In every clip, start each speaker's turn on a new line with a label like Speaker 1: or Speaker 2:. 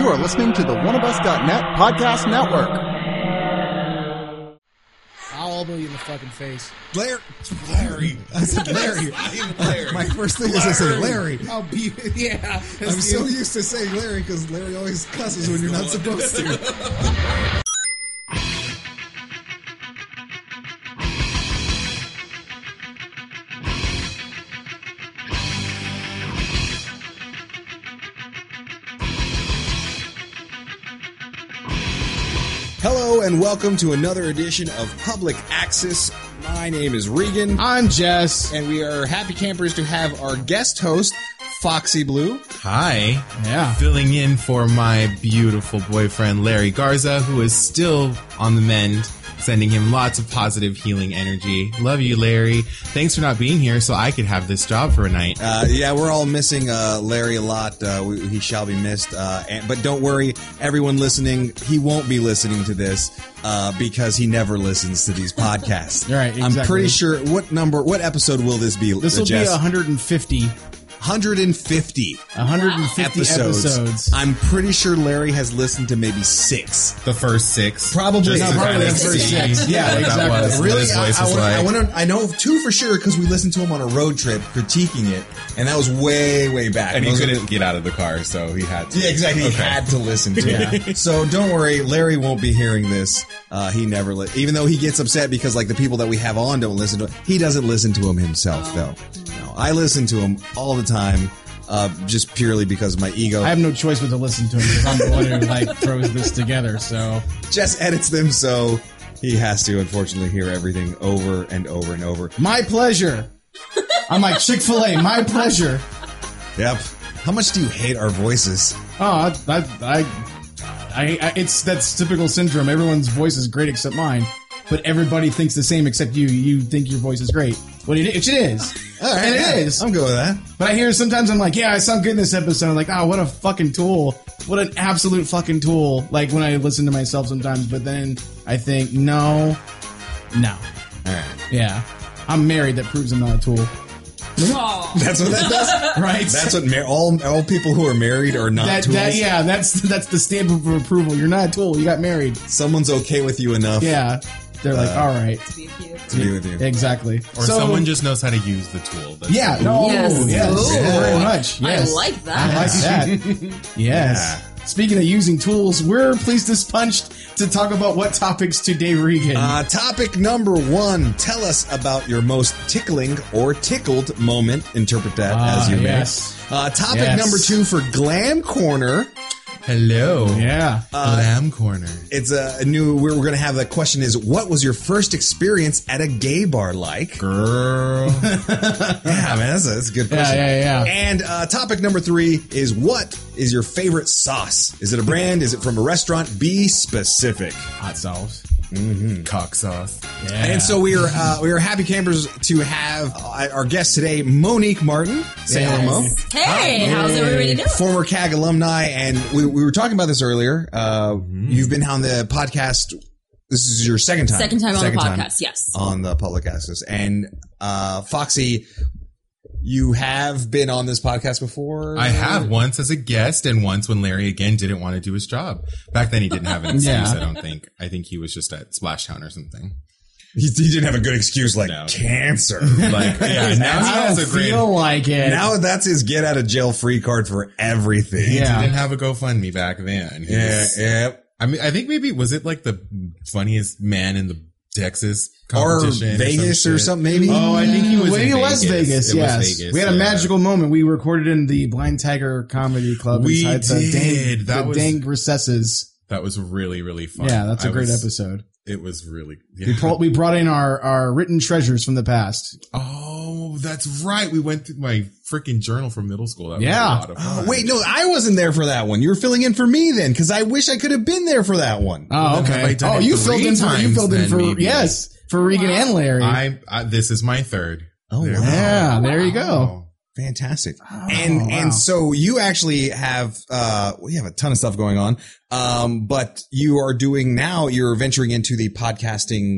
Speaker 1: You are listening to the oneofus.net podcast network.
Speaker 2: I'll elbow you in the fucking face.
Speaker 3: Larry. I said Larry. My first thing is I said Larry.
Speaker 2: I'll be, yeah.
Speaker 3: I'm so used to saying Larry because Larry always cusses when you're not supposed to. Hello and welcome to another edition of Public Access. My name is Regan.
Speaker 2: I'm Jess.
Speaker 3: And we are happy campers to have our guest host, Foxy Blue.
Speaker 4: Hi.
Speaker 2: Yeah.
Speaker 4: Filling in for my beautiful boyfriend, Larry Garza, who is still on the mend, sending him lots of positive healing energy. Love you, Larry. Thanks for not being here so I could have this job for a night.
Speaker 3: Yeah, we're all missing Larry a lot. He shall be missed. But don't worry, everyone listening, he won't be listening to this because he never listens to these podcasts.
Speaker 2: Right, exactly.
Speaker 3: I'm pretty sure, what episode will this be,
Speaker 2: This will be
Speaker 3: Jess?
Speaker 2: 150.
Speaker 3: 150.
Speaker 2: 150 episodes.
Speaker 3: I'm pretty sure Larry has listened to maybe 6.
Speaker 4: The first 6.
Speaker 3: Probably.
Speaker 4: Just
Speaker 3: No,
Speaker 4: to
Speaker 3: probably
Speaker 4: kind of
Speaker 3: the first
Speaker 4: see
Speaker 3: 6. Yeah,
Speaker 4: what
Speaker 3: exactly.
Speaker 4: that was, what
Speaker 3: Really,
Speaker 4: his voice was like.
Speaker 3: I know 2 for sure because we listened to him on a road trip critiquing it, and that was way back.
Speaker 4: And he couldn't get out of the car, so he had to.
Speaker 3: Yeah, exactly. He had to listen to it. So don't worry, Larry won't be hearing this. He never, even though he gets upset because like the people that we have on don't listen to it. He doesn't listen to him himself, though. No, I listen to him all the time. Just purely because of my ego.
Speaker 2: I have no choice but to listen to him because I'm the one who like throws this together. So
Speaker 3: Jess edits them, so he has to unfortunately hear everything over and over and over.
Speaker 2: my pleasure. I'm like Chick-fil-A. My pleasure.
Speaker 3: Yep. How much do you hate our voices?
Speaker 2: Oh, that's typical syndrome. Everyone's voice is great except mine, but everybody thinks the same except you. You think your voice is great. Well, it is.
Speaker 3: All right,
Speaker 2: And
Speaker 3: yeah,
Speaker 2: it is.
Speaker 3: I'm good with that.
Speaker 2: But I hear sometimes I'm like, yeah, I sound good in this episode. I'm like, oh, what a fucking tool. What an absolute fucking tool. Like when I listen to myself sometimes, but then I think, no.
Speaker 3: All right.
Speaker 2: Yeah. I'm married. That proves I'm not a tool.
Speaker 3: That's what that does?
Speaker 2: Right?
Speaker 3: That's what all people who are married are not tools?
Speaker 2: That's the stamp of approval. You're not a tool. You got married.
Speaker 3: Someone's okay with you enough
Speaker 2: Yeah. They're like, all right.
Speaker 3: to be with you.
Speaker 2: Exactly.
Speaker 4: Or someone just knows how to use the tool. That's
Speaker 2: Yeah.
Speaker 4: the
Speaker 2: No.
Speaker 5: Yes.
Speaker 2: Yes.
Speaker 5: Ooh.
Speaker 2: Very much. Yes.
Speaker 5: I like that.
Speaker 2: I like that. Yes. Speaking of using tools, we're pleased as punched to talk about what topics today, Regan.
Speaker 3: Topic number 1. Tell us about your most tickling or tickled moment. Interpret that as you
Speaker 2: yes.
Speaker 3: may. Topic
Speaker 2: Yes.
Speaker 3: number 2 for Glam Corner.
Speaker 4: Hello.
Speaker 2: Yeah.
Speaker 4: Glam Corner.
Speaker 3: It's a new. We're going to have the question is, what was your first experience at a gay bar like?
Speaker 4: Girl.
Speaker 3: Yeah, man, that's a good question.
Speaker 2: Yeah.
Speaker 3: And topic number 3 is, what is your favorite sauce? Is it a brand? Is it from a restaurant? Be specific.
Speaker 2: Hot sauce.
Speaker 4: Cock sauce.
Speaker 2: Yeah.
Speaker 3: And so we are happy campers to have our guest today, Monique Martin. Say hello, Mo.
Speaker 5: Hey, how's everybody doing?
Speaker 3: Former CAG alumni, and we were talking about this earlier. You've been on the podcast. This is your second time.
Speaker 5: Second time on the podcast, yes.
Speaker 3: On the Public Access. And Foxy, you have been on this podcast before?
Speaker 4: I have, once as a guest and once when Larry again didn't want to do his job. Back then he didn't have an excuse,
Speaker 2: Yeah.
Speaker 4: I don't think. I think he was just at Splashtown or something.
Speaker 3: He didn't have a good excuse like
Speaker 4: No.
Speaker 3: cancer.
Speaker 4: Like, yeah, now he
Speaker 2: I
Speaker 4: has
Speaker 2: don't
Speaker 4: a great...
Speaker 2: feel like it.
Speaker 3: Now that's his get out of jail free card for everything.
Speaker 4: He
Speaker 2: Yeah.
Speaker 4: didn't have a GoFundMe back then. He was-
Speaker 3: Yeah.
Speaker 4: I mean, I think maybe, was it like the funniest man in the Texas
Speaker 3: Or
Speaker 4: competition?
Speaker 3: Vegas or
Speaker 4: shit?
Speaker 3: something, maybe?
Speaker 4: Oh, I think he was in
Speaker 2: Vegas.
Speaker 4: Vegas. It was
Speaker 2: Yes,
Speaker 4: Vegas,
Speaker 2: we had a
Speaker 4: yeah.
Speaker 2: magical moment. We recorded in the Blind Tiger Comedy Club.
Speaker 4: We
Speaker 2: inside the
Speaker 4: did. That
Speaker 2: the
Speaker 4: was-
Speaker 2: dank recesses.
Speaker 4: That was really, really fun.
Speaker 2: Yeah, that's a great
Speaker 4: was-
Speaker 2: episode.
Speaker 4: It was really...
Speaker 2: We brought in our written treasures from the past.
Speaker 4: Oh, that's right. We went through my freaking journal from middle school. That
Speaker 2: Yeah.
Speaker 4: was a lot of fun.
Speaker 3: Oh, wait, no, I wasn't there for that one. You were filling in for me then, because I wish I could have been there for that one.
Speaker 2: Oh,
Speaker 4: then have I
Speaker 2: okay.
Speaker 4: done
Speaker 2: Oh,
Speaker 4: it
Speaker 2: you
Speaker 4: 3
Speaker 2: filled in for
Speaker 4: times then, maybe?
Speaker 2: yes, for Regan and Larry.
Speaker 4: This is my third.
Speaker 3: Oh,
Speaker 4: There
Speaker 3: wow.
Speaker 4: we go.
Speaker 2: Yeah, there you go.
Speaker 4: Wow.
Speaker 3: Fantastic.
Speaker 2: wow.
Speaker 3: And so you actually have, we have a ton of stuff going on. But you are doing now, you're venturing into the podcasting,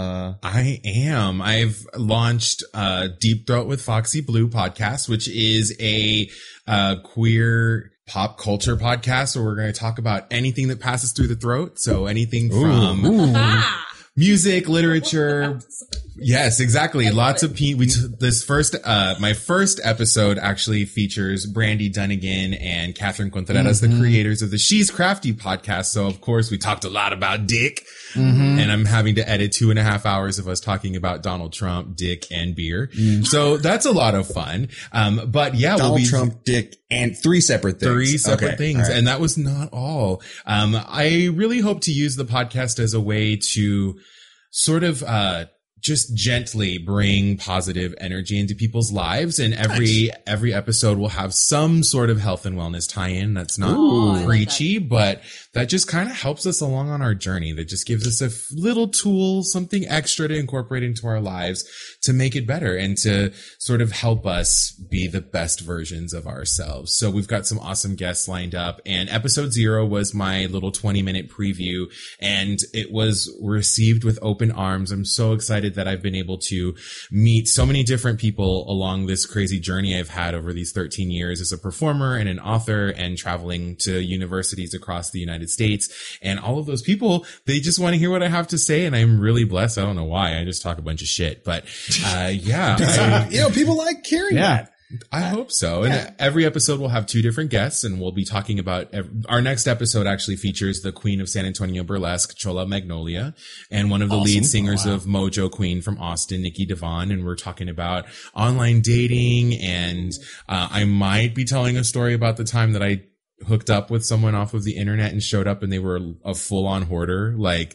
Speaker 4: I am. I've launched Deep Throat with Foxy Blue podcast, which is a queer pop culture podcast where we're going to talk about anything that passes through the throat. So anything from music, literature. Yes, exactly. Lots of my first episode actually features Brandy Dunnigan and Catherine Contreras, the creators of the She's Crafty podcast. So of course we talked a lot about dick, and I'm having to edit 2.5 hours of us talking about Donald Trump, dick, and beer. So that's a lot of fun. But yeah,
Speaker 3: Donald Trump, dick, and 3 separate things.
Speaker 4: 3 separate things.
Speaker 3: Right.
Speaker 4: And that was not all. I really hope to use the podcast as a way to sort of, just gently bring positive energy into people's lives. And every episode will have some sort of health and wellness tie-in. That's not preachy, but that just kind of helps us along on our journey. That just gives us a little tool, something extra to incorporate into our lives to make it better and to sort of help us be the best versions of ourselves. So we've got some awesome guests lined up, and episode 0 was my little 20-minute preview, and it was received with open arms. I'm so excited that I've been able to meet so many different people along this crazy journey I've had over these 13 years as a performer and an author and traveling to universities across the United States. And all of those people, they just want to hear what I have to say. And I'm really blessed. I don't know why. I just talk a bunch of shit, but,
Speaker 3: People like hearing that.
Speaker 4: I hope so. And every episode will have 2 different guests, and we'll be talking about our next episode actually features the Queen of San Antonio Burlesque, Chola Magnolia, and one of the lead singers of Mojo Queen from Austin, Nikki Devon. And we're talking about online dating. And, I might be telling a story about the time that I hooked up with someone off of the internet and showed up and they were a full-on hoarder, the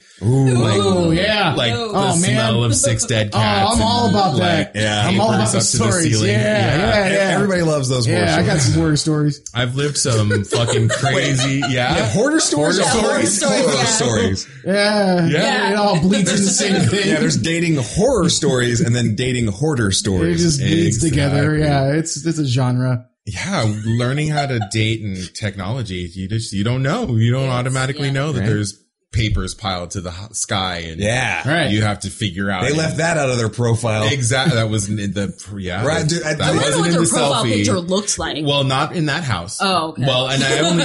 Speaker 4: smell of 6 dead cats.
Speaker 2: I'm all about that.
Speaker 4: I'm
Speaker 2: all about those stories.
Speaker 3: Everybody loves those horror stories.
Speaker 2: I got some horror stories.
Speaker 4: I've lived some fucking crazy,
Speaker 3: hoarder stories. Horror stories.
Speaker 2: Yeah. It all bleeds into the same thing.
Speaker 3: Yeah, there's dating horror stories and then dating hoarder stories.
Speaker 2: It just bleeds together. Yeah, it's a genre.
Speaker 4: Yeah, learning how to date and technology, you don't know. You don't automatically know that there's papers piled to the sky, and you have to figure out.
Speaker 3: They left that out of their profile.
Speaker 4: Exactly. That was in the
Speaker 3: right. Dude,
Speaker 5: that wasn't in the profile selfie picture looks like.
Speaker 4: Well, not in that house.
Speaker 5: Oh, okay.
Speaker 4: Well, and I only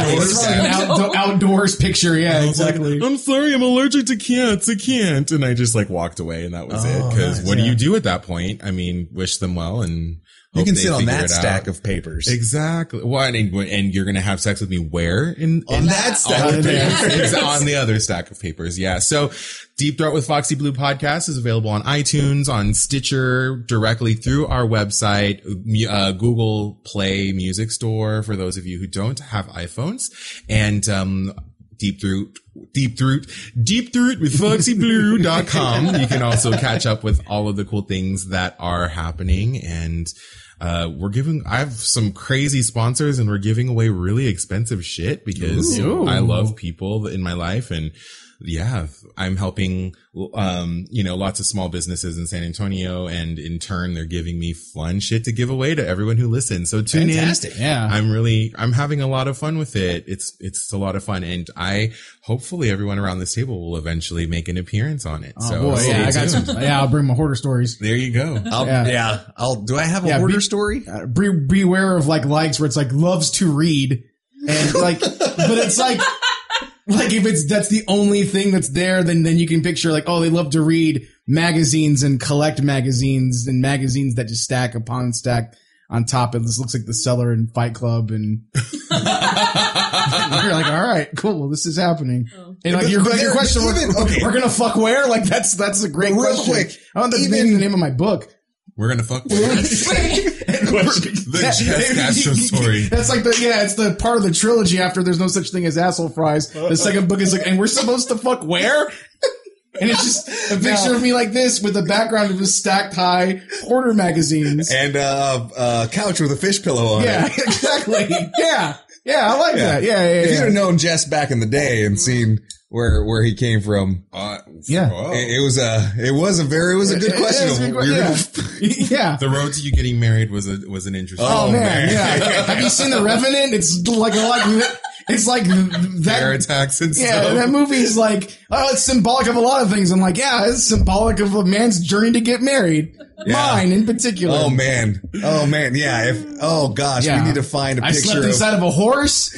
Speaker 2: an outdoors picture. Yeah, exactly.
Speaker 4: I'm sorry, I'm allergic to cats. I can't. And I just walked away, and that was it. Because what do you do at that point? I mean, wish them well and.
Speaker 3: You can sit on that stack of papers.
Speaker 4: Exactly. Well, and you're going to have sex with me where? In that stack of papers. On the other stack of papers. Yeah. So Deep Throat with Foxy Blue podcast is available on iTunes, on Stitcher, directly through our website, Google Play Music Store for those of you who don't have iPhones, and, Deep Throat with foxyblue.com. You can also catch up with all of the cool things that are happening. And, I have some crazy sponsors, and we're giving away really expensive shit because I love people in my life. And I'm helping, lots of small businesses in San Antonio, and in turn, they're giving me fun shit to give away to everyone who listens. So tune in.
Speaker 2: Yeah.
Speaker 4: I'm having a lot of fun with it. It's a lot of fun. And hopefully everyone around this table will eventually make an appearance on it.
Speaker 2: I got some. Yeah, I'll bring my hoarder stories.
Speaker 4: There you go.
Speaker 3: Do I have a hoarder story?
Speaker 2: Beware of likes where it's loves to read. And but it's if that's the only thing that's there, then you can picture they love to read magazines and collect magazines and magazines that just stack upon stack on top. It just looks like the cellar in Fight Club, and you're all right, cool, this is happening. And your question, we're gonna fuck where? That's a great question. Real quick, I want to name the name of my book.
Speaker 4: We're gonna fuck where? The Jess Castro story.
Speaker 2: That's it's the part of the trilogy after There's No Such Thing as Asshole Fries. The second book is and we're supposed to fuck where? And it's just a picture of me like this with a background of just stacked high hoarder magazines.
Speaker 3: And a couch with a fish pillow on it.
Speaker 2: Yeah, exactly. Yeah, I like that. Yeah.
Speaker 3: If you'd have known Jess back in the day and seen where he came from. It was a good question.
Speaker 2: Yeah.
Speaker 4: The road to you getting married was an interesting.
Speaker 2: Oh man. Yeah. Have you seen The Revenant? It's it's like that.
Speaker 4: Bear attacks and stuff.
Speaker 2: Yeah, that movie's it's symbolic of a lot of things. I'm it's symbolic of a man's journey to get married. Mine in particular.
Speaker 3: Oh man. Yeah. We need to find a
Speaker 2: I
Speaker 3: picture
Speaker 2: slept inside of a horse.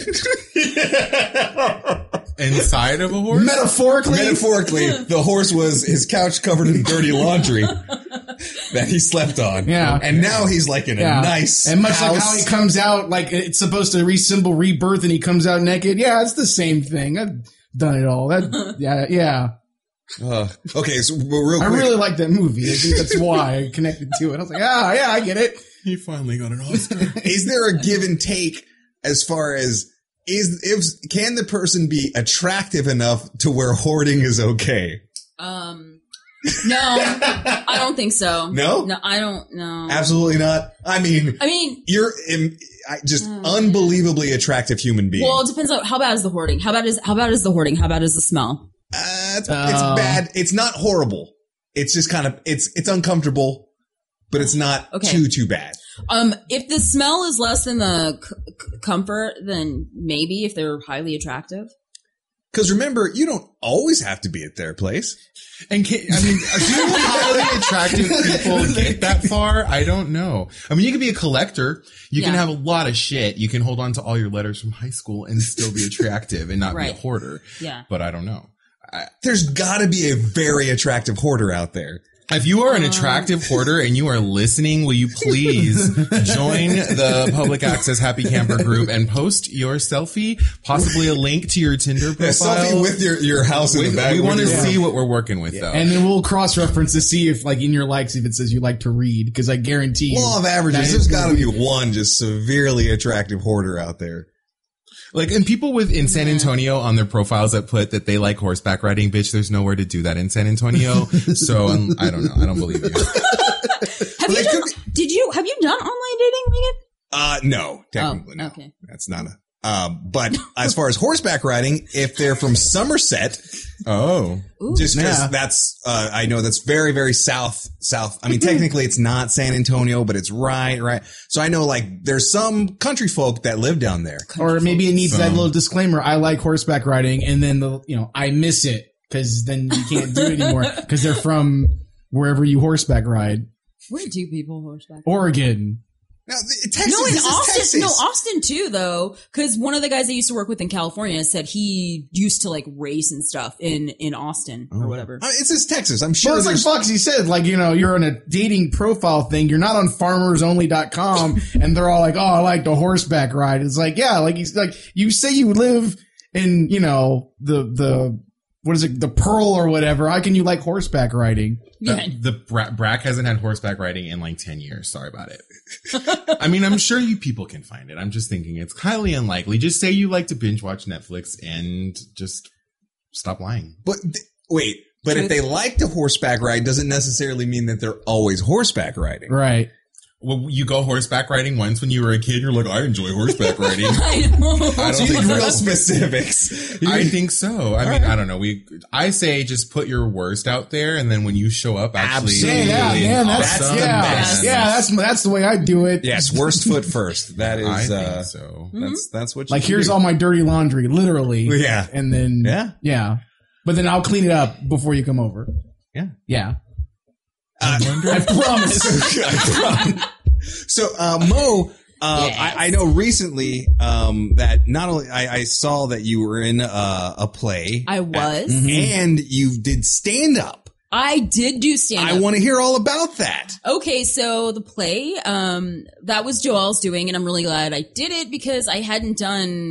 Speaker 4: Inside of a horse?
Speaker 2: Metaphorically,
Speaker 3: the horse was his couch covered in dirty laundry that he slept on.
Speaker 2: Yeah.
Speaker 3: And now he's like in a nice
Speaker 2: and much
Speaker 3: house.
Speaker 2: like how he comes out, like it's supposed to symbol rebirth, and he comes out naked. Yeah, it's the same thing. I've done it all. Yeah.
Speaker 3: Okay, so real quick.
Speaker 2: I really like that movie. I think that's why I connected to it. I was like, yeah, I get it.
Speaker 4: He finally got an Oscar.
Speaker 3: Is there a give and take as far as can the person be attractive enough to where hoarding is okay?
Speaker 5: No, I don't think so.
Speaker 3: No?
Speaker 5: No, I don't know.
Speaker 3: Absolutely not. I mean, you're just unbelievably attractive human being.
Speaker 5: Well, it depends on how bad is the hoarding. How bad is the hoarding? How bad is the smell?
Speaker 3: It's bad. It's not horrible. It's just kind of, it's uncomfortable, but it's not too bad.
Speaker 5: If the smell is less than the comfort, then maybe if they're highly attractive.
Speaker 3: Because remember, you don't always have to be at their place.
Speaker 4: And do highly attractive people get that far? I don't know. I mean, you can be a collector. You can have a lot of shit. You can hold on to all your letters from high school and still be attractive and not be a hoarder.
Speaker 5: Yeah.
Speaker 4: But I don't know.
Speaker 3: There's gotta be a very attractive hoarder out there.
Speaker 4: If you are an attractive hoarder and you are listening, will you please join the public access Happy Camper group and post your selfie, possibly a link to your Tinder profile.
Speaker 3: A selfie with your house in the back.
Speaker 4: We want to see what we're working with, though.
Speaker 2: And then we'll cross-reference to see if, like, in your likes, if it says you like to read, because I guarantee you.
Speaker 3: Law of averages, there's gotta be one just severely attractive hoarder out there.
Speaker 4: Like, and people in San Antonio on their profiles that put that they like horseback riding, bitch, there's nowhere to do that in San Antonio. So I don't know. I don't believe you.
Speaker 5: Have you done online dating, Megan?
Speaker 3: No, technically no.
Speaker 5: Okay.
Speaker 3: That's not but as far as horseback riding, if they're from Somerset, just because that's, I know that's very, very south. I mean, technically it's not San Antonio, but it's right. So I know, like, there's some country folk that live down there.
Speaker 2: Or maybe it needs that little disclaimer. I like horseback riding, and then I miss it, because then you can't do it anymore because they're from wherever you horseback ride.
Speaker 5: Where do people horseback?
Speaker 2: Oregon.
Speaker 3: No, Texas.
Speaker 5: No, in Austin.
Speaker 3: Texas.
Speaker 5: No, Austin too, though, because one of the guys I used to work with in California said he used to like race and stuff in Austin or whatever.
Speaker 3: It's just Texas. I'm sure.
Speaker 2: Well, it's like Foxy said, like, you're on a dating profile thing. You're not on farmersonly.com and they're all like, oh, I like the horseback ride. It's like, yeah, like you say you live in, the what is it, the Pearl or whatever. How can you like horseback riding?
Speaker 4: Brack hasn't had horseback riding in like 10 years. Sorry about it. I mean, I'm sure you people can find it. I'm just thinking it's highly unlikely. Just say you like to binge watch Netflix and just stop lying.
Speaker 3: But but if they like to horseback ride, doesn't necessarily mean that they're always horseback riding.
Speaker 2: Right.
Speaker 4: Well, you go horseback riding once when you were a kid. You're like, I enjoy horseback riding.
Speaker 5: I know.
Speaker 3: I don't think real specifics.
Speaker 4: I think so. I mean, I don't know. I say just put your worst out there, and then when you show up, actually,
Speaker 2: that's the best. Yeah, that's the way I do it.
Speaker 3: Yes, worst foot first. That is.
Speaker 4: I think so.
Speaker 3: That's what. You
Speaker 2: like, here's all my dirty laundry, literally.
Speaker 3: Yeah,
Speaker 2: and then but then I'll clean it up before you come over. Yeah. I promise.
Speaker 3: So, Mo, I know recently that not only I saw that you were in a play.
Speaker 5: I was.
Speaker 3: And you did stand up.
Speaker 5: I did do stand up.
Speaker 3: I want to hear all about that.
Speaker 5: Okay, so the play, that was Joelle's doing, and I'm really glad I did it because I hadn't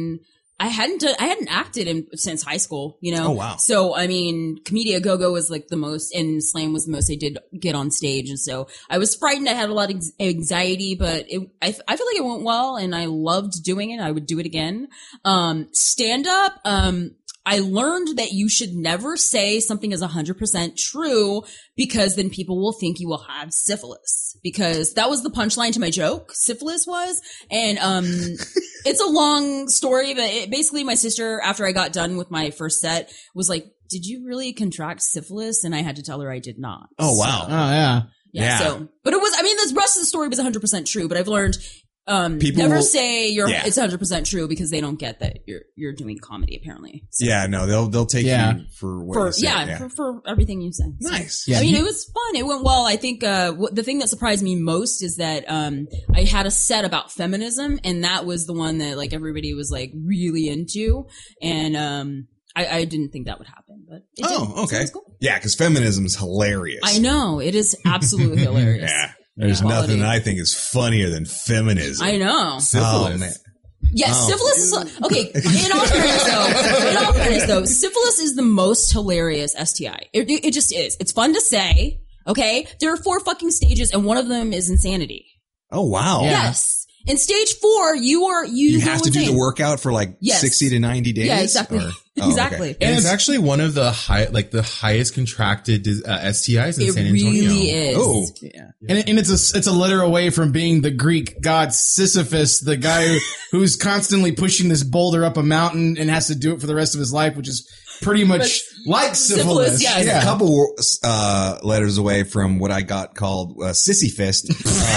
Speaker 5: acted since high school,
Speaker 3: Oh, wow.
Speaker 5: So, I mean, Comedia Go-Go was like the most, and Slam was the most I did get on stage. And so I was frightened. I had a lot of anxiety, but I feel like it went well and I loved doing it. I would do it again. Stand up, I learned that you should never say something is 100% true because then people will think you will have syphilis, because that was the punchline to my joke. Syphilis was. And, it's a long story, but basically my sister, after I got done with my first set, was like, did you really contract syphilis? And I had to tell her I did not.
Speaker 3: Oh, wow.
Speaker 2: Oh, yeah.
Speaker 5: Yeah. So, but it was, I mean, the rest of the story was 100% true, but I've learned,
Speaker 3: People
Speaker 5: never
Speaker 3: will-
Speaker 5: say
Speaker 3: Yeah.
Speaker 5: it's 100% true because they don't get that you're doing comedy apparently. So,
Speaker 3: Yeah, no, they'll take
Speaker 2: Yeah.
Speaker 3: you for what you say.
Speaker 5: for everything you say. So,
Speaker 3: Nice.
Speaker 2: Yeah.
Speaker 5: I mean, it was fun. It went well. I think the thing that surprised me most is that I had a set about feminism, and that was the one that like everybody was like really into, and I didn't think that would happen, but it did.
Speaker 3: Oh,
Speaker 5: So
Speaker 3: okay.
Speaker 5: it was cool.
Speaker 3: Yeah, because feminism is hilarious.
Speaker 5: I know it is absolutely hilarious.
Speaker 3: Yeah. There's
Speaker 5: Quality.
Speaker 3: nothing that I think is funnier than feminism.
Speaker 5: I know.
Speaker 3: Oh, man.
Speaker 5: Yeah, syphilis is okay. In all fairness, though, syphilis is the most hilarious STI. It just is. It's fun to say. Okay, there are 4 fucking stages, and one of them is insanity.
Speaker 3: Oh, wow.
Speaker 2: Yeah.
Speaker 5: Yes. In stage 4, you
Speaker 3: You
Speaker 5: go
Speaker 3: have to do the
Speaker 5: insane.
Speaker 3: workout for like
Speaker 5: Yes.
Speaker 3: 60 to 90 days?
Speaker 5: Yeah, exactly.
Speaker 3: Or- oh,
Speaker 5: exactly.
Speaker 3: okay.
Speaker 4: And it's actually one of the the highest contracted STIs in
Speaker 5: It
Speaker 4: San Antonio.
Speaker 5: really is.
Speaker 3: Oh,
Speaker 2: Yeah. And it's a letter away from being the Greek god Sisyphus, the guy who's constantly pushing this boulder up a mountain and has to do it for the rest of his life, which is pretty much like syphilis.
Speaker 5: yes.
Speaker 3: a couple letters away from what I got called Sissy Fist.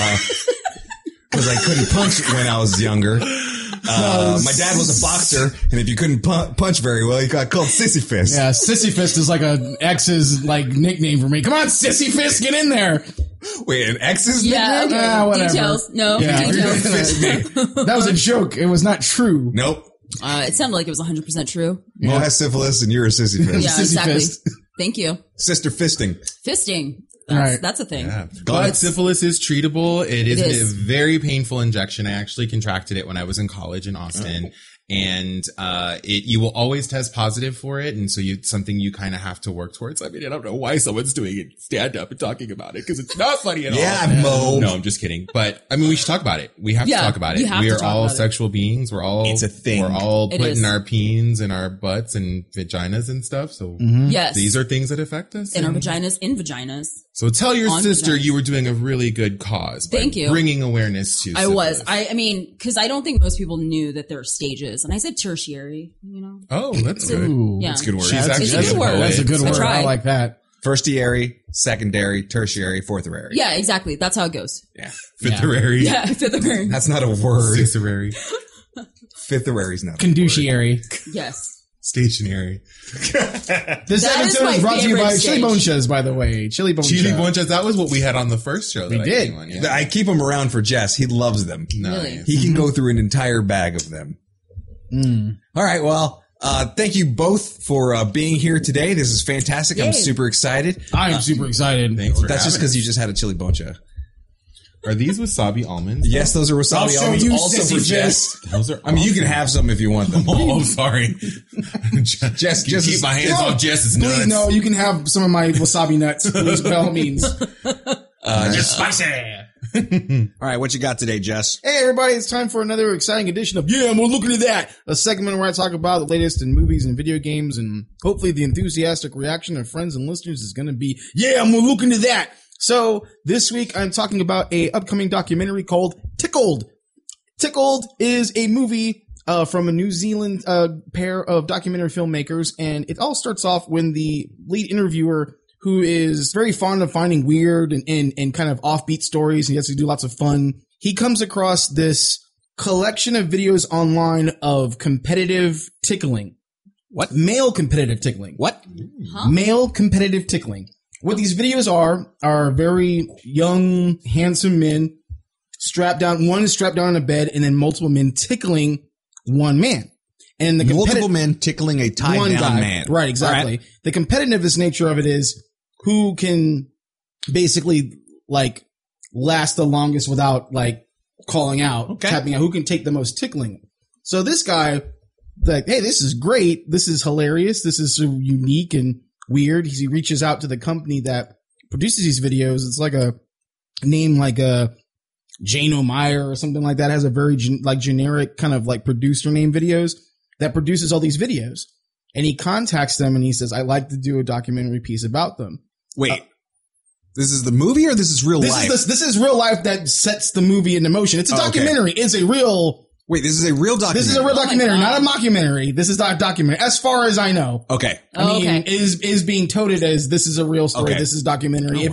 Speaker 3: Because I couldn't punch when I was younger. My dad was a boxer, and if you couldn't punch very well, you got called Sissy Fist.
Speaker 2: Yeah, Sissy Fist is like a ex's like nickname for me. Come on, Sissy Fist, get in there.
Speaker 3: Wait, an ex's
Speaker 5: Yeah.
Speaker 3: nickname?
Speaker 5: Okay.
Speaker 2: Whatever.
Speaker 5: Details. No.
Speaker 2: Yeah.
Speaker 5: Details.
Speaker 2: That was a joke. It was not true.
Speaker 3: Nope.
Speaker 5: It sounded like it was 100% true.
Speaker 3: Mo has syphilis, and you're a Sissy Fist.
Speaker 5: Yeah,
Speaker 2: Sissy
Speaker 5: exactly.
Speaker 2: fist.
Speaker 5: Thank you.
Speaker 3: Sister fisting.
Speaker 5: Fisting.
Speaker 2: Right.
Speaker 5: That's a thing.
Speaker 4: Yeah.
Speaker 3: God.
Speaker 4: But syphilis is treatable. It is
Speaker 5: is.
Speaker 4: a very painful injection. I actually contracted it when I was in college in Austin. And you will always test positive for it, and so it's something you kind of have to work towards. I mean, I don't know why someone's doing it, stand up and talking about it, because it's not funny at all.
Speaker 3: Yeah, Mo.
Speaker 4: No, I'm just kidding. But I mean, we should talk about it. We have to
Speaker 5: Yeah,
Speaker 4: talk about
Speaker 5: you
Speaker 4: it.
Speaker 5: have
Speaker 4: We
Speaker 5: to
Speaker 4: are
Speaker 5: talk
Speaker 4: all
Speaker 5: about it.
Speaker 4: sexual beings. We're all
Speaker 3: It's a thing.
Speaker 4: We're all
Speaker 5: It
Speaker 4: putting
Speaker 5: is.
Speaker 4: our peens in our butts and vaginas and stuff. So
Speaker 5: Yes.
Speaker 4: these are things that affect us.
Speaker 5: in our
Speaker 4: and-
Speaker 5: vaginas, in vaginas.
Speaker 4: So tell your
Speaker 5: On
Speaker 4: sister
Speaker 5: vaginas.
Speaker 4: you were doing a really good cause. By
Speaker 5: Thank you.
Speaker 4: Bringing awareness to.
Speaker 5: I was.
Speaker 4: syphilis.
Speaker 5: I mean, because I don't think most people knew that there are stages, and I said tertiary. You know.
Speaker 4: Oh, that's good.
Speaker 2: Ooh.
Speaker 5: Yeah.
Speaker 3: That's a good word.
Speaker 4: She's
Speaker 2: That's
Speaker 4: actually
Speaker 5: a good word.
Speaker 2: That's a good
Speaker 5: I
Speaker 2: word.
Speaker 5: tried.
Speaker 2: I like that.
Speaker 3: Firstiary, secondary, tertiary, fourthary.
Speaker 5: Yeah, exactly. That's how it goes.
Speaker 3: Yeah.
Speaker 4: Fifthary.
Speaker 5: Yeah, to the very.
Speaker 3: That's not a word.
Speaker 4: Sixthary.
Speaker 3: Fifthary not a
Speaker 2: Conduciary.
Speaker 5: Yes.
Speaker 4: Stationary.
Speaker 2: This
Speaker 5: That is
Speaker 2: episode
Speaker 5: my
Speaker 2: is brought to you
Speaker 5: favorite
Speaker 2: by Chili
Speaker 5: stage.
Speaker 2: Bonchas, by the way. Chili Bonchas.
Speaker 4: Chili bonchas. That was what we had on the first show. That
Speaker 2: We
Speaker 4: I
Speaker 2: did.
Speaker 4: came on,
Speaker 3: word.
Speaker 4: yeah.
Speaker 3: I keep them around for Jess. He loves them.
Speaker 5: Really?
Speaker 3: He can go through an entire bag of them. All right. Well, thank you both for being here today. This is fantastic. I'm
Speaker 5: Yay.
Speaker 3: super excited.
Speaker 2: I am super excited.
Speaker 4: Thanks for
Speaker 3: That's just
Speaker 4: having
Speaker 3: because
Speaker 4: us.
Speaker 3: you just had a chili boncha.
Speaker 4: Are these wasabi almonds?
Speaker 3: Yes, those are
Speaker 2: I'll
Speaker 3: wasabi
Speaker 2: show
Speaker 3: almonds.
Speaker 2: you,
Speaker 3: Also
Speaker 2: sissy
Speaker 3: for Jess.
Speaker 4: Those are.
Speaker 3: I mean, you can have some if you want them.
Speaker 4: Oh, sorry.
Speaker 3: Jess,
Speaker 4: Keep
Speaker 3: is-
Speaker 4: my hands
Speaker 2: No,
Speaker 4: off Jess's
Speaker 2: Please,
Speaker 4: nuts.
Speaker 2: no, you can have some of my wasabi nuts, please, by all means.
Speaker 4: Just spicy.
Speaker 3: All right, what you got today, Jess?
Speaker 2: Hey, everybody, it's time for another exciting edition of Yeah, we're looking at that. A segment where I talk about the latest in movies and video games, and hopefully the enthusiastic reaction of friends and listeners is going to be, yeah, we're looking at that. So this week I'm talking about a upcoming documentary called Tickled. Tickled is a movie from a New Zealand pair of documentary filmmakers, and it all starts off when the lead interviewer, who is very fond of finding weird and kind of offbeat stories, and he has to do lots of fun, he comes across this collection of videos online of competitive tickling.
Speaker 3: What?
Speaker 2: Male competitive tickling.
Speaker 3: What?
Speaker 2: Male competitive tickling. What these videos are very young, handsome men strapped down. One is strapped down on a bed, and then multiple men tickling one man. And the
Speaker 3: Multiple men tickling a tied down man.
Speaker 2: Right, exactly.
Speaker 3: All
Speaker 2: The competitiveness nature of it is who can basically like last the longest without like calling out,
Speaker 3: Okay.
Speaker 2: tapping out, who can take the most tickling. So this guy, like, hey, this is great. This is hilarious. This is so unique and weird. He reaches out to the company that produces these videos. It's like a name like Jane O'Meyer or something like that. Has a very generic kind of like producer name videos that produces all these videos. And he contacts them and he says, I'd like to do a documentary piece about them.
Speaker 3: Wait, this is the movie or this is real life?
Speaker 2: This is real life that sets the movie into motion. It's a
Speaker 3: Oh, okay.
Speaker 2: documentary. It's a real,
Speaker 3: Wait, this is a real documentary.
Speaker 2: this is a real documentary,
Speaker 5: God.
Speaker 2: not a mockumentary. This is not a documentary. As far as I know.
Speaker 3: Okay.
Speaker 2: I mean,
Speaker 5: okay.
Speaker 2: is being touted as this is a real story.
Speaker 3: Okay.
Speaker 2: This is documentary.
Speaker 3: Oh,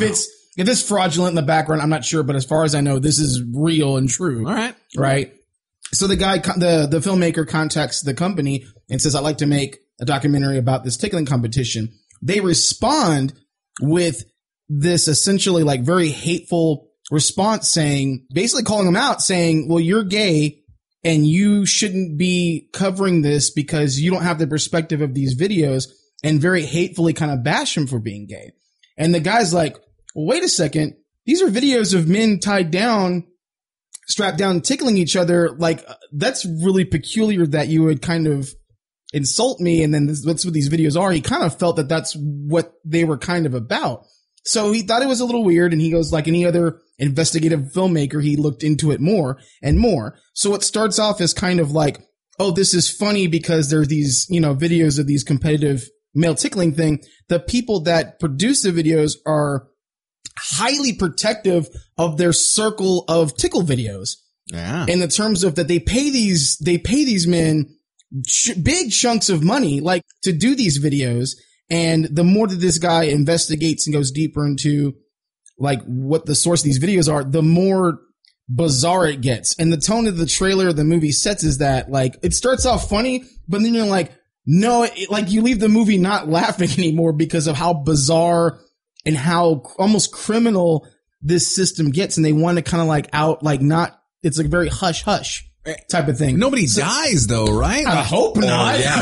Speaker 2: if it's fraudulent in the background, I'm not sure, but as far as I know, this is real and true.
Speaker 4: All right.
Speaker 2: Right. So the guy, the filmmaker contacts the company and says, I'd like to make a documentary about this tickling competition. They respond with this essentially like very hateful response saying, basically calling them out saying, well, you're gay and you shouldn't be covering this because you don't have the perspective of these videos, and very hatefully kind of bash him for being gay. And the guy's like, well, wait a second. These are videos of men tied down, strapped down, tickling each other. Like, that's really peculiar that you would kind of insult me. And then that's what these videos are. He kind of felt that that's what they were kind of about. So he thought it was a little weird. And he goes, like any other investigative filmmaker, he looked into it more and more. So it starts off as kind of like, oh, this is funny because there are these, videos of these competitive male tickling thing. The people that produce the videos are highly protective of their circle of tickle videos.
Speaker 3: Yeah.
Speaker 2: In the terms of that they pay these men big chunks of money, like, to do these videos. And the more that this guy investigates and goes deeper into like what the source of these videos are, the more bizarre it gets. And the tone of the trailer of the movie sets is that like it starts off funny, but then you're like, no, like you leave the movie not laughing anymore because of how bizarre and how almost criminal this system gets. And they want to kind of like it's like very hush hush type of thing.
Speaker 3: Nobody dies though, right?
Speaker 2: I hope not.
Speaker 3: Yeah,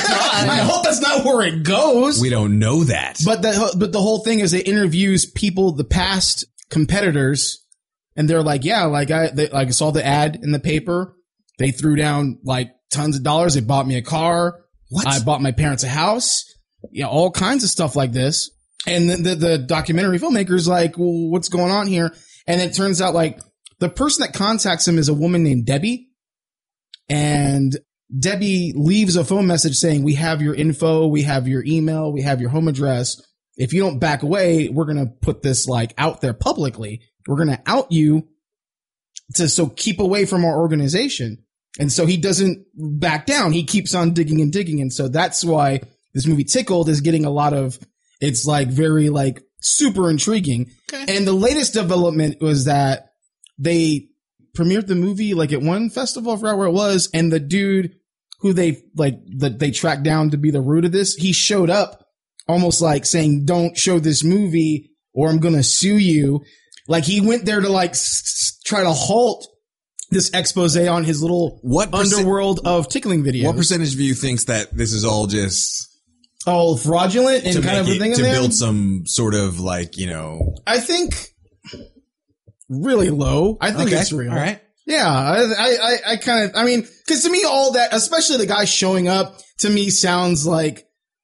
Speaker 2: I hope that's not where it goes.
Speaker 3: we don't know that.
Speaker 2: But the whole thing is it interviews people, the past competitors, and they're like, yeah, I saw the ad in the paper. They threw down like tons of dollars. They bought me a car.
Speaker 3: What?
Speaker 2: I bought my parents a house. Yeah, all kinds of stuff like this. And then the documentary filmmaker's like, well, what's going on here? And it turns out like the person that contacts him is a woman named Debbie. And Debbie leaves a phone message saying, we have your info, we have your email, we have your home address. If you don't back away, we're going to put this like out there publicly. We're going to out you so keep away from our organization. And so he doesn't back down. He keeps on digging and digging. And so that's why this movie Tickled is getting a lot of, it's like very like super intriguing. Okay. And the latest development was that they premiered the movie like at one festival, I forgot where it was, and the dude who they tracked down to be the root of this, he showed up almost like saying, don't show this movie or I'm gonna sue you. Like he went there to like try to halt this expose on his little underworld of tickling videos.
Speaker 3: What percentage of you thinks that this is all just
Speaker 2: fraudulent and kind of a thing
Speaker 3: to
Speaker 2: in there?
Speaker 3: build some sort of like,
Speaker 2: I think really low. I think it's real.
Speaker 3: All right.
Speaker 2: Yeah. I mean, cause to me, all that, especially the guy showing up, to me sounds like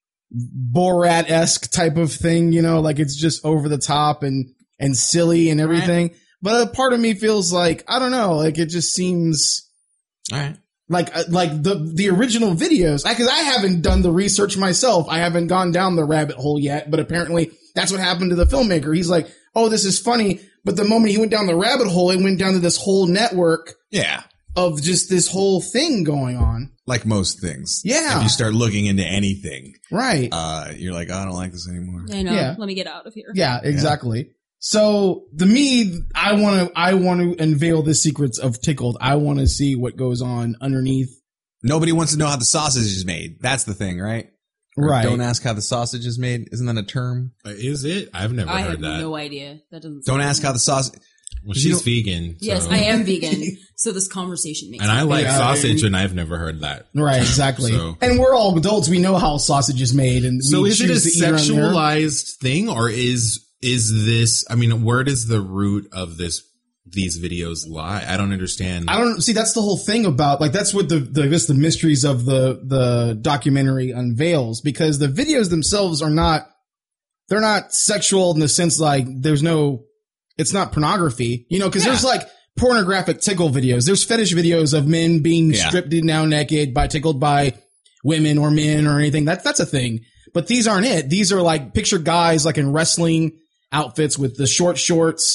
Speaker 2: Borat-esque type of thing, like it's just over the top and silly and everything. Right. But a part of me feels like, I don't know, like it just seems
Speaker 3: all right.
Speaker 2: Like the original videos, because I haven't done the research myself. I haven't gone down the rabbit hole yet, but apparently that's what happened to the filmmaker. He's like, oh, this is funny. But the moment he went down the rabbit hole, it went down to this whole network of just this whole thing going on.
Speaker 3: Like most things.
Speaker 2: Yeah.
Speaker 3: If you start looking into anything.
Speaker 2: Right.
Speaker 3: You're like, oh, I don't like this anymore.
Speaker 5: I know.
Speaker 2: Yeah.
Speaker 5: Let me get out of here.
Speaker 2: Yeah, exactly. Yeah. So to me, I want to unveil the secrets of Tickled. I want to see what goes on underneath.
Speaker 3: Nobody wants to know how the sausage is made. That's the thing, right?
Speaker 2: Right.
Speaker 3: Don't ask how the sausage is made. Isn't that a term?
Speaker 4: Is it? I've never heard that.
Speaker 5: I have no idea. That doesn't.
Speaker 3: Don't ask how the sausage.
Speaker 4: Well, she's vegan. So.
Speaker 5: Yes, I am vegan. So this conversation makes
Speaker 4: sense. And I like sausage, and I've never heard that.
Speaker 2: Right, exactly. And we're all adults. We know how sausage is made. And
Speaker 4: so is it a sexualized thing, or is this, I mean, where does the root of these videos lie? I don't understand.
Speaker 2: See, that's the whole thing about, like, that's what the mysteries of the documentary unveils, because the videos themselves they're not sexual in the sense, like, it's not pornography, because there's like pornographic tickle videos. There's fetish videos of men being stripped down naked tickled by women or men or anything. That's a thing. But these aren't it. These are like picture guys like in wrestling outfits with the short shorts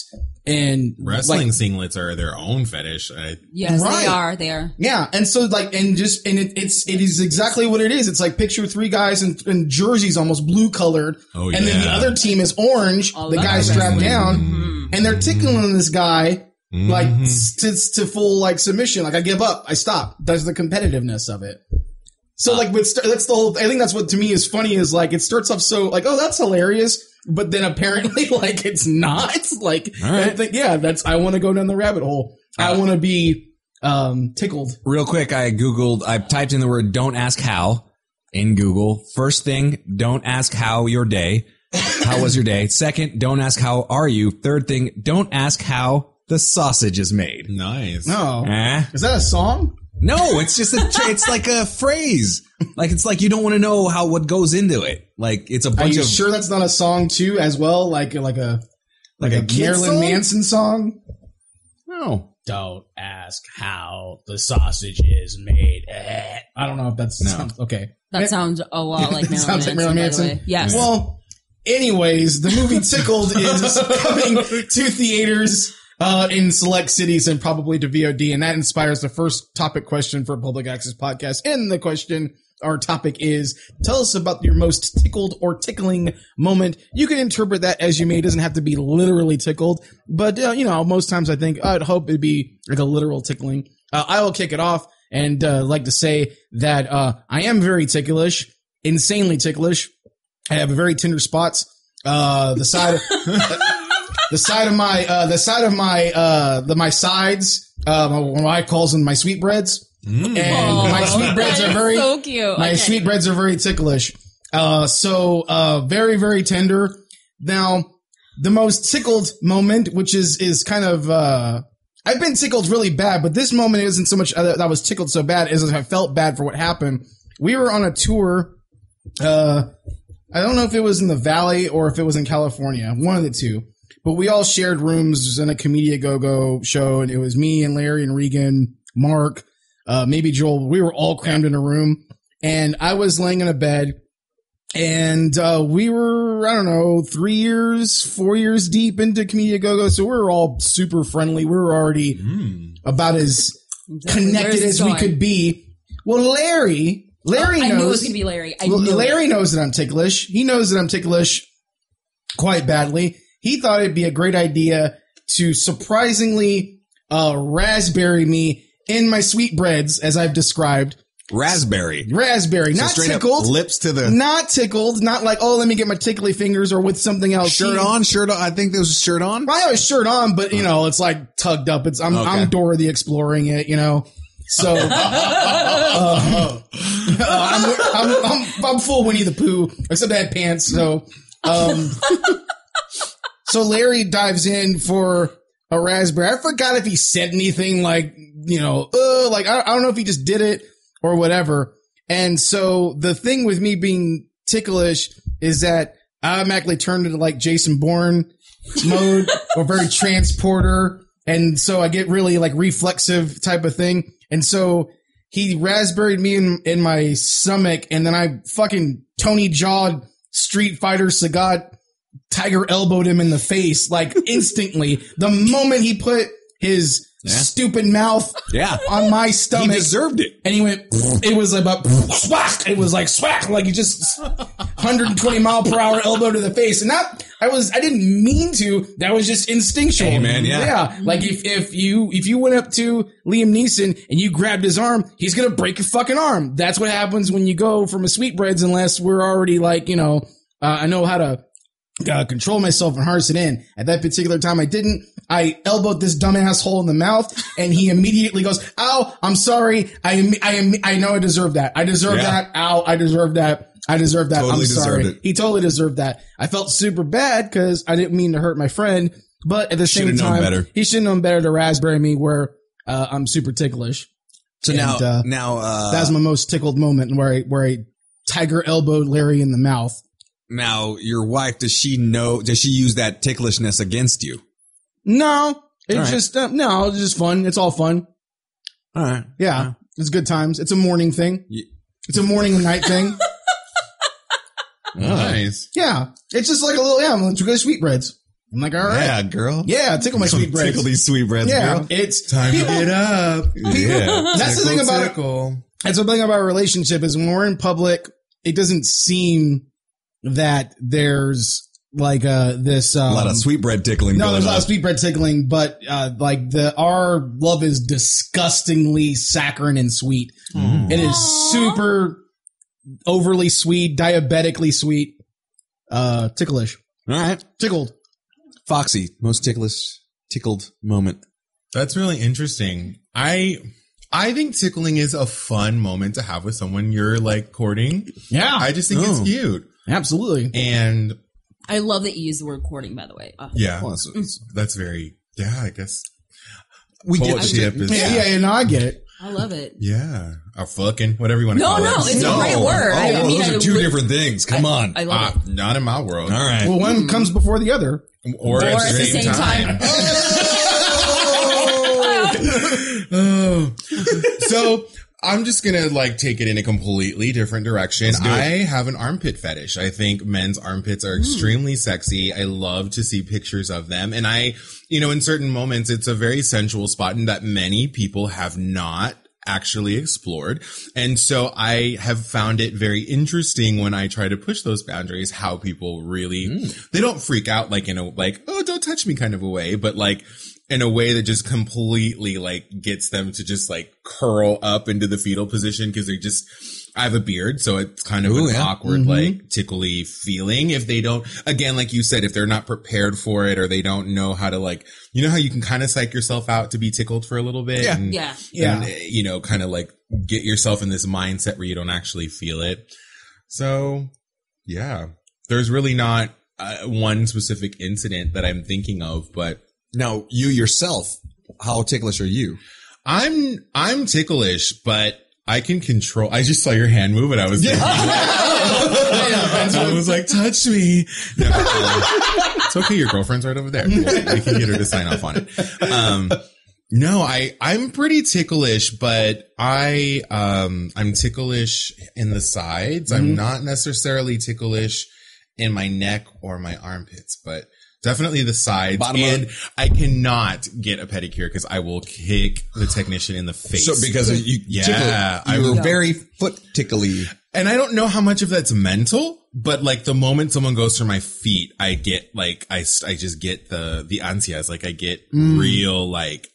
Speaker 2: And
Speaker 4: Wrestling singlets are their own fetish.
Speaker 5: Yes,
Speaker 2: Right.
Speaker 5: they are. They are.
Speaker 2: yeah. And so like, it is exactly what it is. It's like picture 3 guys in jerseys, almost blue colored.
Speaker 4: Oh,
Speaker 2: And then the
Speaker 4: yeah.
Speaker 2: other team is orange.
Speaker 5: Oh,
Speaker 2: The
Speaker 5: that's
Speaker 2: guy's strapped
Speaker 5: wrestling.
Speaker 2: down and they're tickling this guy like
Speaker 4: Mhm.
Speaker 2: to full like submission. Like I give up. I stop. That's the competitiveness of it. So like, that's the whole, I think that's what to me is funny is like, it starts off so like, oh, that's hilarious. But then apparently like it's not like,
Speaker 3: All right.
Speaker 2: I think, yeah, I want to go down the rabbit hole. I want to be, tickled.
Speaker 3: Real quick, I typed in the word "don't ask how" in Google. First thing, don't ask how your day. How was your day? Second, don't ask how are you. Third thing, don't ask how the sausage is made.
Speaker 4: Nice.
Speaker 2: No.
Speaker 3: Eh?
Speaker 2: Is that a song?
Speaker 3: No, it's just it's like a phrase. Like it's like you don't want to know what goes into it. Like it's a
Speaker 2: Are
Speaker 3: bunch
Speaker 2: you
Speaker 3: of
Speaker 2: sure that's not a song too as well? Like a
Speaker 3: kid
Speaker 2: Marilyn
Speaker 3: song?
Speaker 2: Manson song?
Speaker 3: No.
Speaker 2: Don't ask how the sausage is made. I don't know if that's okay.
Speaker 5: That sounds a lot like Marilyn
Speaker 2: Sounds like
Speaker 5: Manson.
Speaker 2: Marilyn
Speaker 5: by the
Speaker 2: Manson.
Speaker 5: way. Yes.
Speaker 2: Well, anyways, the movie Tickled is coming to theaters in select cities and probably to VOD, and that inspires the first topic question for Public Access Podcast. And the question, our topic is, tell us about your most tickled or tickling moment. You can interpret that as you may. It doesn't have to be literally tickled, but most times I think I'd hope it'd be like a literal tickling. I will kick it off and like to say that I am very ticklish, insanely ticklish. I have very tender spots. The side of my sides, my wife calls them my sweetbreads. And my sweetbreads are very,
Speaker 5: so cute.
Speaker 2: my
Speaker 5: Okay.
Speaker 2: sweetbreads are very ticklish. So very, very tender. Now, the most tickled moment, which is kind of, I've been tickled really bad, but this moment isn't so much that I was tickled so bad as I felt bad for what happened. We were on a tour, I don't know if it was in the Valley or if it was in California, one of the two. But we all shared rooms in a Comedia Go-Go show, and it was me and Larry and Regan, Mark, maybe Joel. We were all crammed in a room, and I was laying in a bed, and we were, I don't know, 4 years deep into Comedia Go-Go, so we were all super friendly. We were already about as connected
Speaker 5: Where's
Speaker 2: as
Speaker 5: this
Speaker 2: we
Speaker 5: going?
Speaker 2: could be. Well, Larry
Speaker 5: I
Speaker 2: knows.
Speaker 5: knew it was going to be Larry.
Speaker 2: Larry knows that I'm ticklish. He knows that I'm ticklish quite badly. He thought it'd be a great idea to surprisingly raspberry me in my sweetbreads, as I've described.
Speaker 3: Raspberry.
Speaker 2: Raspberry,
Speaker 3: So
Speaker 2: not
Speaker 3: straight
Speaker 2: tickled.
Speaker 3: up lips to the
Speaker 2: Not tickled. Not like, oh, let me get my tickly fingers or with something else.
Speaker 3: shirt on. I think there was a shirt on.
Speaker 2: I have a shirt on, but it's like tugged up.
Speaker 3: Okay.
Speaker 2: I'm Dora the Exploring it, So I'm full Winnie the Pooh, except I had pants. So so Larry dives in for a raspberry. I forgot if he said anything like I don't know if he just did it or whatever. And so the thing with me being ticklish is that I automatically turned into like Jason Bourne mode or very transporter. And so I get really like reflexive type of thing. And so he raspberried me in my stomach, and then I fucking Tony Jawed Street Fighter Sagat Tiger elbowed him in the face, like instantly. The moment he put his stupid mouth on my stomach.
Speaker 3: He deserved it.
Speaker 2: And he went, it was about swack. It was like swack, like you just 120 mile per hour elbow to the face. And I didn't mean to. That was just instinctual.
Speaker 3: Hey, man, yeah.
Speaker 2: Yeah. Like if you went up to Liam Neeson and you grabbed his arm, he's going to break your fucking arm. That's what happens when you go from a sweetbreads, unless we're already like, I know how to control myself and harness it in. At that particular time, I didn't. I elbowed this dumbass hole in the mouth, and he immediately goes, "Ow! I'm sorry. I know I deserve that. I deserve that. Ow! I deserve that. I deserve that.
Speaker 3: Totally
Speaker 2: I'm sorry."
Speaker 3: deserved it.
Speaker 2: He totally deserved that. I felt super bad because I didn't mean to hurt my friend, but at the same
Speaker 3: Should've known
Speaker 2: time,
Speaker 3: better.
Speaker 2: he should have known better to raspberry me where I'm super ticklish.
Speaker 3: So
Speaker 2: And,
Speaker 3: now
Speaker 2: that was my most tickled moment where I tiger elbowed Larry in the mouth.
Speaker 3: now your wife, does she use that ticklishness against you?
Speaker 2: No, it's
Speaker 3: All right.
Speaker 2: just it's just fun. It's all fun.
Speaker 3: All right.
Speaker 2: Yeah, it's good times. It's a morning thing. It's a morning and night thing.
Speaker 4: Nice.
Speaker 2: Yeah, it's just like a little let's go to sweetbreads. I'm like, all right.
Speaker 3: Yeah, girl.
Speaker 2: Yeah, tickle my sweetbreads.
Speaker 3: Tickle these sweetbreads,
Speaker 2: Yeah,
Speaker 3: girl.
Speaker 2: it's
Speaker 4: Time to get up.
Speaker 3: Yeah.
Speaker 2: That's the thing about it.
Speaker 4: tickle.
Speaker 2: That's the thing about a relationship is when we're in public, it doesn't seem that there's like this
Speaker 3: A lot of sweetbread tickling.
Speaker 2: no,
Speaker 3: going
Speaker 2: there's a lot
Speaker 3: on.
Speaker 2: of sweetbread tickling, but like our love is disgustingly saccharine and sweet. It is super overly sweet, diabetically sweet, ticklish,
Speaker 3: All right.
Speaker 2: tickled.
Speaker 3: Foxy, most tickled moment.
Speaker 4: That's really interesting. I think tickling is a fun moment to have with someone you're like courting.
Speaker 2: Yeah,
Speaker 4: I just think it's cute.
Speaker 2: absolutely.
Speaker 4: And
Speaker 5: I love that you use the word courting, by the way.
Speaker 4: yeah,
Speaker 3: Well, it's-
Speaker 4: that's very, yeah, I guess.
Speaker 3: we get
Speaker 4: Courtship is,
Speaker 2: Yeah, no, I get it.
Speaker 5: I love it.
Speaker 4: yeah, or fucking, whatever you want to
Speaker 5: No,
Speaker 4: call
Speaker 5: no,
Speaker 4: it.
Speaker 5: it's a great word. I
Speaker 3: Oh,
Speaker 5: mean,
Speaker 3: those
Speaker 5: I
Speaker 3: are two
Speaker 5: li-
Speaker 3: different things. Come on.
Speaker 5: I love it.
Speaker 4: Not in my world.
Speaker 3: All right.
Speaker 2: Well, one comes before the other.
Speaker 4: Or at the same time. Oh. So I'm just gonna like take it in a completely different direction. I have an armpit fetish. I think men's armpits are extremely sexy. I love to see pictures of them. And in certain moments, it's a very sensual spot and that many people have not actually explored. And so I have found it very interesting when I try to push those boundaries, how people really, they don't freak out like in a, like, oh, don't touch me kind of a way, but like in a way that just completely like gets them to just like curl up into the fetal position because I have a beard, so it's kind of an awkward, like tickly feeling if they don't, again, like you said, if they're not prepared for it or they don't know how to like, you know how you can kind of psych yourself out to be tickled for a little bit?
Speaker 3: Yeah.
Speaker 4: And,
Speaker 5: Yeah.
Speaker 4: and, kind of like get yourself in this mindset where you don't actually feel it. So, yeah, there's really not one specific incident that I'm thinking of, but
Speaker 3: Now, you yourself, how ticklish are you?
Speaker 4: I'm ticklish, but I can control. I just saw your hand move and I was I was like, touch me. No, it's okay. Your girlfriend's right over there. We can get her to sign off on it. No, I'm pretty ticklish, but I'm ticklish in the sides. I'm not necessarily ticklish in my neck or my armpits, but definitely the sides.
Speaker 3: Bottom
Speaker 4: and
Speaker 3: up.
Speaker 4: I cannot get a pedicure because I will kick the technician in the face.
Speaker 3: So because you,
Speaker 4: Yeah,
Speaker 3: you were very foot tickly.
Speaker 4: And I don't know how much of that's mental, but like the moment someone goes through my feet, I get like, I just get the ansias. Like I get real,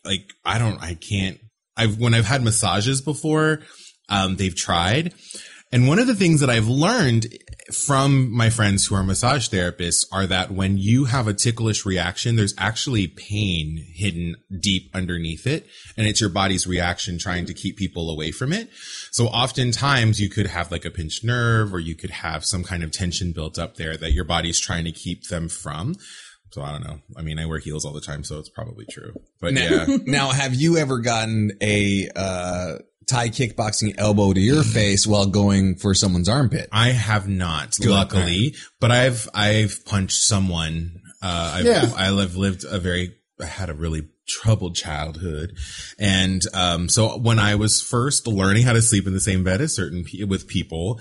Speaker 4: when I've had massages before, they've tried. And one of the things that I've learned from my friends who are massage therapists are that when you have a ticklish reaction, there's actually pain hidden deep underneath it. And it's your body's reaction trying to keep people away from it. So oftentimes you could have like a pinched nerve or you could have some kind of tension built up there that your body's trying to keep them from. So I don't know. I mean, I wear heels all the time, so it's probably true. But yeah.
Speaker 3: Now, have you ever gotten a Thai kickboxing elbow to your face while going for someone's armpit?
Speaker 4: I have not, luckily, but I've punched someone. I had a really troubled childhood. And, so when I was first learning how to sleep in the same bed as with people,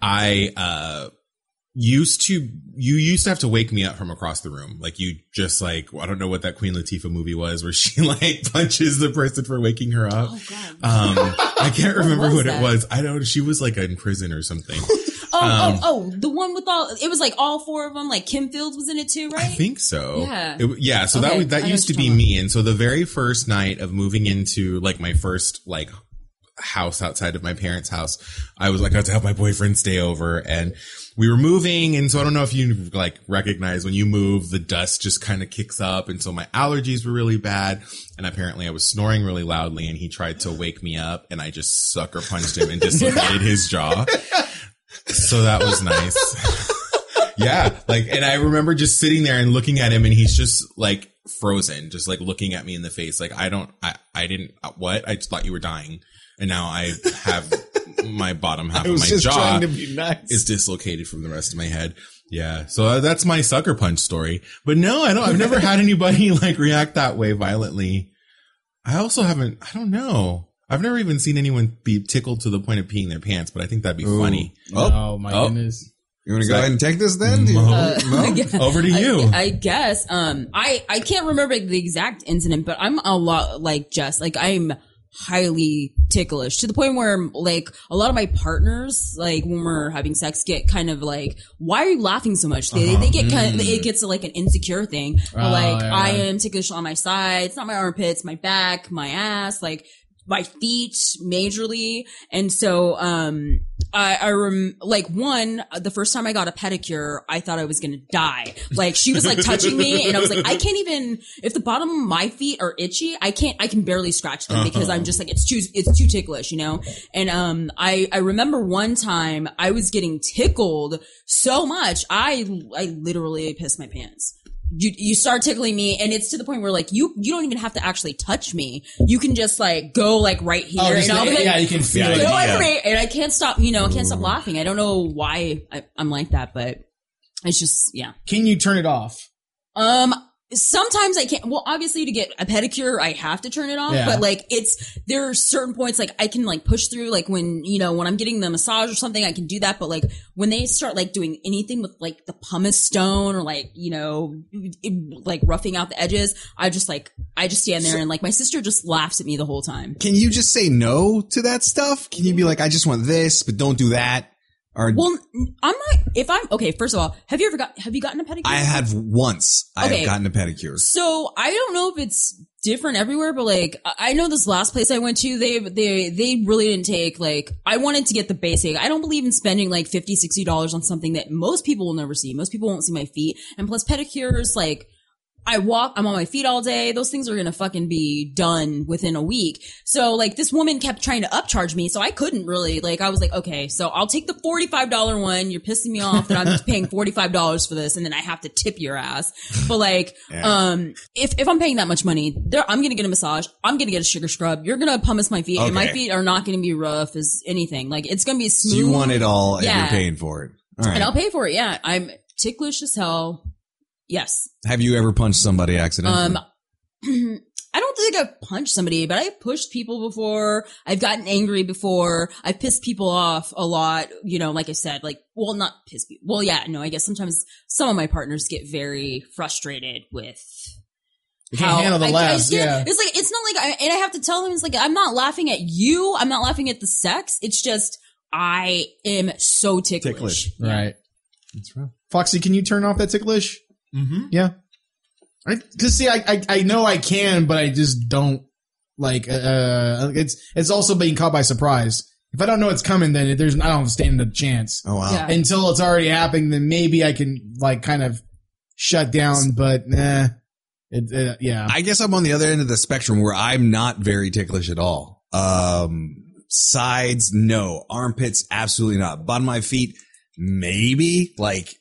Speaker 4: you used to have to wake me up from across the room. Like you just like, I don't know what that Queen Latifah movie was where she like punches the person for waking her up.
Speaker 5: Oh, God.
Speaker 4: I can't remember what
Speaker 5: that?
Speaker 4: it was. I don't, she was like in prison or something.
Speaker 5: The one with it was like all four of them, like Kim Fields was in it too, right?
Speaker 4: I think so.
Speaker 5: Yeah.
Speaker 4: So
Speaker 5: Okay,
Speaker 4: that
Speaker 5: I know
Speaker 4: used to
Speaker 5: what
Speaker 4: be
Speaker 5: you're
Speaker 4: me. And so the very first night of moving into like my first like house outside of my parents' house, I was like, I had to help my boyfriend stay over and we were moving. And so I don't know if you like recognize when you move, the dust just kind of kicks up. And so my allergies were really bad. And apparently I was snoring really loudly and he tried to wake me up and I just sucker punched him and dislocated his jaw. So that was nice. Yeah. Like, and I remember just sitting there and looking at him and he's just like frozen, just like looking at me in the face. Like, I just thought you were dying. And now I have my bottom half of my jaw is dislocated from the rest of my head. Yeah. So that's my sucker punch story. But no, I've never had anybody like react that way violently. I don't know. I've never even seen anyone be tickled to the point of peeing their pants, but I think that'd be funny.
Speaker 2: Oh my goodness.
Speaker 3: You want to go ahead and take this then?
Speaker 4: Over to you.
Speaker 5: I guess. I can't remember the exact incident, but I'm a lot like Jess. Like I'm highly ticklish to the point where like a lot of my partners, like when we're having sex, get kind of like, why are you laughing so much? They get kind of, it gets like an insecure thing. But like I am ticklish on my sides, not my armpits, my back, my ass, like my feet majorly. And so, the first time I got a pedicure, I thought I was going to die. Like she was like touching me and I was like, I can't even, if the bottom of my feet are itchy, I can barely scratch them because I'm just like, it's too ticklish, you know? And, I remember one time I was getting tickled so much, I literally pissed my pants. You start tickling me and it's to the point where like you don't even have to actually touch me. You can just like go like right here and I'll be like,
Speaker 2: you can feel it.
Speaker 5: And I can't stop, I can't stop laughing. I don't know why I'm like that, but it's just, yeah.
Speaker 2: Can you turn it off?
Speaker 5: Sometimes I can't. Well, obviously to get a pedicure, I have to turn it off, but like there are certain points like I can like push through, like when I'm getting the massage or something, I can do that. But like when they start like doing anything with like the pumice stone or like, like roughing out the edges, I just stand there and like my sister just laughs at me the whole time.
Speaker 3: Can you just say no to that stuff? Can you be like, I just want this, but don't do that?
Speaker 5: Well, first of all, have you gotten a pedicure?
Speaker 3: I have once. I have gotten a pedicure.
Speaker 5: So I don't know if it's different everywhere, but like, I know this last place I went to, they really didn't take like, I wanted to get the basic. I don't believe in spending like $50, $60 on something that most people will never see. Most people won't see my feet. And plus pedicures, like, I'm on my feet all day. Those things are going to fucking be done within a week. So like this woman kept trying to upcharge me. So I couldn't really I was like, okay, so I'll take the $45 one. You're pissing me off that I'm paying $45 for this. And then I have to tip your ass. But like, if I'm paying that much money, I'm going to get a massage. I'm going to get a sugar scrub. You're going to pumice my feet and my feet are not going to be rough as anything. Like it's going to be smooth.
Speaker 3: So you want it all and you're paying for it. All right.
Speaker 5: And I'll pay for it. Yeah. I'm ticklish as hell. Yes.
Speaker 3: Have you ever punched somebody accidentally?
Speaker 5: I don't think I've punched somebody, but I've pushed people before. I've gotten angry before. I've pissed people off a lot. Like I said, not piss people. Well, yeah, no, I guess sometimes some of my partners get very frustrated with
Speaker 2: you can't handle the laughs. Yeah.
Speaker 5: It's like, it's not like, and I have to tell them, it's like, I'm not laughing at you. I'm not laughing at the sex. It's just, I am so ticklish.
Speaker 2: Right. That's right. Foxy, can you turn off that ticklish?
Speaker 4: Mm-hmm.
Speaker 2: Yeah. Cause see, I know I can, but I just don't like, it's also being caught by surprise. If I don't know it's coming, then I don't stand a chance.
Speaker 3: Oh, wow.
Speaker 5: Yeah.
Speaker 2: Until it's already happening, then maybe I can kind of shut down, but nah. Yeah.
Speaker 3: I guess I'm on the other end of the spectrum where I'm not very ticklish at all. Sides, no. Armpits, absolutely not. Bottom of my feet, maybe.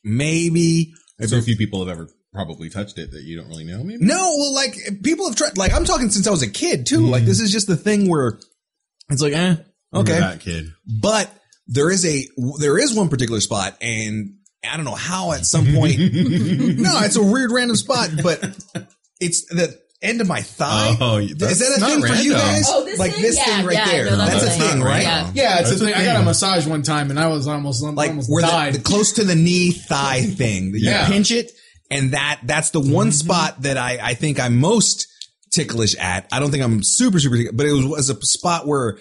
Speaker 4: So a few people have ever probably touched it that you don't really know, maybe?
Speaker 3: No, well, people have tried, I'm talking since I was a kid, too. Mm. This is just the thing where it's like, okay.
Speaker 4: That kid.
Speaker 3: But there is one particular spot, and I don't know how at some point, no, it's a weird random spot, but it's the end of my thigh.
Speaker 4: Oh,
Speaker 3: is that a thing for you guys?
Speaker 5: Oh, this thing right
Speaker 3: there.
Speaker 5: No,
Speaker 3: that's a thing, right?
Speaker 2: Yeah, it's a thing. I got a massage one time and I was almost
Speaker 3: where
Speaker 2: died.
Speaker 3: The close to the knee thigh thing. You pinch it, and that's the one spot that I think I'm most ticklish at. I don't think I'm super ticklish, but it was a spot where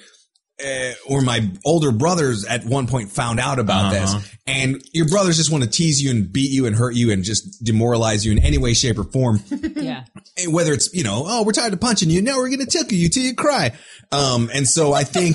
Speaker 3: my older brothers at one point found out about this, and your brothers just want to tease you and beat you and hurt you and just demoralize you in any way, shape, or form.
Speaker 5: Yeah.
Speaker 3: Whether it's, we're tired of punching you. Now we're going to tickle you till you cry. And so I think,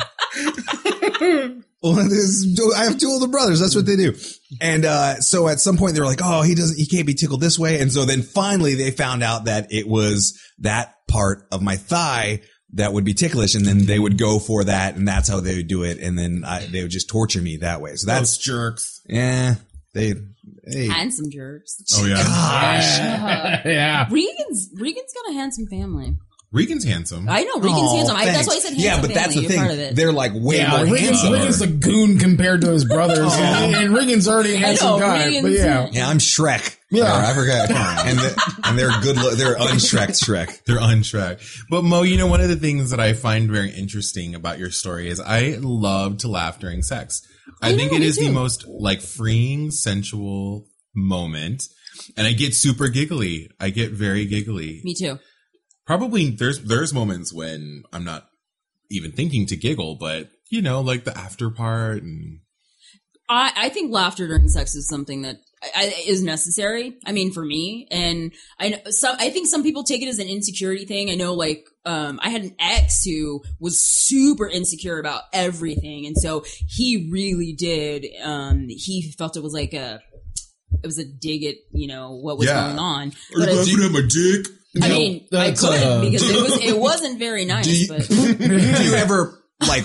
Speaker 3: I have two older brothers. That's what they do. And, so at some point they were like, oh, he can't be tickled this way. And so then finally they found out that it was that part of my thigh that would be ticklish, and then they would go for that, and that's how they would do it, and then they would just torture me that way. So that's
Speaker 4: those jerks.
Speaker 3: Yeah, they
Speaker 5: handsome jerks.
Speaker 4: Oh yeah,
Speaker 3: gosh,
Speaker 2: yeah.
Speaker 5: Regan's got a handsome family.
Speaker 4: Regan's handsome.
Speaker 5: I know Regan's handsome. That's why I said handsome.
Speaker 3: Yeah, but that's the
Speaker 5: family. You're part of
Speaker 3: thing.
Speaker 5: it.
Speaker 3: They're like way more handsome.
Speaker 2: Regan's the goon compared to his brothers, and Regan's already a handsome guy.
Speaker 5: Regan's-
Speaker 2: But yeah,
Speaker 3: Yeah, I'm Shrek.
Speaker 2: Yeah.
Speaker 3: I forgot. And they're good. They're unShrek Shrek.
Speaker 4: They're on track. But Mo, you know, one of the things that I find very interesting about your story is I love to laugh during sex. I think it is the most like freeing, sensual moment. And I get super giggly. I get very giggly.
Speaker 5: Me too.
Speaker 4: Probably there's moments when I'm not even thinking to giggle, but you know, like the after part and
Speaker 5: I think laughter during sex is something that is necessary. I mean, for me, and I think some people take it as an insecurity thing. I know, like, I had an ex who was super insecure about everything, and so he really did. He felt it was like a dig at, you know, what was going on.
Speaker 4: Are you laughing at my dick?
Speaker 5: I mean, I couldn't because it wasn't very nice. But
Speaker 3: Do you ever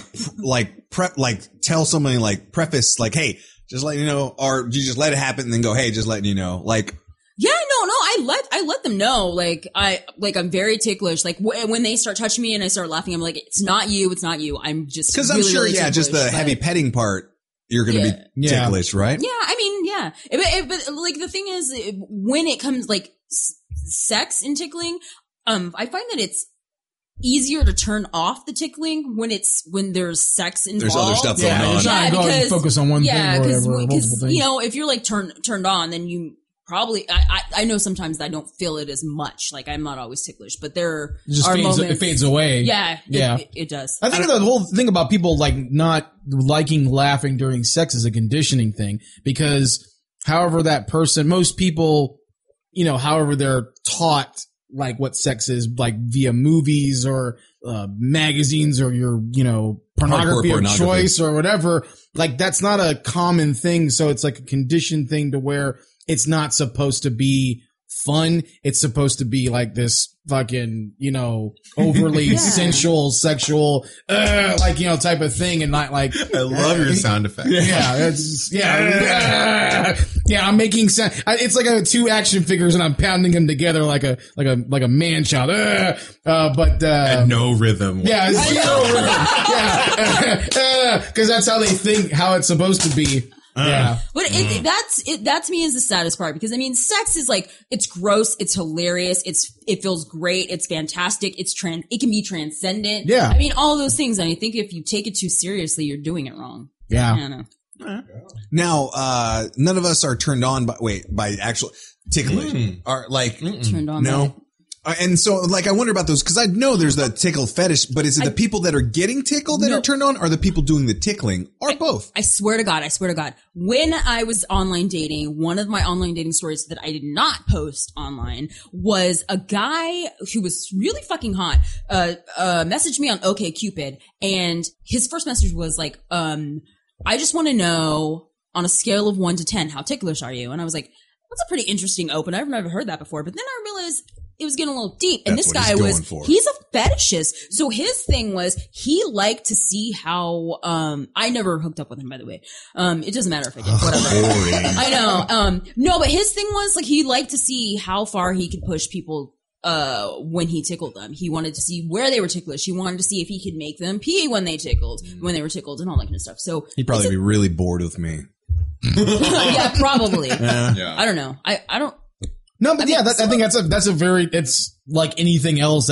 Speaker 3: tell somebody like preface like, hey, just letting you know, or do you just let it happen and then go, hey, just letting you know, like?
Speaker 5: yeah, no, I let them know. Like I'm very ticklish. Like when they start touching me and I start laughing, I'm like, it's not you. I'm just
Speaker 3: Because
Speaker 5: really,
Speaker 3: I'm sure,
Speaker 5: really
Speaker 3: yeah, just the
Speaker 5: ticklish,
Speaker 3: heavy
Speaker 5: but-
Speaker 3: petting part, you're going to be
Speaker 2: Yeah.
Speaker 3: ticklish, right?
Speaker 5: Yeah, I mean, yeah. But like the thing is, when it comes like sex and tickling, I find that it's easier to turn off the tickling when there's sex involved.
Speaker 3: There's other stuff going
Speaker 2: yeah,
Speaker 3: on.
Speaker 2: you're trying to go and focus on one thing or whatever, or multiple things.
Speaker 5: you know, if you're like turned on, then you probably. I know sometimes I don't feel it as much. Like I'm not always ticklish, but there
Speaker 2: It just
Speaker 5: are
Speaker 2: fades,
Speaker 5: moments.
Speaker 2: it fades away.
Speaker 5: Yeah,
Speaker 2: Yeah.
Speaker 5: it does.
Speaker 2: I think the whole thing about people like not liking laughing during sex is a conditioning thing because however that person, most people, you know, however they're taught like what sex is, like via movies or magazines or your, you know, pornography of
Speaker 3: pornography.
Speaker 2: choice or whatever, like that's not a common thing. So it's like a conditioned thing to where it's not supposed to be fun. It's supposed to be like this fucking, you know, overly sensual, sexual, like, you know, type of thing and not like.
Speaker 4: I love your sound effect.
Speaker 2: Yeah, it's, yeah, I'm making sound. It's like two action figures and I'm pounding them together like a man child. But,
Speaker 4: And no rhythm.
Speaker 2: yeah, it's yeah, because that's how they think, how it's supposed to be. Yeah.
Speaker 5: But that to me is the saddest part because I mean, sex is like, it's gross, it's hilarious, it feels great, it's fantastic, it can be transcendent.
Speaker 2: Yeah.
Speaker 5: I mean, all those things. And I think if you take it too seriously, you're doing it wrong.
Speaker 2: Yeah.
Speaker 5: I don't know.
Speaker 3: Now, none of us are turned on by actual tickling. Are like,
Speaker 5: Turned on. by it.
Speaker 3: no. And so, like, I wonder about those because I know there's the tickle fetish, but is it the people that are getting tickled that are turned on, or the people doing the tickling, or both?
Speaker 5: I swear to God. When I was online dating, one of my online dating stories that I did not post online was a guy who was really fucking hot, messaged me on OkCupid, and his first message was like, I just want to know on a scale of 1 to 10, how ticklish are you? And I was like, that's a pretty interesting open. I've never heard that before. But then I realized it was getting a little deep. And
Speaker 3: That's
Speaker 5: this
Speaker 3: what
Speaker 5: guy
Speaker 3: he's going for.
Speaker 5: he's a fetishist. So his thing was he liked to see how, I never hooked up with him, by the way. It doesn't matter if I did, whatever. I know. No, but his thing was like, he liked to see how far he could push people, when he tickled them. He wanted to see where they were ticklish. He wanted to see if he could make them pee when they were tickled and all that kind of stuff. So
Speaker 3: He'd probably be really bored with me.
Speaker 5: yeah, probably.
Speaker 4: Yeah.
Speaker 5: I don't know. I don't.
Speaker 2: No, but I think that's a very, it's like anything else.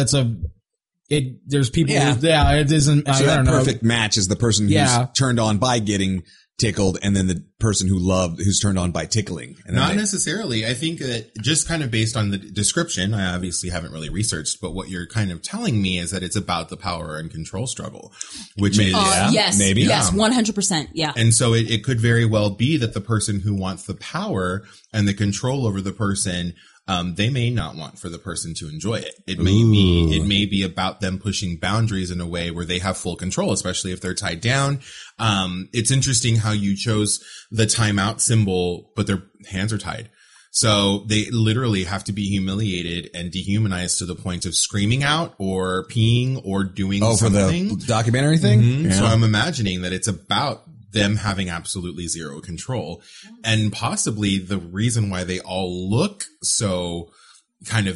Speaker 2: There's people, it isn't,
Speaker 3: So
Speaker 2: I
Speaker 3: that
Speaker 2: don't know.
Speaker 3: perfect match is the person who's turned on by getting tickled, and then the person who's turned on by tickling. And
Speaker 4: Not necessarily. I think that just kind of based on the description, I obviously haven't really researched, but what you're kind of telling me is that it's about the power and control struggle, which is,
Speaker 5: Yes.
Speaker 3: maybe.
Speaker 5: Yes. 100%. Yeah.
Speaker 4: and so it could very well be that the person who wants the power and the control over the person, they may not want for the person to enjoy it. It may be about them pushing boundaries in a way where they have full control, especially if they're tied down. It's interesting how you chose the timeout symbol, but their hands are tied. So they literally have to be humiliated and dehumanized to the point of screaming out or peeing or doing something.
Speaker 3: For the documentary thing?
Speaker 4: Mhm. So I'm imagining that it's about them having absolutely zero control, and possibly the reason why they all look so kind of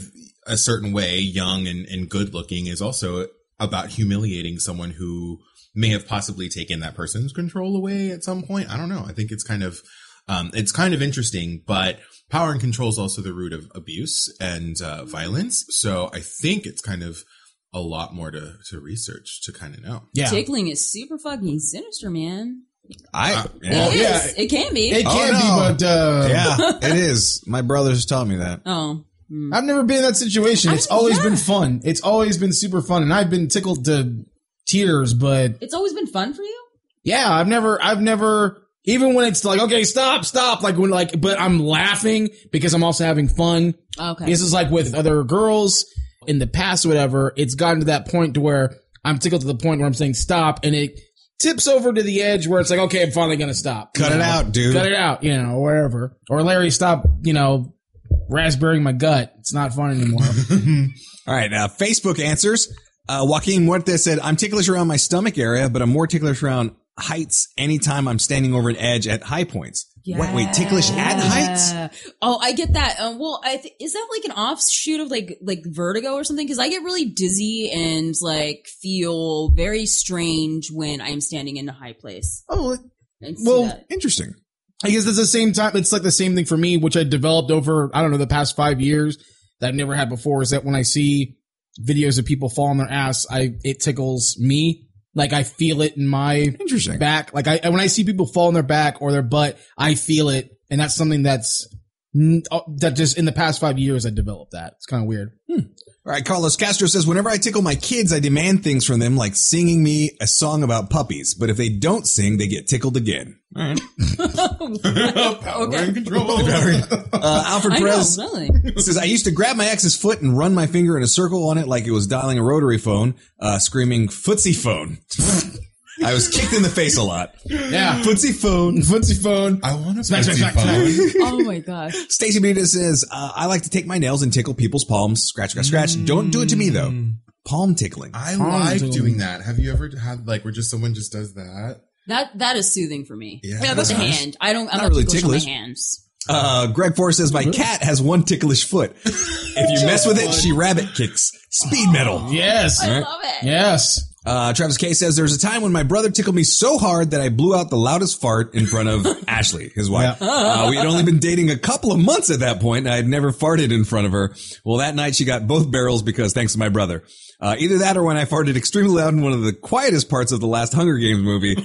Speaker 4: a certain way, young and good looking, is also about humiliating someone who may have possibly taken that person's control away at some point. I don't know. I think it's kind of interesting, but power and control is also the root of abuse and violence. So I think it's kind of a lot more to research to kind of know.
Speaker 2: Yeah.
Speaker 5: Tickling is super fucking sinister, man.
Speaker 2: Well, yeah.
Speaker 5: It can be.
Speaker 2: It can be, but
Speaker 3: yeah, it is. My brothers taught me that.
Speaker 5: Oh.
Speaker 2: I've never been in that situation. It's always been fun. It's always been super fun, and I've been tickled to tears. But
Speaker 5: it's always been fun for you.
Speaker 2: Yeah, I've never. Even when it's like, okay, stop, like when but I'm laughing because I'm also having fun.
Speaker 5: Okay.
Speaker 2: This is like with other girls in the past or whatever. It's gotten to that point to where I'm tickled to the point where I'm saying stop, and it tips over to the edge where it's like, okay, I'm finally gonna stop.
Speaker 3: Cut it out, dude.
Speaker 2: Cut it out, or wherever. Or Larry, stop, raspberrying my gut. It's not fun anymore.
Speaker 3: All right, Facebook answers. Joaquin Muerte said, I'm ticklish around my stomach area, but I'm more ticklish around heights anytime I'm standing over an edge at high points.
Speaker 5: Yeah.
Speaker 3: Wait, ticklish at heights?
Speaker 5: Oh, I get that. Well, is that like an offshoot of like vertigo or something? Because I get really dizzy and feel very strange when I'm standing in a high place.
Speaker 2: Oh, well,
Speaker 3: interesting.
Speaker 2: I guess it's the same time. It's like the same thing for me, which I developed over, I don't know, the past 5 years that I've never had before, is that when I see videos of people fall on their ass, it tickles me. I feel it in my back. When I see people fall on their back or their butt, I feel it. And that's something that just in the past 5 years, I developed that. It's kind of weird.
Speaker 3: All right. Carlos Castro says, whenever I tickle my kids, I demand things from them, like singing me a song about puppies. But if they don't sing, they get tickled again. All right.
Speaker 4: Power and control.
Speaker 3: Alfred Perez says, I used to grab my ex's foot and run my finger in a circle on it like it was dialing a rotary phone, screaming footsie phone. I was kicked in the face a lot.
Speaker 2: Yeah.
Speaker 3: Footsie phone.
Speaker 2: Footsie phone.
Speaker 4: I want a
Speaker 2: smack,
Speaker 4: footsie phone.
Speaker 5: Oh my gosh.
Speaker 3: Stacey Benitez says, I like to take my nails and tickle people's palms. Scratch. Don't do it to me though. Palm tickling.
Speaker 4: I like doing that. Have you ever had where just someone just does that?
Speaker 5: That is soothing for me.
Speaker 3: Yeah,
Speaker 5: that's a hand. I'm not
Speaker 3: really
Speaker 5: ticklish
Speaker 3: ticklish.
Speaker 5: on my hands.
Speaker 3: Greg Forrest says, my cat has one ticklish foot. If you mess with it, she rabbit kicks. Speed metal.
Speaker 2: Yes.
Speaker 5: I love it.
Speaker 2: Yes.
Speaker 3: Travis K says, there's a time when my brother tickled me so hard that I blew out the loudest fart in front of Ashley, his wife. Yeah. We had only been dating a couple of months at that point, and I had never farted in front of her. Well, that night she got both barrels because thanks to my brother. Either that or when I farted extremely loud in one of the quietest parts of the last Hunger Games movie.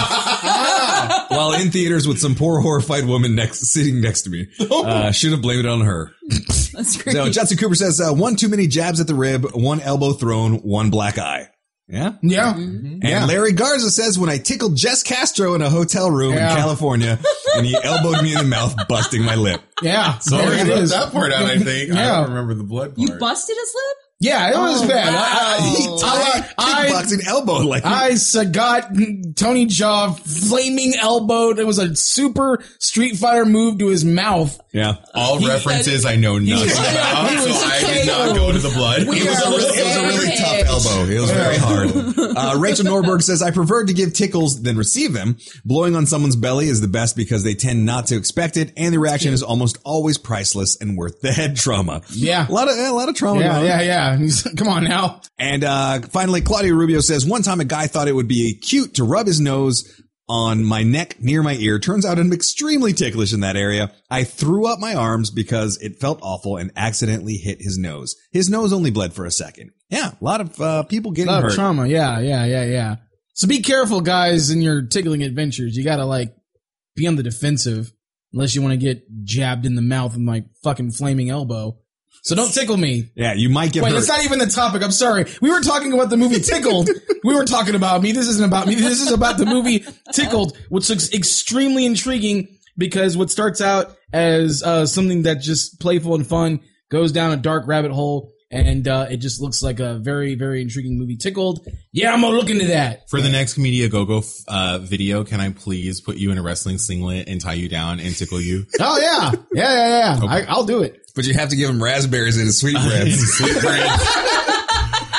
Speaker 3: While in theaters with some poor horrified woman sitting next to me. Should have blamed it on her.
Speaker 5: That's great.
Speaker 3: So Judson Cooper says, one too many jabs at the rib, one elbow thrown, one black eye. Yeah?
Speaker 2: Yeah.
Speaker 5: Mm-hmm.
Speaker 3: And Larry Garza says, when I tickled Jess Castro in a hotel room in California, and he elbowed me in the mouth, busting my lip.
Speaker 2: Yeah.
Speaker 4: Sorry, I left that part out, I think. I don't remember the blood part.
Speaker 5: You busted his lip?
Speaker 2: Yeah, it was bad.
Speaker 5: Wow.
Speaker 3: Kickboxing elbow like
Speaker 2: I got Tony Jaa flaming elbowed. It was a super Street Fighter move to his mouth.
Speaker 3: Yeah.
Speaker 4: All references I know nothing about, so I did not go to the blood.
Speaker 3: It was a really tough elbow. It was very hard. Rachel Norberg says, I prefer to give tickles than receive them. Blowing on someone's belly is the best because they tend not to expect it, and the reaction is almost always priceless and worth the head trauma.
Speaker 2: Yeah.
Speaker 3: A lot of trauma.
Speaker 2: Yeah. Come on now.
Speaker 3: And finally, Claudia Rubio says, one time a guy thought it would be cute to rub his nose on my neck near my ear. Turns out I'm extremely ticklish in that area. I threw up my arms because it felt awful and accidentally hit his nose. His nose only bled for a second. Yeah, a lot of people getting hurt.
Speaker 2: A lot of trauma. Yeah. So be careful, guys, in your tickling adventures. You gotta be on the defensive unless you want to get jabbed in the mouth with my fucking flaming elbow. So don't tickle me.
Speaker 3: Yeah, you might get hurt.
Speaker 2: Wait, that's not even the topic. I'm sorry. We were talking about the movie Tickled. We were talking about me. This isn't about me. This is about the movie Tickled, which looks extremely intriguing because what starts out as something that's just playful and fun goes down a dark rabbit hole, and it just looks like a very, very intriguing movie. Tickled. Yeah, I'm gonna look into that.
Speaker 4: For the next Comedia Go-Go video, can I please put you in a wrestling singlet and tie you down and tickle you?
Speaker 2: Oh, yeah. Yeah.
Speaker 4: Okay.
Speaker 2: I'll do it.
Speaker 3: But you have to give him raspberries in his sweet breads.
Speaker 4: Sweet bread.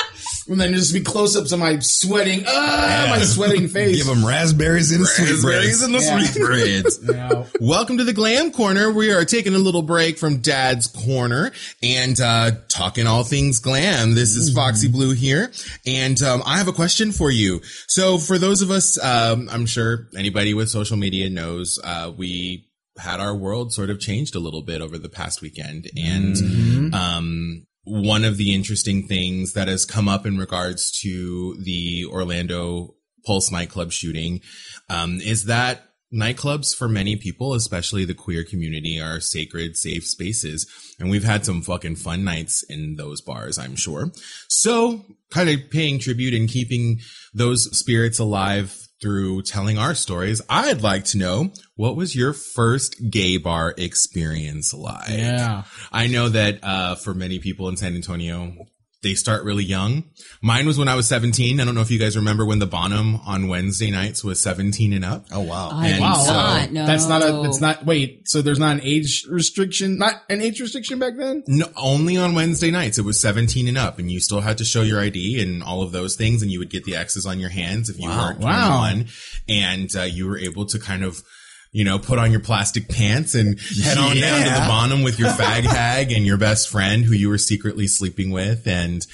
Speaker 2: And then just be close-ups of my sweating, my sweating face.
Speaker 3: Give them raspberries and
Speaker 4: Raspberries and the sweetbreads.
Speaker 2: Yeah.
Speaker 4: Welcome to the Glam Corner. We are taking a little break from Dad's Corner and talking all things glam. This is Foxy Blue here, and I have a question for you. So for those of us, I'm sure anybody with social media knows we had our world sort of changed a little bit over the past weekend, and one of the interesting things that has come up in regards to the Orlando Pulse nightclub shooting is that nightclubs for many people, especially the queer community, are sacred, safe spaces. And we've had some fucking fun nights in those bars, I'm sure. So kind of paying tribute and keeping those spirits alive through telling our stories, I'd like to know, what was your first gay bar experience like?
Speaker 2: Yeah.
Speaker 4: I know that for many people in San Antonio, they start really young. Mine was when I was 17. I don't know if you guys remember when the Bonham on Wednesday nights was 17 and up.
Speaker 3: Oh, wow.
Speaker 5: I
Speaker 4: And
Speaker 5: did
Speaker 2: wow.
Speaker 5: not know.
Speaker 2: That's not, wait, so there's not an age restriction back then?
Speaker 4: No, only on Wednesday nights. It was 17 and up, and you still had to show your ID and all of those things, and you would get the X's on your hands if you weren't 21. And you were able to kind of, put on your plastic pants and head on down to the Bonham with your fag hag and your best friend who you were secretly sleeping with. And,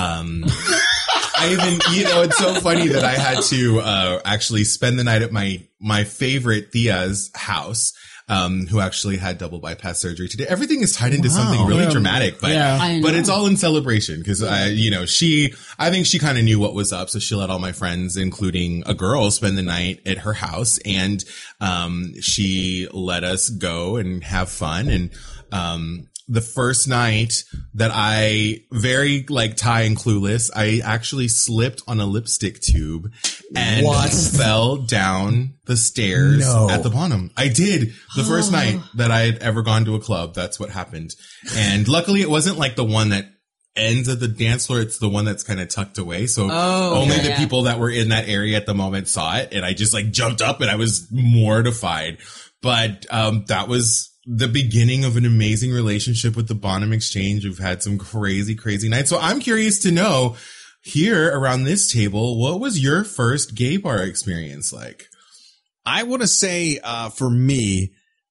Speaker 4: I even, it's so funny that I had to, actually spend the night at my favorite Thea's house, who actually had double bypass surgery today. Everything is tied into something really dramatic, but it's all in celebration because I think she kind of knew what was up. So she let all my friends, including a girl, spend the night at her house, and, she let us go and have fun. And, the first night that I, very like Ty and Clueless, I actually slipped on a lipstick tube and fell down the stairs at the Bonham. I did. The first night that I had ever gone to a club, that's what happened. And luckily it wasn't like the one that ends at the dance floor. It's the one that's kind of tucked away. So only the people that were in that area at the moment saw it. And I just like jumped up and I was mortified. But, that was the beginning of an amazing relationship with the Bonham Exchange. We've had some crazy, crazy nights. So I'm curious to know, here around this table, what was your first gay bar experience like?
Speaker 3: I want to say, for me,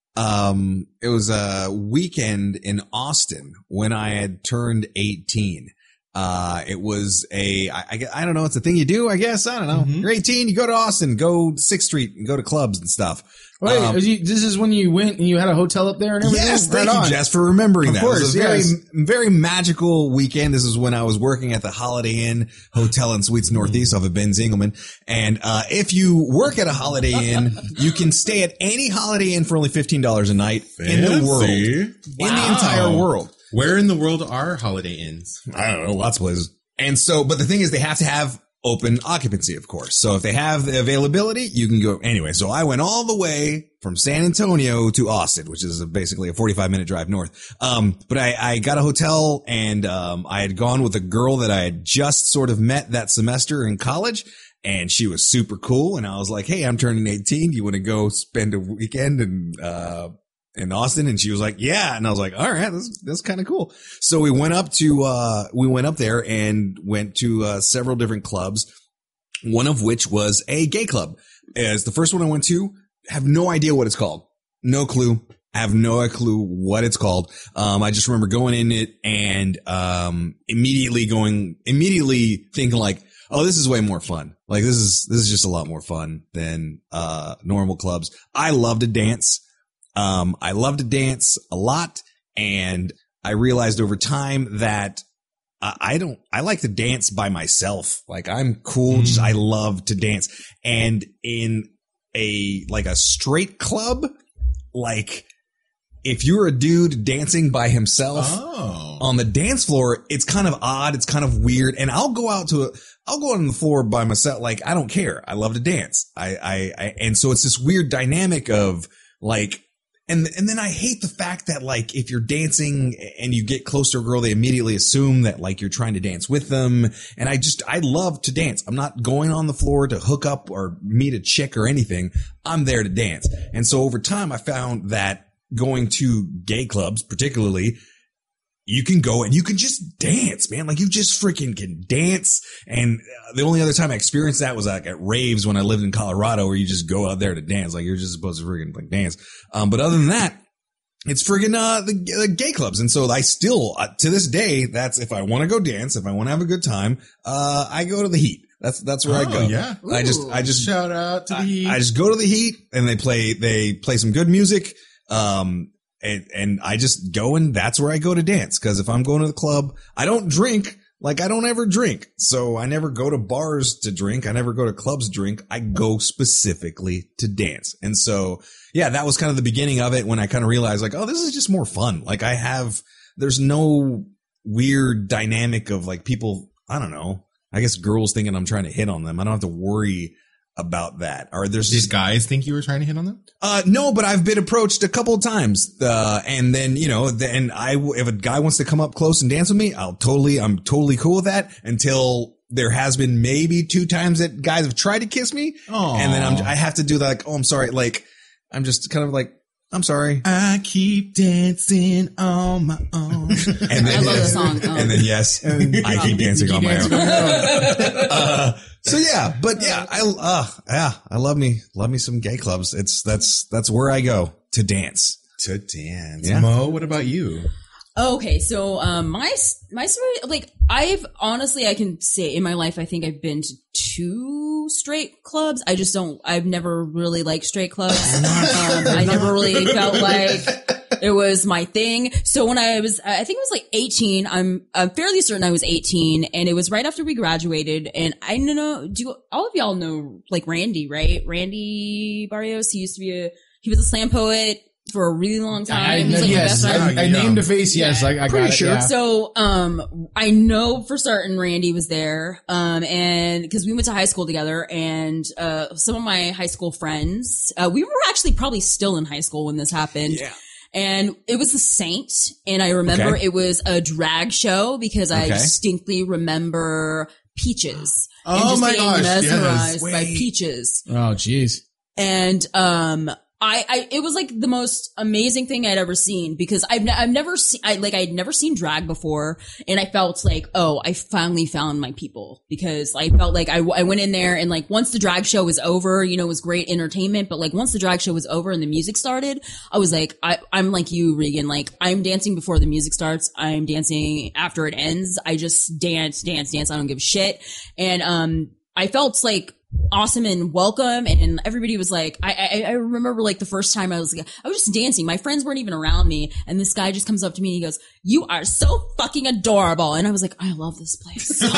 Speaker 3: it was a weekend in Austin when I had turned 18. It was I don't know. It's a thing you do, I guess. I don't know. You're 18, you go to Austin, go 6th Street and go to clubs and stuff.
Speaker 2: Wait, this is when you went and you had a hotel up there and everything?
Speaker 3: Yes, thank you, Jess, for remembering that.
Speaker 2: Of course,
Speaker 3: it was a very, very magical weekend. This is when I was working at the Holiday Inn Hotel and Suites Northeast off of Ben Zingelman. And if you work at a Holiday Inn, you can stay at any Holiday Inn for only $15 a night in the world. In the entire world.
Speaker 4: Where in the world are Holiday Inns?
Speaker 3: I don't know, lots of places. And so, but the thing is, they have to have open occupancy, of course. So if they have the availability, you can go anyway. So I went all the way from San Antonio to Austin, which is basically a 45-minute drive north. But I got a hotel, and I had gone with a girl that I had just sort of met that semester in college. And she was super cool. And I was like, hey, I'm turning 18. Do you want to go spend a weekend in Austin? And she was like, yeah. And I was like, all right, that's kind of cool. So we went up there and went to several different clubs, one of which was a gay club. As the first one I went to, have no idea what it's called. No clue. I have no clue what it's called. I just remember going in it and, immediately thinking like, oh, this is way more fun. Like this is just a lot more fun than, normal clubs. I love to dance. I love to dance a lot, and I realized over time that I like to dance by myself. Like I'm cool. Just, I love to dance. And in a straight club, like if you're a dude dancing by himself on the dance floor, it's kind of odd. It's kind of weird. And I'll go out on the floor by myself. Like I don't care. I love to dance. And so it's this weird dynamic of like, and then I hate the fact that like if you're dancing and you get close to a girl, they immediately assume that like you're trying to dance with them. And I love to dance. I'm not going on the floor to hook up or meet a chick or anything. I'm there to dance. And so over time I found that going to gay clubs particularly you can go and you can just dance, man. Like you just freaking can dance. And the only other time I experienced that was like at raves when I lived in Colorado, where you just go out there to dance. Like you're just supposed to freaking like dance. But other than that, it's friggin' the gay clubs. And so I still, to this day, that's if I want to go dance, if I want to have a good time, I go to the Heat. That's where I go.
Speaker 4: Yeah.
Speaker 3: I just
Speaker 4: Shout out to the Heat.
Speaker 3: I just go to the Heat and they play some good music. And I just go and that's where I go to dance. Cause if I'm going to the club, I don't drink. Like I don't ever drink. So I never go to bars to drink. I never go to clubs to drink. I go specifically to dance. And so, yeah, that was kind of the beginning of it when I kind of realized like, oh, this is just more fun. Like there's no weird dynamic of like people, I don't know, I guess girls thinking I'm trying to hit on them. I don't have to worry about that. Or there's
Speaker 4: Did guys think you were trying to hit on them?
Speaker 3: No, but I've been approached a couple of times. And then, if a guy wants to come up close and dance with me, I'm totally cool with that until there has been maybe 2 times that guys have tried to kiss me.
Speaker 4: Aww.
Speaker 3: And then I have to do that. Like, oh, I'm sorry. Like, I'm just kind of like, I'm sorry.
Speaker 4: I keep dancing on my own.
Speaker 3: And then,
Speaker 5: I love the song.
Speaker 3: And then yes, I keep dancing on my own. So yeah, but yeah, I love me some gay clubs. That's where I go to dance.
Speaker 4: To dance.
Speaker 3: Yeah.
Speaker 4: Mo, what about you?
Speaker 5: Okay, so my story, like I can say in my life, I think I've been to 2 straight clubs. I've never really liked straight clubs. I never really felt like it was my thing. So when I think it was like 18, I'm fairly certain I was 18, and it was right after we graduated. And I don't know, do all of y'all know like Randy, right? Randy Barrios. He was a slam poet for a really long time. He's like my best friend.
Speaker 2: I named a face. Yes, I got it.
Speaker 3: sure.
Speaker 2: Yeah.
Speaker 5: So, I know for certain Randy was there. And cause we went to high school together, and, some of my high school friends, we were actually probably still in high school when this happened.
Speaker 3: Yeah.
Speaker 5: And it was the Saint. And I remember
Speaker 3: Okay.
Speaker 5: it was a drag show because I
Speaker 3: Okay.
Speaker 5: distinctly remember Peaches.
Speaker 4: Oh
Speaker 5: and just
Speaker 4: my
Speaker 5: being
Speaker 4: gosh,
Speaker 5: mesmerized
Speaker 3: yes.
Speaker 5: by
Speaker 3: Wait.
Speaker 5: Peaches.
Speaker 2: Oh, jeez.
Speaker 5: And, it was like the most amazing thing I'd ever seen, because I'd never seen drag before. And I felt like, oh, I finally found my people, because I felt like I went in there, and like once the drag show was over, it was great entertainment. But like once the drag show was over and the music started, I was like, I'm like you, Regan, like I'm dancing before the music starts. I'm dancing after it ends. I just dance. I don't give a shit. And, I felt like awesome and welcome, and everybody was like, I remember like the first time I was just dancing. My friends weren't even around me, and this guy just comes up to me and he goes, "You are so fucking adorable." And I was like, I love this place so much.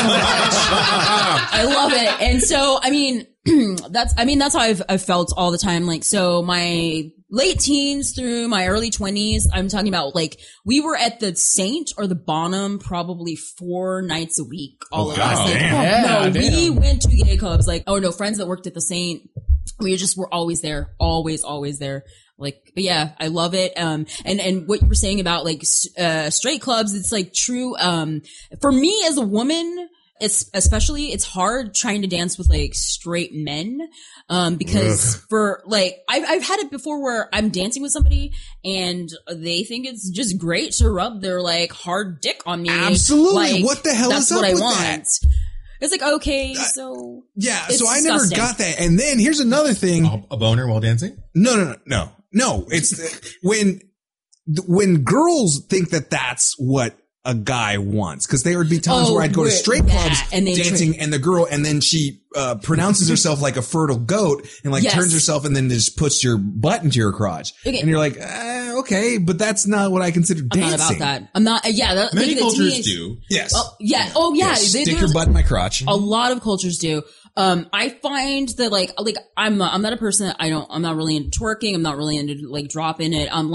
Speaker 5: I love it. And so, that's how I've felt all the time. Like, so my late teens through my early 20s, I'm talking about like, we were at the Saint or the Bonham probably 4 nights a week. All of us. Like,
Speaker 2: damn.
Speaker 5: we went to gay clubs, like, friends that worked at the Saint. We just were always there. Always there. Like, but yeah, I love it. And what you were saying about like, straight clubs, it's like true. For me as a woman, it's hard trying to dance with like straight men. Because for like, I've had it before where I'm dancing with somebody and they think it's just great to rub their like hard dick on me.
Speaker 3: Absolutely.
Speaker 5: Like,
Speaker 3: What the hell
Speaker 5: that's
Speaker 3: is up
Speaker 5: what I
Speaker 3: with
Speaker 5: want.
Speaker 3: that?
Speaker 5: It's like, okay, so.
Speaker 3: Yeah.
Speaker 5: It's
Speaker 3: So I never
Speaker 5: disgusting.
Speaker 3: got that. And then here's another thing.
Speaker 4: A boner while dancing?
Speaker 3: No. It's when girls think that that's what a guy wants, because there would be times where I'd go to straight clubs
Speaker 5: and they
Speaker 3: dancing, and the girl, and then she pronounces herself like a fertile goat, and like
Speaker 5: Yes.
Speaker 3: turns herself, and then just puts your butt into your crotch,
Speaker 5: Okay.
Speaker 3: and you're like, okay, but that's not what I consider
Speaker 5: I'm
Speaker 3: dancing.
Speaker 5: not about that. I'm not,
Speaker 4: Many
Speaker 5: like, the
Speaker 4: cultures
Speaker 5: teenage-
Speaker 4: do.
Speaker 3: Yes.
Speaker 5: Oh, yeah. Oh, yeah.
Speaker 3: Yes. Stick your
Speaker 5: There's
Speaker 3: butt in my crotch.
Speaker 5: a lot of cultures do. I find that like I'm not a person that I'm not really into twerking. I'm not really into like dropping it. I'm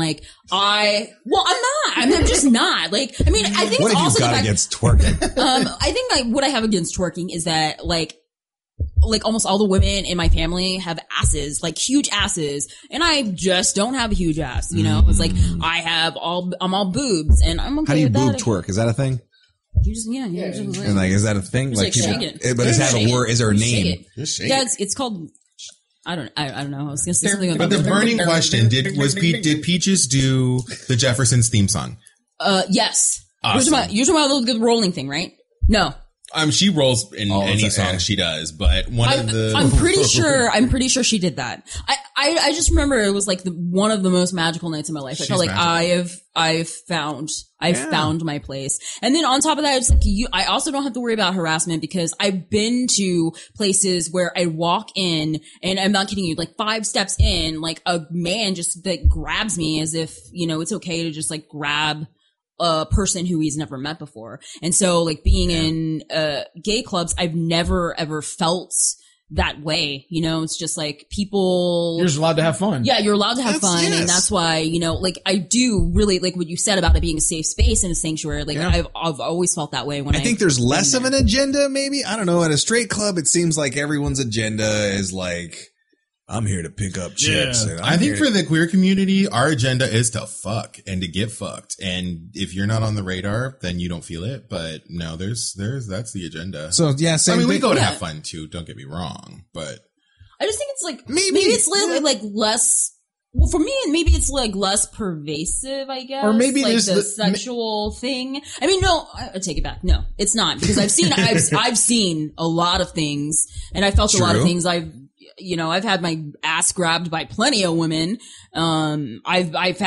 Speaker 5: just not. Like, I mean, I think
Speaker 3: What
Speaker 5: it's
Speaker 3: have you
Speaker 5: also the
Speaker 3: got
Speaker 5: fact,
Speaker 3: against twerking?
Speaker 5: I think like what I have against twerking is that like almost all the women in my family have asses, like huge asses, and I just don't have a huge ass, It's like I'm all boobs, and I'm okay
Speaker 3: How do you
Speaker 5: with
Speaker 3: boob
Speaker 5: that.
Speaker 3: twerk? Is that a thing?
Speaker 5: You just, just
Speaker 3: And like, is that a thing?
Speaker 5: Just, like, shake it.
Speaker 3: But does it have
Speaker 5: Shake
Speaker 3: a word?
Speaker 5: it.
Speaker 3: Is there a
Speaker 5: Shake
Speaker 3: name?
Speaker 5: it.
Speaker 4: Just shake
Speaker 5: Yeah,
Speaker 4: it.
Speaker 5: it's called. I don't know. I was gonna say something
Speaker 4: But
Speaker 5: about
Speaker 4: the burning question, did Peaches do the Jeffersons theme song?
Speaker 5: Yes.
Speaker 4: Awesome.
Speaker 5: You're talking about the rolling thing, right? No.
Speaker 4: She rolls in any
Speaker 3: time.
Speaker 4: song she does, but
Speaker 5: I'm pretty sure she did that. I just remember it was like one of the most magical nights of my life. I felt like I've found my place. And then on top of that, it's like I also don't have to worry about harassment because I've been to places where I walk in and I'm not kidding you, like 5 steps in, like a man just like grabs me as if, it's okay to just like grab a person who he's never met before. And so like being in gay clubs, I've never ever felt that way. It's just like people,
Speaker 2: You're just allowed to have fun.
Speaker 5: yeah, you're allowed to have fun.
Speaker 3: yes.
Speaker 5: And that's why, like I do really like what you said about it being a safe space and a sanctuary. Like I've always felt that way when
Speaker 3: I think there's less of an agenda, maybe. I don't know. At a straight club, it seems like everyone's agenda is like, I'm here to pick up chicks.
Speaker 2: Yeah.
Speaker 3: and
Speaker 4: I think for the queer community, our agenda is to fuck and to get fucked. And if you're not on the radar, then you don't feel it. But no, that's the agenda.
Speaker 3: So yeah, same
Speaker 4: we
Speaker 3: thing.
Speaker 4: go to have fun too. Don't get me wrong, but
Speaker 5: I just think it's like,
Speaker 3: Maybe,
Speaker 5: it's like less, well, for me, maybe it's like less pervasive, I guess.
Speaker 2: Or maybe
Speaker 5: like
Speaker 2: there's
Speaker 5: the sexual thing. I mean, no, I take it back. No, it's not because I've seen a lot of things and I felt a lot of things. I've had my ass grabbed by plenty of women. I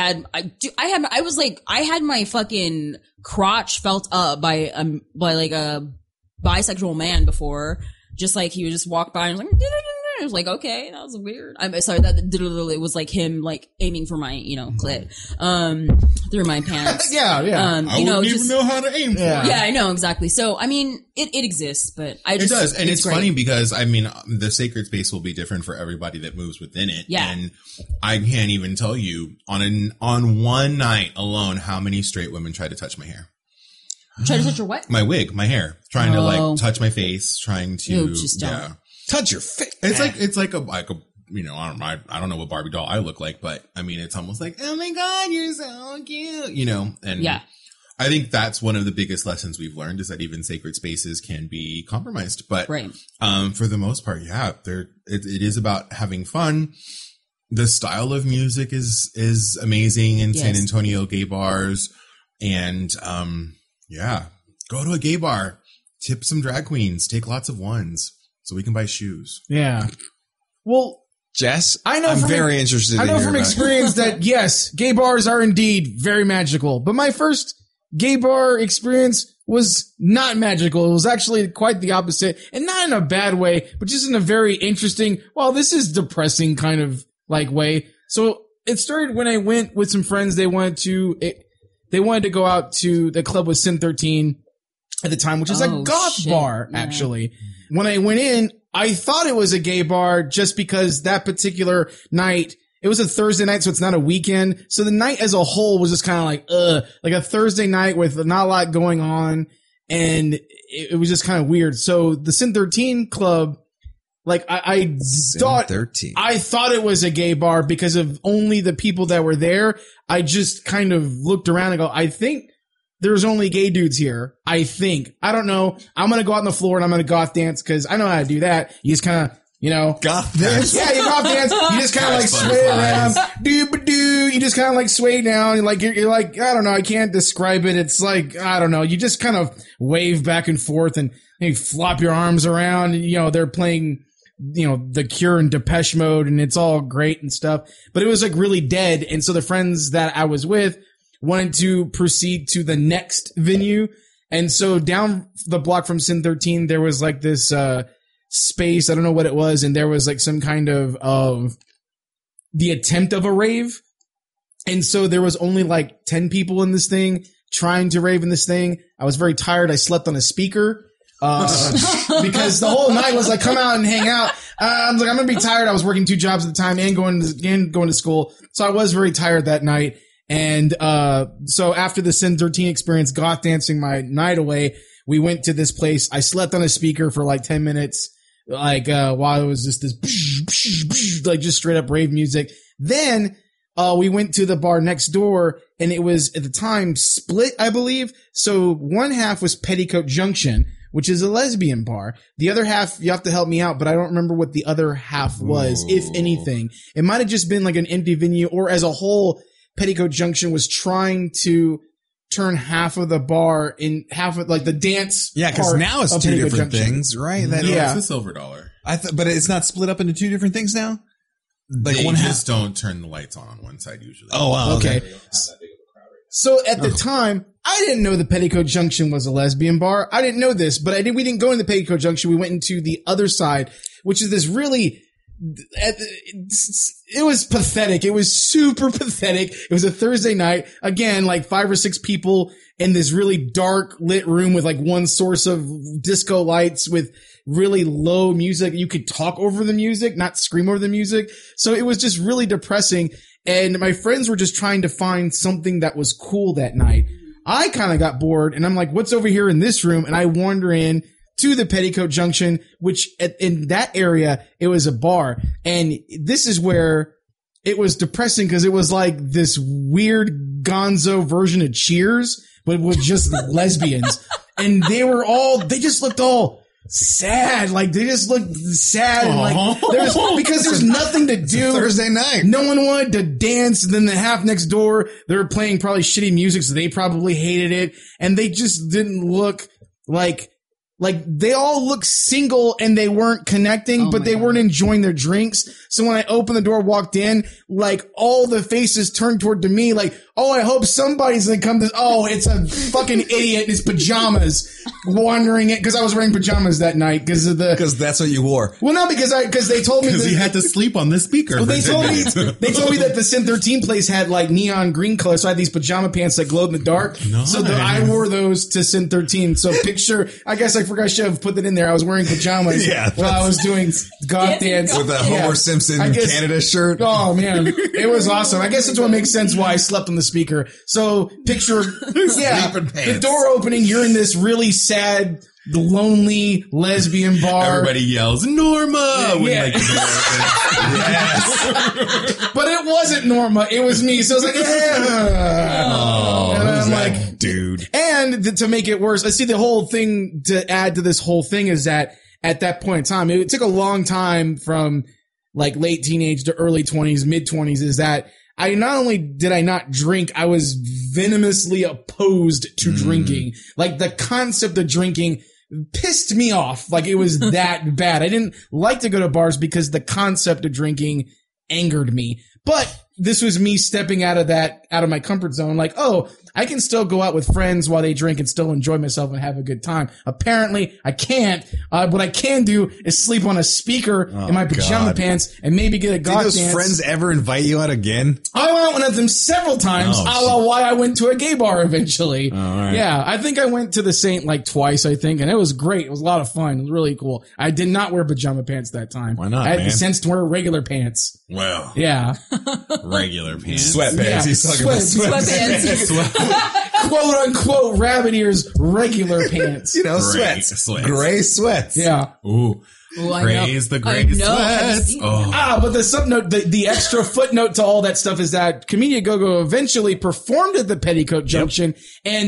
Speaker 5: had my fucking crotch felt up by like a bisexual man before. Just like he would just walk by and was like, I was like, okay, that was weird. I'm sorry, that literally was like him like aiming for my, clit, through my pants.
Speaker 2: Yeah.
Speaker 4: I wouldn't even know how to aim for it.
Speaker 5: Yeah, I know, exactly. So, I mean, it exists, but it
Speaker 4: does. And it's
Speaker 5: great.
Speaker 4: funny because, I mean, the sacred space will be different for everybody that moves within it.
Speaker 5: Yeah.
Speaker 4: And I can't even tell you on one night alone how many straight women tried to touch my hair.
Speaker 5: Try to touch your what?
Speaker 4: My wig, my hair. Trying to like touch my face, trying to.
Speaker 5: Ew, just don't.
Speaker 4: Yeah.
Speaker 3: Touch your face.
Speaker 4: It's like a I don't know what Barbie doll I look like, but I mean, it's almost like, oh my God, you're so cute, and
Speaker 5: yeah.
Speaker 4: I think that's one of the biggest lessons we've learned is that even sacred spaces can be compromised. But,
Speaker 5: right.
Speaker 4: For the most part, yeah, it is about having fun. The style of music is amazing in San Antonio gay bars. And, yeah, go to a gay bar, tip some drag queens, take lots of ones so we can buy shoes.
Speaker 2: Yeah. Well,
Speaker 3: Jess,
Speaker 2: I'm
Speaker 3: very interested.
Speaker 2: I know
Speaker 3: in
Speaker 2: from experience that yes, gay bars are indeed very magical. But my first gay bar experience was not magical. It was actually quite the opposite, and not in a bad way, but just in a very interesting, well, this is depressing kind of like way. So it started when I went with some friends. They wanted to go out to the club with Sin 13 at the time, which is a goth bar, actually. When I went in, I thought it was a gay bar just because that particular night, it was a Thursday night, so it's not a weekend. So the night as a whole was just kind of like a Thursday night with not a lot going on. And it was just kind of weird. So the Sin 13 club, like I thought it was a gay bar because of only the people that were there. I just kind of looked around and go, I think there's only gay dudes here. I think. I don't know. I'm going to go out on the floor and I'm going to goth dance because I know how to do that. You just kind of,
Speaker 3: goth dance.
Speaker 2: Yeah, you goth dance. You just kind of like sway around. You just kind of like sway down. You're like, I don't know. I can't describe it. It's like, I don't know. You just kind of wave back and forth and you flop your arms around. They're playing, The Cure and Depeche Mode and it's all great and stuff. But it was like really dead. And so the friends that I was with wanted to proceed to the next venue. And so down the block from Sin 13, there was like this, space. I don't know what it was. And there was like some kind of the attempt of a rave. And so there was only like 10 people in this thing trying to rave in this thing. I was very tired. I slept on a speaker, because the whole night was like, come out and hang out. I was like, I'm going to be tired. I was working 2 jobs at the time and going to school. So I was very tired that night. And, so after the Sin 13 experience, goth dancing my night away, we went to this place. I slept on a speaker for like 10 minutes, while it was just this, like just straight up rave music. Then, we went to the bar next door and it was at the time split, I believe. So one half was Petticoat Junction, which is a lesbian bar. The other half, you have to help me out, but I don't remember what the other half was, if anything. It might have just been like an empty venue, or as a whole, Petticoat Junction was trying to turn half of the bar in half of like the dance.
Speaker 3: Yeah, because
Speaker 2: part
Speaker 3: now it's
Speaker 2: of
Speaker 3: two
Speaker 2: Petticoat
Speaker 3: different
Speaker 2: Junction.
Speaker 3: things, right? That,
Speaker 2: Yeah.
Speaker 4: It's a silver dollar.
Speaker 3: but it's not split up into two different things now. Like
Speaker 4: They
Speaker 3: one
Speaker 4: just
Speaker 3: half.
Speaker 4: don't turn the lights on one side usually.
Speaker 3: Oh wow.
Speaker 2: Okay.
Speaker 3: Okay.
Speaker 2: So at the time, I didn't know the Petticoat Junction was a lesbian bar. I didn't know this, but we didn't go in the Petticoat Junction. We went into the other side, which is this really, it was pathetic. It was super pathetic. It was a Thursday night. Again, like 5 or 6 people in this really dark lit room with like one source of disco lights with really low music. You could talk over the music, not scream over the music. So it was just really depressing. And my friends were just trying to find something that was cool that night. I kind of got bored and I'm like, what's over here in this room? And I wander in to the Petticoat Junction, which in that area, it was a bar. And this is where it was depressing because it was like this weird gonzo version of Cheers, but with just lesbians. And they just looked all sad. Like they just looked sad. And like, because there's nothing to do.
Speaker 3: Thursday night.
Speaker 2: No one wanted to dance. And then the half next door, they were playing probably shitty music. So they probably hated it. And they just didn't look like they all looked single and they weren't connecting, but they weren't enjoying their drinks. So when I opened the door, walked in, like all the faces turned toward to me, like, oh, I hope somebody's gonna come to, oh, it's a fucking idiot in his pajamas wandering it. Cause I was wearing pajamas that night
Speaker 3: Because that's what you wore.
Speaker 2: well, no, because they told me
Speaker 4: Because he had to sleep on the speaker.
Speaker 2: well,
Speaker 4: for
Speaker 2: they
Speaker 4: 10
Speaker 2: told
Speaker 4: minutes.
Speaker 2: me the Sin 13 place had like neon green color, so I had these pajama pants that glowed in the dark. So I wore those to Sin 13. So picture, I guess I forgot I should have put that in there. I was wearing pajamas while I was doing goth dance
Speaker 3: With a Homer Simpson
Speaker 2: I guess-
Speaker 3: Canada shirt.
Speaker 2: Oh man, it was awesome. I guess that's what makes sense why I slept on the speaker. So picture,
Speaker 3: Sleeping
Speaker 2: the
Speaker 3: pants.
Speaker 2: door opening. You're in this really sad, lonely lesbian bar.
Speaker 4: Everybody yells, Norma! When,
Speaker 2: Yeah.
Speaker 4: like, the door opens.
Speaker 2: But it wasn't Norma. It was me. So I was like, yeah.
Speaker 3: Oh,
Speaker 2: And
Speaker 3: who's
Speaker 2: I'm
Speaker 3: that
Speaker 2: like,
Speaker 3: dude?
Speaker 2: and to make it worse, I see the whole thing to add to this whole thing is that at that point in time, it took a long time from like late teenage to early 20s, mid 20s, is that I not only did I not drink, I was venomously opposed to drinking. Like the concept of drinking pissed me off. Like it was that bad. I didn't like to go to bars because the concept of drinking angered me. But this was me stepping out of my comfort zone. Like, oh, I can still go out with friends while they drink and still enjoy myself and have a good time. Apparently, I can't. What I can do is sleep on a speaker in my pajama
Speaker 3: God.
Speaker 2: pants and maybe get a
Speaker 3: Did
Speaker 2: goth
Speaker 3: those
Speaker 2: dance.
Speaker 3: friends ever invite you out again?
Speaker 2: I went out with them several times.
Speaker 3: Oh,
Speaker 2: a la why I went to a gay bar eventually.
Speaker 3: all right.
Speaker 2: Yeah, I think I went to the Saint like twice, I think, and it was great. It was a lot of fun. It was really cool. I did not wear pajama pants that time.
Speaker 3: Why not,
Speaker 2: I had
Speaker 3: man?
Speaker 2: the sense to wear regular pants.
Speaker 4: Well,
Speaker 2: Yeah.
Speaker 4: regular pants.
Speaker 3: Sweatpants.
Speaker 2: Yeah,
Speaker 3: He's talking about
Speaker 5: Sweatpants.
Speaker 2: Quote unquote rabbit ears regular pants.
Speaker 3: You know,
Speaker 4: Gray
Speaker 3: sweats.
Speaker 4: sweats.
Speaker 3: Gray sweats.
Speaker 2: Yeah.
Speaker 4: Ooh.
Speaker 5: Ooh, I know.
Speaker 4: Praise the
Speaker 5: I
Speaker 4: great
Speaker 5: know. Have you
Speaker 4: sweats.
Speaker 5: seen
Speaker 4: Oh.
Speaker 2: But the subnote, the extra footnote to all that stuff is that Comedia Go-Go eventually performed at the Petticoat Junction, and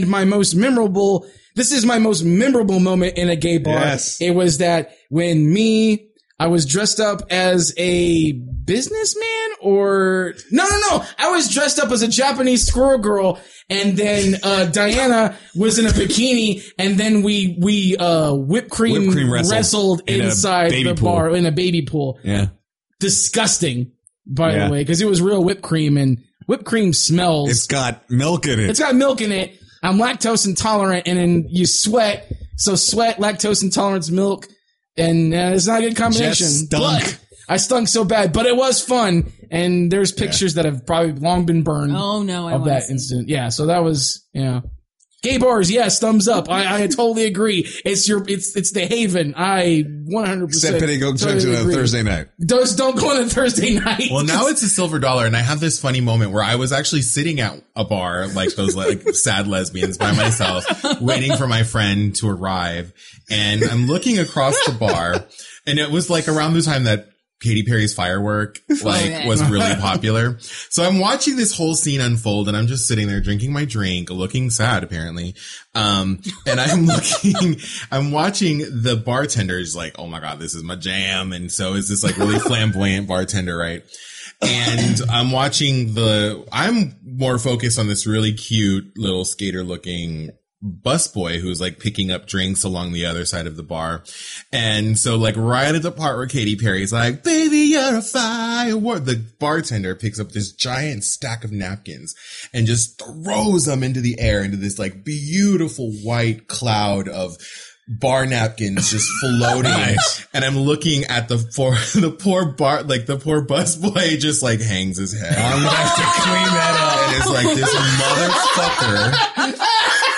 Speaker 2: this is my most memorable moment in a gay bar.
Speaker 3: Yes.
Speaker 2: It was that when I was dressed up as a businessman no. I was dressed up as a Japanese squirrel girl, and then, Diana was in a bikini, and then we whipped cream wrestled
Speaker 3: in a
Speaker 2: inside
Speaker 3: baby
Speaker 2: the
Speaker 3: pool.
Speaker 2: bar in a baby pool.
Speaker 3: Yeah.
Speaker 2: Disgusting, by
Speaker 3: Yeah.
Speaker 2: the way, because it was real whipped cream, and whipped cream smells.
Speaker 3: It's got milk in it.
Speaker 2: It's got milk in it. I'm lactose intolerant, and then you sweat. So sweat, lactose intolerance, milk, and it's not a good combination.
Speaker 3: Just stunk.
Speaker 2: But I stunk so bad, but it was fun. And there's pictures that have probably long been burned
Speaker 5: Oh no, I
Speaker 2: of
Speaker 5: want
Speaker 2: that incident. Yeah, so that was, Gay bars, yes, thumbs up. I totally agree. It's the haven. I 100%
Speaker 3: Except Petticoat Junction on a
Speaker 2: agree.
Speaker 3: Thursday night.
Speaker 2: Just don't go on a Thursday night.
Speaker 4: Well, now it's a silver dollar, and I have this funny moment where I was actually sitting at a bar like those like sad lesbians by myself, waiting for my friend to arrive, and I'm looking across the bar, and it was like around the time that Katy Perry's Firework
Speaker 5: Okay.
Speaker 4: was really popular. So I'm watching this whole scene unfold, and I'm just sitting there drinking my drink, looking sad apparently. And I'm watching the bartender's like, oh my God, this is my jam. And so is this like really flamboyant bartender, right? And I'm more focused on this really cute little skater looking busboy who's like picking up drinks along the other side of the bar. And so like right at the part where Katy Perry's like, baby, you're a firework, the bartender picks up this giant stack of napkins and just throws them into the air into this like beautiful white cloud of bar napkins just floating. And I'm looking at the poor busboy just like hangs his head. I'm gonna have to clean that up. And it's like this motherfucker.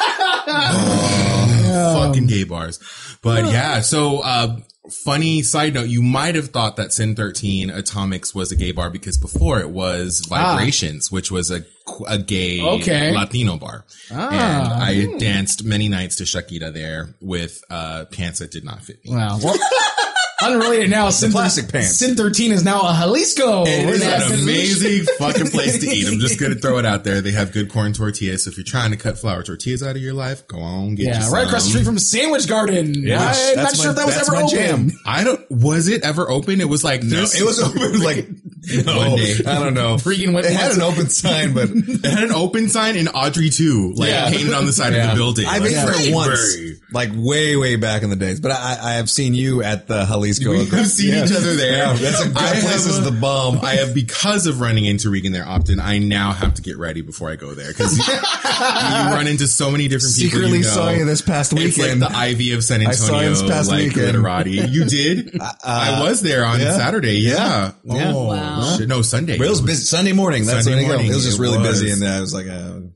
Speaker 4: Fucking gay bars. But yeah, so funny side note, you might have thought that Sin 13 Atomics was a gay bar because before it was Vibrations, which was a gay Latino bar. And I danced many nights to Shakira there with pants that did not fit me.
Speaker 2: Wow. Well, unrelated now,
Speaker 3: plastic pants.
Speaker 2: Sin 13 is now a Jalisco.
Speaker 4: It is an amazing fucking place to eat. I'm just going to throw it out there. They have good corn tortillas. So if you're trying to cut flour tortillas out of your life, go on, get you some.
Speaker 2: Right across the street from Sandwich Garden.
Speaker 3: Yeah,
Speaker 2: I'm not sure if that was ever open.
Speaker 4: Was it ever open? It was like,
Speaker 3: no, it was open like one day. I don't know.
Speaker 2: It
Speaker 3: had an open sign, but
Speaker 4: it had an open sign in Audrey too, like painted on the side of the building.
Speaker 3: I've been there once, like way back in the days, but I have seen you at the Jalisco.
Speaker 4: We have seen each other there.
Speaker 3: Yeah, that's a good place as the bomb.
Speaker 4: I have, because of running into Regan there often, I now have to get ready before I go there because you run into so many different people.
Speaker 3: Secretly saw you this past weekend.
Speaker 4: It's like the Ivy of San Antonio.
Speaker 3: I saw you this past weekend.
Speaker 4: Literati. You did? I was there on Saturday. Yeah.
Speaker 3: Oh,
Speaker 5: wow.
Speaker 4: Shit. No, Sunday.
Speaker 3: But it was busy. Sunday morning. That's
Speaker 4: Sunday
Speaker 3: when
Speaker 4: morning.
Speaker 3: it was just really busy, and I was like,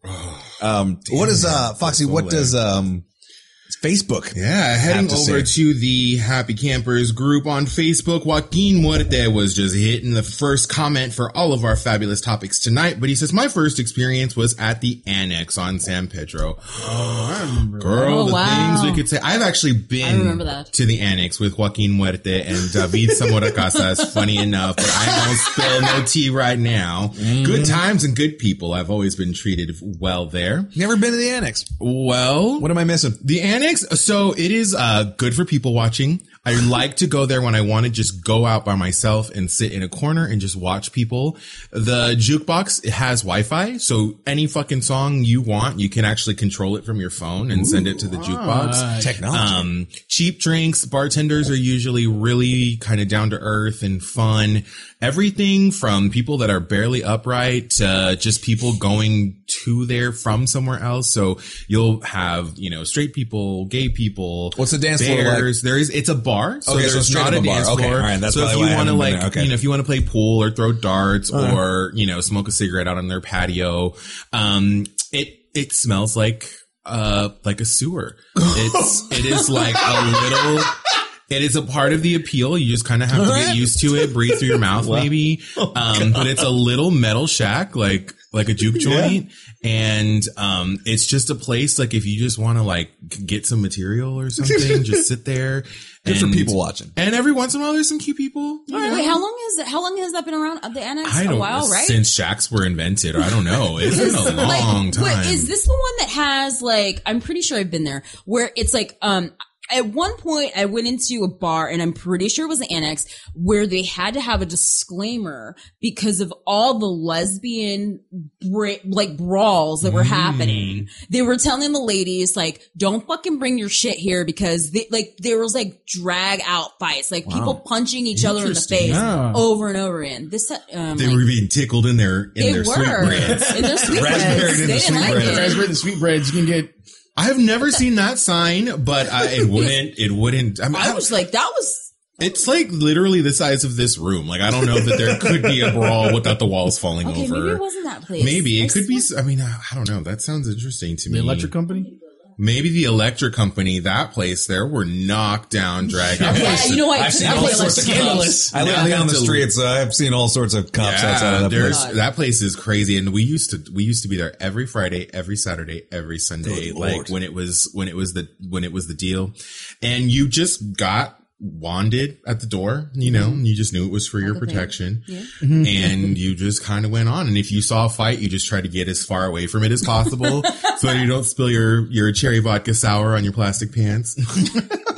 Speaker 3: what is Foxy? What does Facebook?
Speaker 4: Yeah, heading over to the Happy Campers group on Facebook, Joaquin Muerte was just hitting the first comment for all of our fabulous topics tonight, but he says, my first experience was at the Annex on San Pedro.
Speaker 2: Oh, I remember.
Speaker 4: Girl, things we could say. I've actually been to the Annex with Joaquin Muerte and David Zamora Casas, funny enough, but I won't spill no tea right now. Good times and good people. I've always been treated well there.
Speaker 3: Never been to the Annex.
Speaker 4: Well,
Speaker 3: what am I missing?
Speaker 4: The Annex, so it is good for people watching. I like to go there when I want to just go out by myself and sit in a corner and just watch people. The jukebox, it has Wi-Fi, so any fucking song you want, you can actually control it from your phone and send it to the jukebox.
Speaker 3: Technology.
Speaker 4: Cheap drinks, bartenders are usually really kind of down to earth and fun. Everything from people that are barely upright to just people going to there from somewhere else. So you'll have, straight people, gay people.
Speaker 3: What's the dance floor like?
Speaker 4: It's a bar. So
Speaker 3: okay,
Speaker 4: there's
Speaker 3: so
Speaker 4: not a dance floor.
Speaker 3: Okay, all right, that's
Speaker 4: so if you want to if you want to play pool or throw darts or, smoke a cigarette out on their patio, it smells like a sewer. It is like a little. It is a part of the appeal. You just kind of have to get used to it, breathe through your mouth maybe. But it's a little metal shack, like a juke joint. And, it's just a place, like if you just want to get some material or something, just sit there.
Speaker 3: Good for people watching.
Speaker 4: And every once in a while there's some cute people.
Speaker 5: Wait, how long has that been around at the Annex? A while, right?
Speaker 4: Since shacks were invented. I don't know. It's been a long time.
Speaker 5: Wait, is this the one that has I'm pretty sure I've been there, where it's at one point, I went into a bar, and I'm pretty sure it was the Annex, where they had to have a disclaimer because of all the lesbian brawls that were happening. They were telling the ladies don't fucking bring your shit here because there was drag out fights, people punching each other in the face over and over again. This
Speaker 4: they were being tickled in their sweetbreads.
Speaker 5: In their sweetbreads. They didn't like it.
Speaker 2: Raspberry and the sweetbreads, you can get.
Speaker 4: I've never seen that sign, but it wouldn't. I mean,
Speaker 5: I was that was.
Speaker 4: It's literally the size of this room. I don't know that there could be a brawl without the walls falling over.
Speaker 5: Maybe it wasn't that place.
Speaker 4: Maybe it could be. I mean, I don't know. That sounds interesting to me.
Speaker 2: The electric company?
Speaker 4: Maybe the electric company, that place there, were knockdown drag out.
Speaker 5: Yeah, you know what?
Speaker 3: I've seen all sorts of scandalous. I live down the street, so I've seen all sorts of cops outside of that place.
Speaker 4: That place is crazy, and we used to be there every Friday, every Saturday, every Sunday, when it was the deal, and you just got wanded at the door, you just knew it was for your protection. Yeah. And you just kind of went on. And if you saw a fight, you just tried to get as far away from it as possible so that you don't spill your cherry vodka sour on your plastic pants.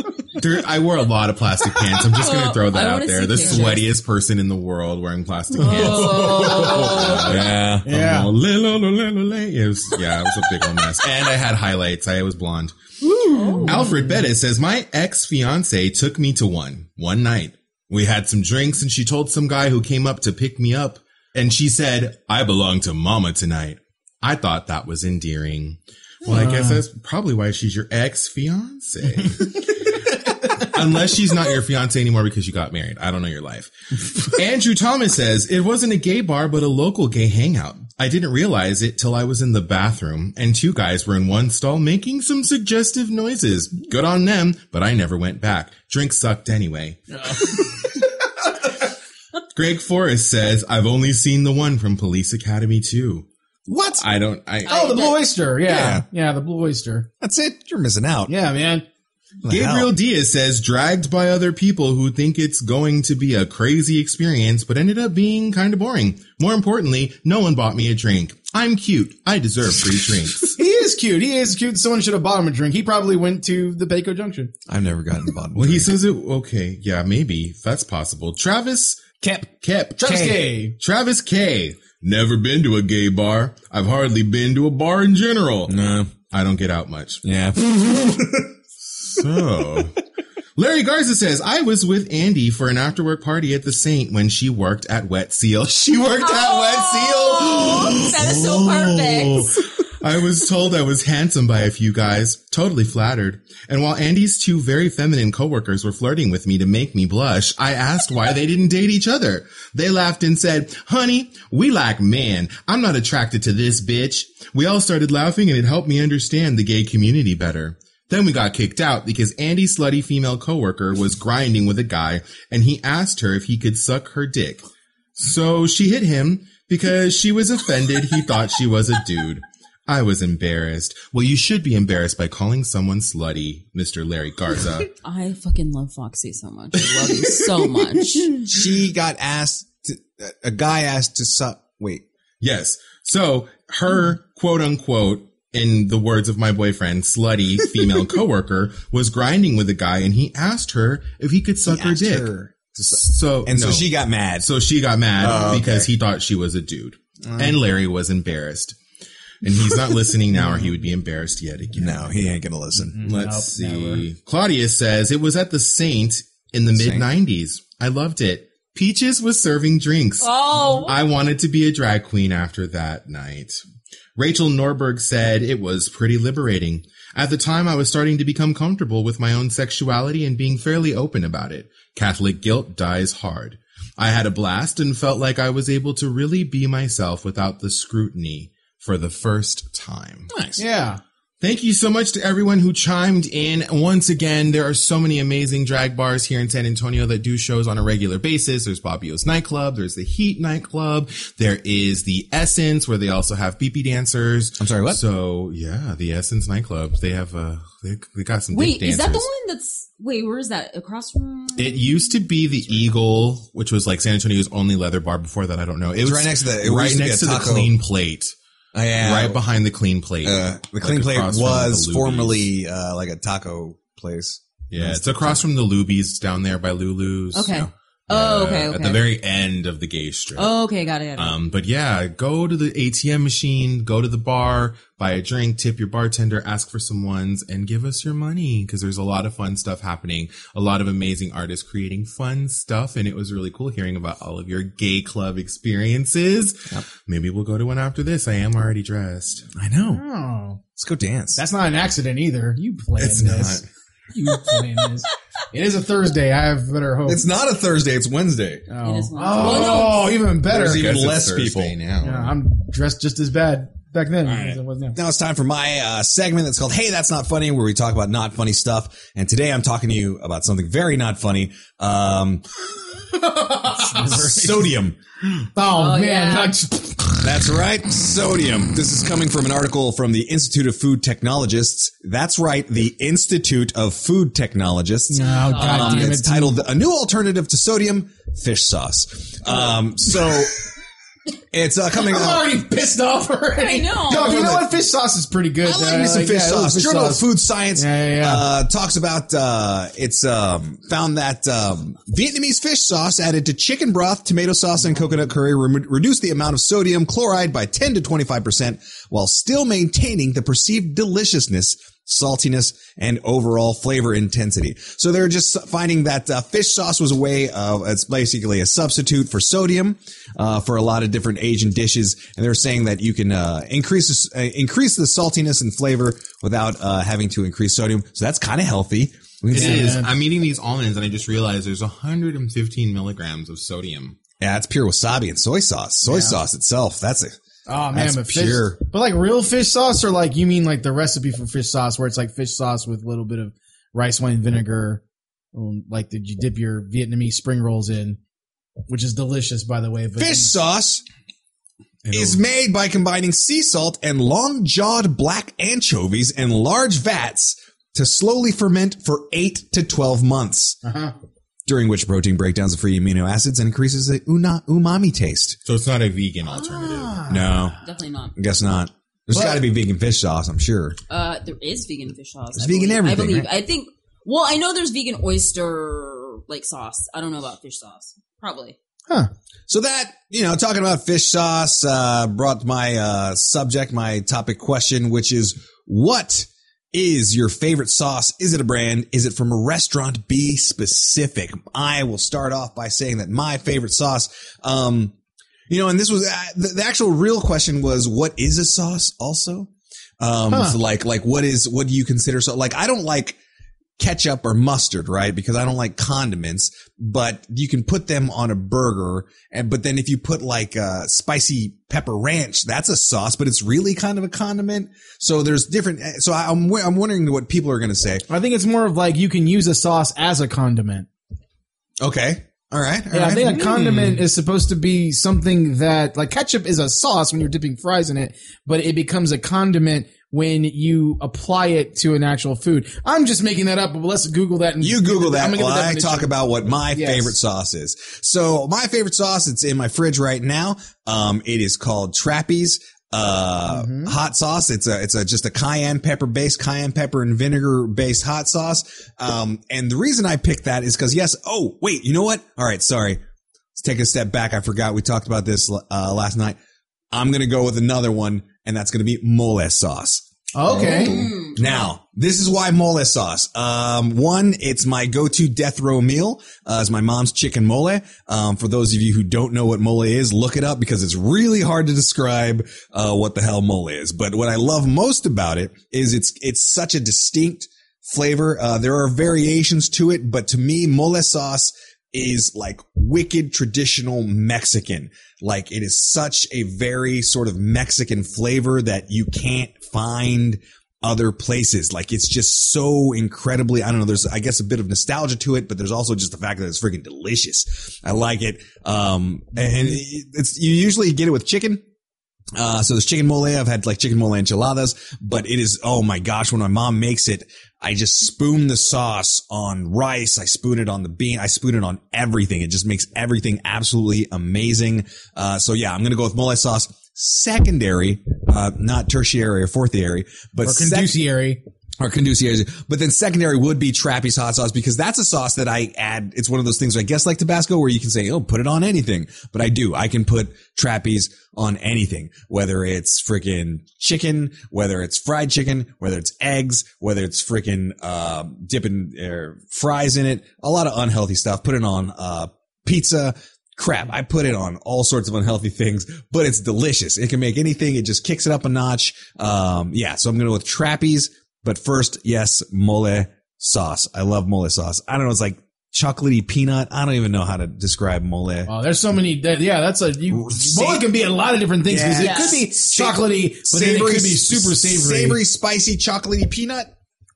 Speaker 4: I wore a lot of plastic pants. I'm just going to throw that
Speaker 5: I
Speaker 4: out
Speaker 5: wanna
Speaker 4: there.
Speaker 5: see
Speaker 4: The
Speaker 5: pictures.
Speaker 4: sweatiest person in the world wearing plastic pants.
Speaker 3: Yeah.
Speaker 2: Yeah.
Speaker 4: It was a big old mess. And I had highlights. I was blonde. Alfred Bettis says, my ex-fiance took me to one night. We had some drinks and she told some guy who came up to pick me up. And she said, I belong to mama tonight. I thought that was endearing. Well, I guess that's probably why she's your ex-fiance. Unless she's not your fiance anymore because you got married. I don't know your life. Andrew Thomas says, it wasn't a gay bar, but a local gay hangout. I didn't realize it till I was in the bathroom and two guys were in one stall making some suggestive noises. Good on them, but I never went back. Drink sucked anyway. Greg Forrest says, I've only seen the one from Police Academy 2.
Speaker 3: What?
Speaker 2: Oh, the Blue Oyster. Yeah. Yeah, the Blue Oyster.
Speaker 3: That's it. You're missing out.
Speaker 2: Yeah, man.
Speaker 4: Gabriel Diaz says, dragged by other people who think it's going to be a crazy experience, but ended up being kind of boring. More importantly, no one bought me a drink. I'm cute. I deserve free drinks.
Speaker 2: He is cute. Someone should have bought him a drink. He probably went to the Pecos Junction.
Speaker 3: I've never gotten bought.
Speaker 4: Well, he says it. Okay. Yeah, maybe that's possible. Travis K. Never been to a gay bar. I've hardly been to a bar in general.
Speaker 3: No.
Speaker 4: I don't get out much.
Speaker 3: Yeah.
Speaker 4: So, Larry Garza says, I was with Andy for an after-work party at the Saint when she worked at Wet Seal. She worked at Wet Seal?
Speaker 5: That is so perfect.
Speaker 4: I was told I was handsome by a few guys. Totally flattered. And while Andy's two very feminine coworkers were flirting with me to make me blush, I asked why they didn't date each other. They laughed and said, honey, we like men. I'm not attracted to this bitch. We all started laughing and it helped me understand the gay community better. Then we got kicked out because Andy's slutty female coworker was grinding with a guy and he asked her if he could suck her dick. So she hit him because she was offended he thought she was a dude. I was embarrassed. Well, you should be embarrassed by calling someone slutty, Mr. Larry Garza.
Speaker 5: I fucking love Foxy so much. I love you so much.
Speaker 3: She got a guy asked to suck. Wait.
Speaker 4: Yes. So her quote unquote, in the words of my boyfriend, slutty female coworker was grinding with a guy and he asked her if he could suck her dick. So
Speaker 3: she got mad.
Speaker 4: So she got mad because he thought she was a dude. And Larry was embarrassed. And he's not listening now or he would be embarrassed yet again.
Speaker 3: No, he ain't going to listen.
Speaker 4: Let's see. Never. Claudius says, it was at the Saint in the mid-90s. I loved it. Peaches was serving drinks.
Speaker 5: Oh.
Speaker 4: I wanted to be a drag queen after that night. Rachel Norberg said it was pretty liberating. At the time, I was starting to become comfortable with my own sexuality and being fairly open about it. Catholic guilt dies hard. I had a blast and felt like I was able to really be myself without the scrutiny for the first time.
Speaker 2: Nice. Yeah.
Speaker 4: Thank you so much to everyone who chimed in. Once again, there are so many amazing drag bars here in San Antonio that do shows on a regular basis. There's Bobbio's Nightclub. There's the Heat Nightclub. There is the Essence, where they also have BB dancers.
Speaker 3: I'm sorry, what?
Speaker 4: So, yeah, the Essence Nightclub. They have, they got some big dancers.
Speaker 5: Wait, is that the one where is that? Across from?
Speaker 4: It used to be the Eagle, which was like San Antonio's only leather bar. Before that, I don't know. It was
Speaker 3: right next to
Speaker 4: the Clean Plate.
Speaker 3: Oh, yeah.
Speaker 4: Right behind the Clean Plate.
Speaker 3: The Clean Plate was formerly like a taco place.
Speaker 4: Yeah, it's across from the Lubies down there by Lulu's.
Speaker 5: Okay.
Speaker 4: You know,
Speaker 5: okay.
Speaker 4: At the very end of the gay strip.
Speaker 5: Oh, okay, got it.
Speaker 4: But yeah, go to the ATM machine, go to the bar, buy a drink, tip your bartender, ask for some ones, and give us your money, because there's a lot of fun stuff happening. A lot of amazing artists creating fun stuff, and it was really cool hearing about all of your gay club experiences. Yep. Maybe we'll go to one after this. I am already dressed.
Speaker 3: I know.
Speaker 2: Oh.
Speaker 3: Let's go dance.
Speaker 2: That's not an accident either. You planned
Speaker 4: It's
Speaker 2: this.
Speaker 4: not.
Speaker 2: You planned this. It is a Thursday. I have better hope.
Speaker 3: It's not a Thursday. It's Wednesday.
Speaker 2: Oh,
Speaker 5: It is Wednesday.
Speaker 2: oh even better.
Speaker 3: There's even
Speaker 4: Guess it's
Speaker 3: less
Speaker 4: Thursday
Speaker 3: people.
Speaker 4: now.
Speaker 2: Yeah, I'm dressed just as bad back then as I was now.
Speaker 3: Now it's time for my segment that's called Hey, That's Not Funny, where we talk about not funny stuff. And today I'm talking to you about something very not funny. Sodium.
Speaker 2: Oh, man.
Speaker 5: yeah.
Speaker 3: That's right, sodium. This is coming from an article from the Institute of Food Technologists. That's right, the Institute of Food Technologists.
Speaker 2: Oh, God damn
Speaker 3: It's
Speaker 2: it.
Speaker 3: titled A New Alternative to Sodium, Fish Sauce. So It's coming
Speaker 2: I'm
Speaker 3: out.
Speaker 2: already pissed off already.
Speaker 5: I know.
Speaker 2: Dog, you know what? Fish sauce is pretty good.
Speaker 3: I like me some fish sauce.
Speaker 2: fish
Speaker 3: Journal of
Speaker 2: sauce.
Speaker 3: Food Science
Speaker 2: Yeah.
Speaker 3: talks about it's found that Vietnamese fish sauce added to chicken broth, tomato sauce, and coconut curry reduced the amount of sodium chloride by 10 to 25% while still maintaining the perceived deliciousness, saltiness, and overall flavor intensity. So they're just finding that fish sauce was a way of, it's basically a substitute for sodium for a lot of different Asian dishes. And they're saying that you can increase the saltiness and flavor without having to increase sodium. So that's kind of healthy.
Speaker 4: It is. I'm eating these almonds and I just realized there's 115 milligrams of sodium.
Speaker 3: Yeah, it's pure wasabi and soy sauce. Soy sauce itself, that's
Speaker 2: Oh man,
Speaker 3: That's
Speaker 2: but fish,
Speaker 3: pure.
Speaker 2: but like real fish sauce, or like you mean like the recipe for fish sauce, where it's like fish sauce with a little bit of rice wine vinegar, like did you dip your Vietnamese spring rolls in, which is delicious, by the way. But
Speaker 3: fish sauce is made by combining sea salt and long-jawed black anchovies in large vats to slowly ferment for 8 to 12 months, during which protein breaks down the free amino acids and increases the umami taste.
Speaker 4: So it's not a vegan alternative.
Speaker 3: No,
Speaker 5: Definitely not.
Speaker 3: I guess not. There's got to be vegan fish sauce, I'm sure.
Speaker 5: There is vegan fish sauce.
Speaker 3: There's vegan everything,
Speaker 5: I believe.
Speaker 3: right?
Speaker 5: I think. Well, I know there's vegan oyster like sauce. I don't know about fish sauce. Probably.
Speaker 3: So that, talking about fish sauce, brought my my topic question, which is, what is your favorite sauce? Is it a brand? Is it from a restaurant? Be specific. I will start off by saying that my favorite sauce, and this was the actual real question was, what is a sauce also? So like what do you consider? So like, I don't like ketchup or mustard, right? Because I don't like condiments, but you can put them on a burger. But then if you put like spicy pepper ranch, that's a sauce, but it's really kind of a condiment. So there's different. So I'm wondering what people are going to say.
Speaker 2: I think it's more of like you can use a sauce as a condiment.
Speaker 3: Okay. All right.
Speaker 2: Yeah, I think a condiment is supposed to be something that, like, ketchup is a sauce when you're dipping fries in it, but it becomes a condiment when you apply it to an actual food. I'm just making that up, but let's Google that. And
Speaker 3: You Google that
Speaker 2: I'm gonna
Speaker 3: while
Speaker 2: get the
Speaker 3: I
Speaker 2: definition.
Speaker 3: talk about what my favorite sauce is. So my favorite sauce, it's in my fridge right now. It is called Trappy's hot sauce. It's just a cayenne pepper and vinegar based hot sauce. And the reason I picked that is because oh, wait, you know what? All right. Sorry. Let's take a step back. I forgot we talked about this, last night. I'm going to go with another one, and that's going to be mole sauce.
Speaker 2: Okay.
Speaker 3: Now, this is why mole sauce. One, it's my go-to death row meal. It's my mom's chicken mole. For those of you who don't know what mole is, look it up because it's really hard to describe, what the hell mole is. But what I love most about it is it's such a distinct flavor. There are variations to it, but to me, mole sauce is like wicked traditional Mexican. Like it is such a very sort of Mexican flavor that you can't find other places. Like it's just so incredibly, I don't know, there's, I guess, a bit of nostalgia to it, but there's also just the fact that it's freaking delicious. I like it. And it's, you usually get it with chicken. So there's chicken mole. I've had like chicken mole enchiladas, but it is, oh my gosh, when my mom makes it, I just spoon the sauce on rice. I spoon it on the bean. I spoon it on everything. It just makes everything absolutely amazing. So yeah, I'm going to go with mole sauce. Secondary, not tertiary or fourtiary, but
Speaker 2: Or conduciary.
Speaker 3: Or conduciary. But then secondary would be Trappy's hot sauce because that's a sauce that I add. It's one of those things, I guess, like Tabasco where you can say, oh, put it on anything. But I do. I can put Trappy's on anything, whether it's freaking chicken, whether it's fried chicken, whether it's eggs, whether it's freaking, dipping fries in it. A lot of unhealthy stuff. Put it on, pizza. Crap, I put it on all sorts of unhealthy things, but it's delicious. It can make anything. It just kicks it up a notch. Yeah, so I'm going to go with Trappy's. But first, yes, mole sauce. I love mole sauce. I don't know. It's like chocolatey peanut. I don't even know how to describe mole.
Speaker 2: Oh, there's so many. Mole can be a lot of different things because it could be chocolatey, but then it could be super savory.
Speaker 3: Savory, spicy, chocolatey peanut.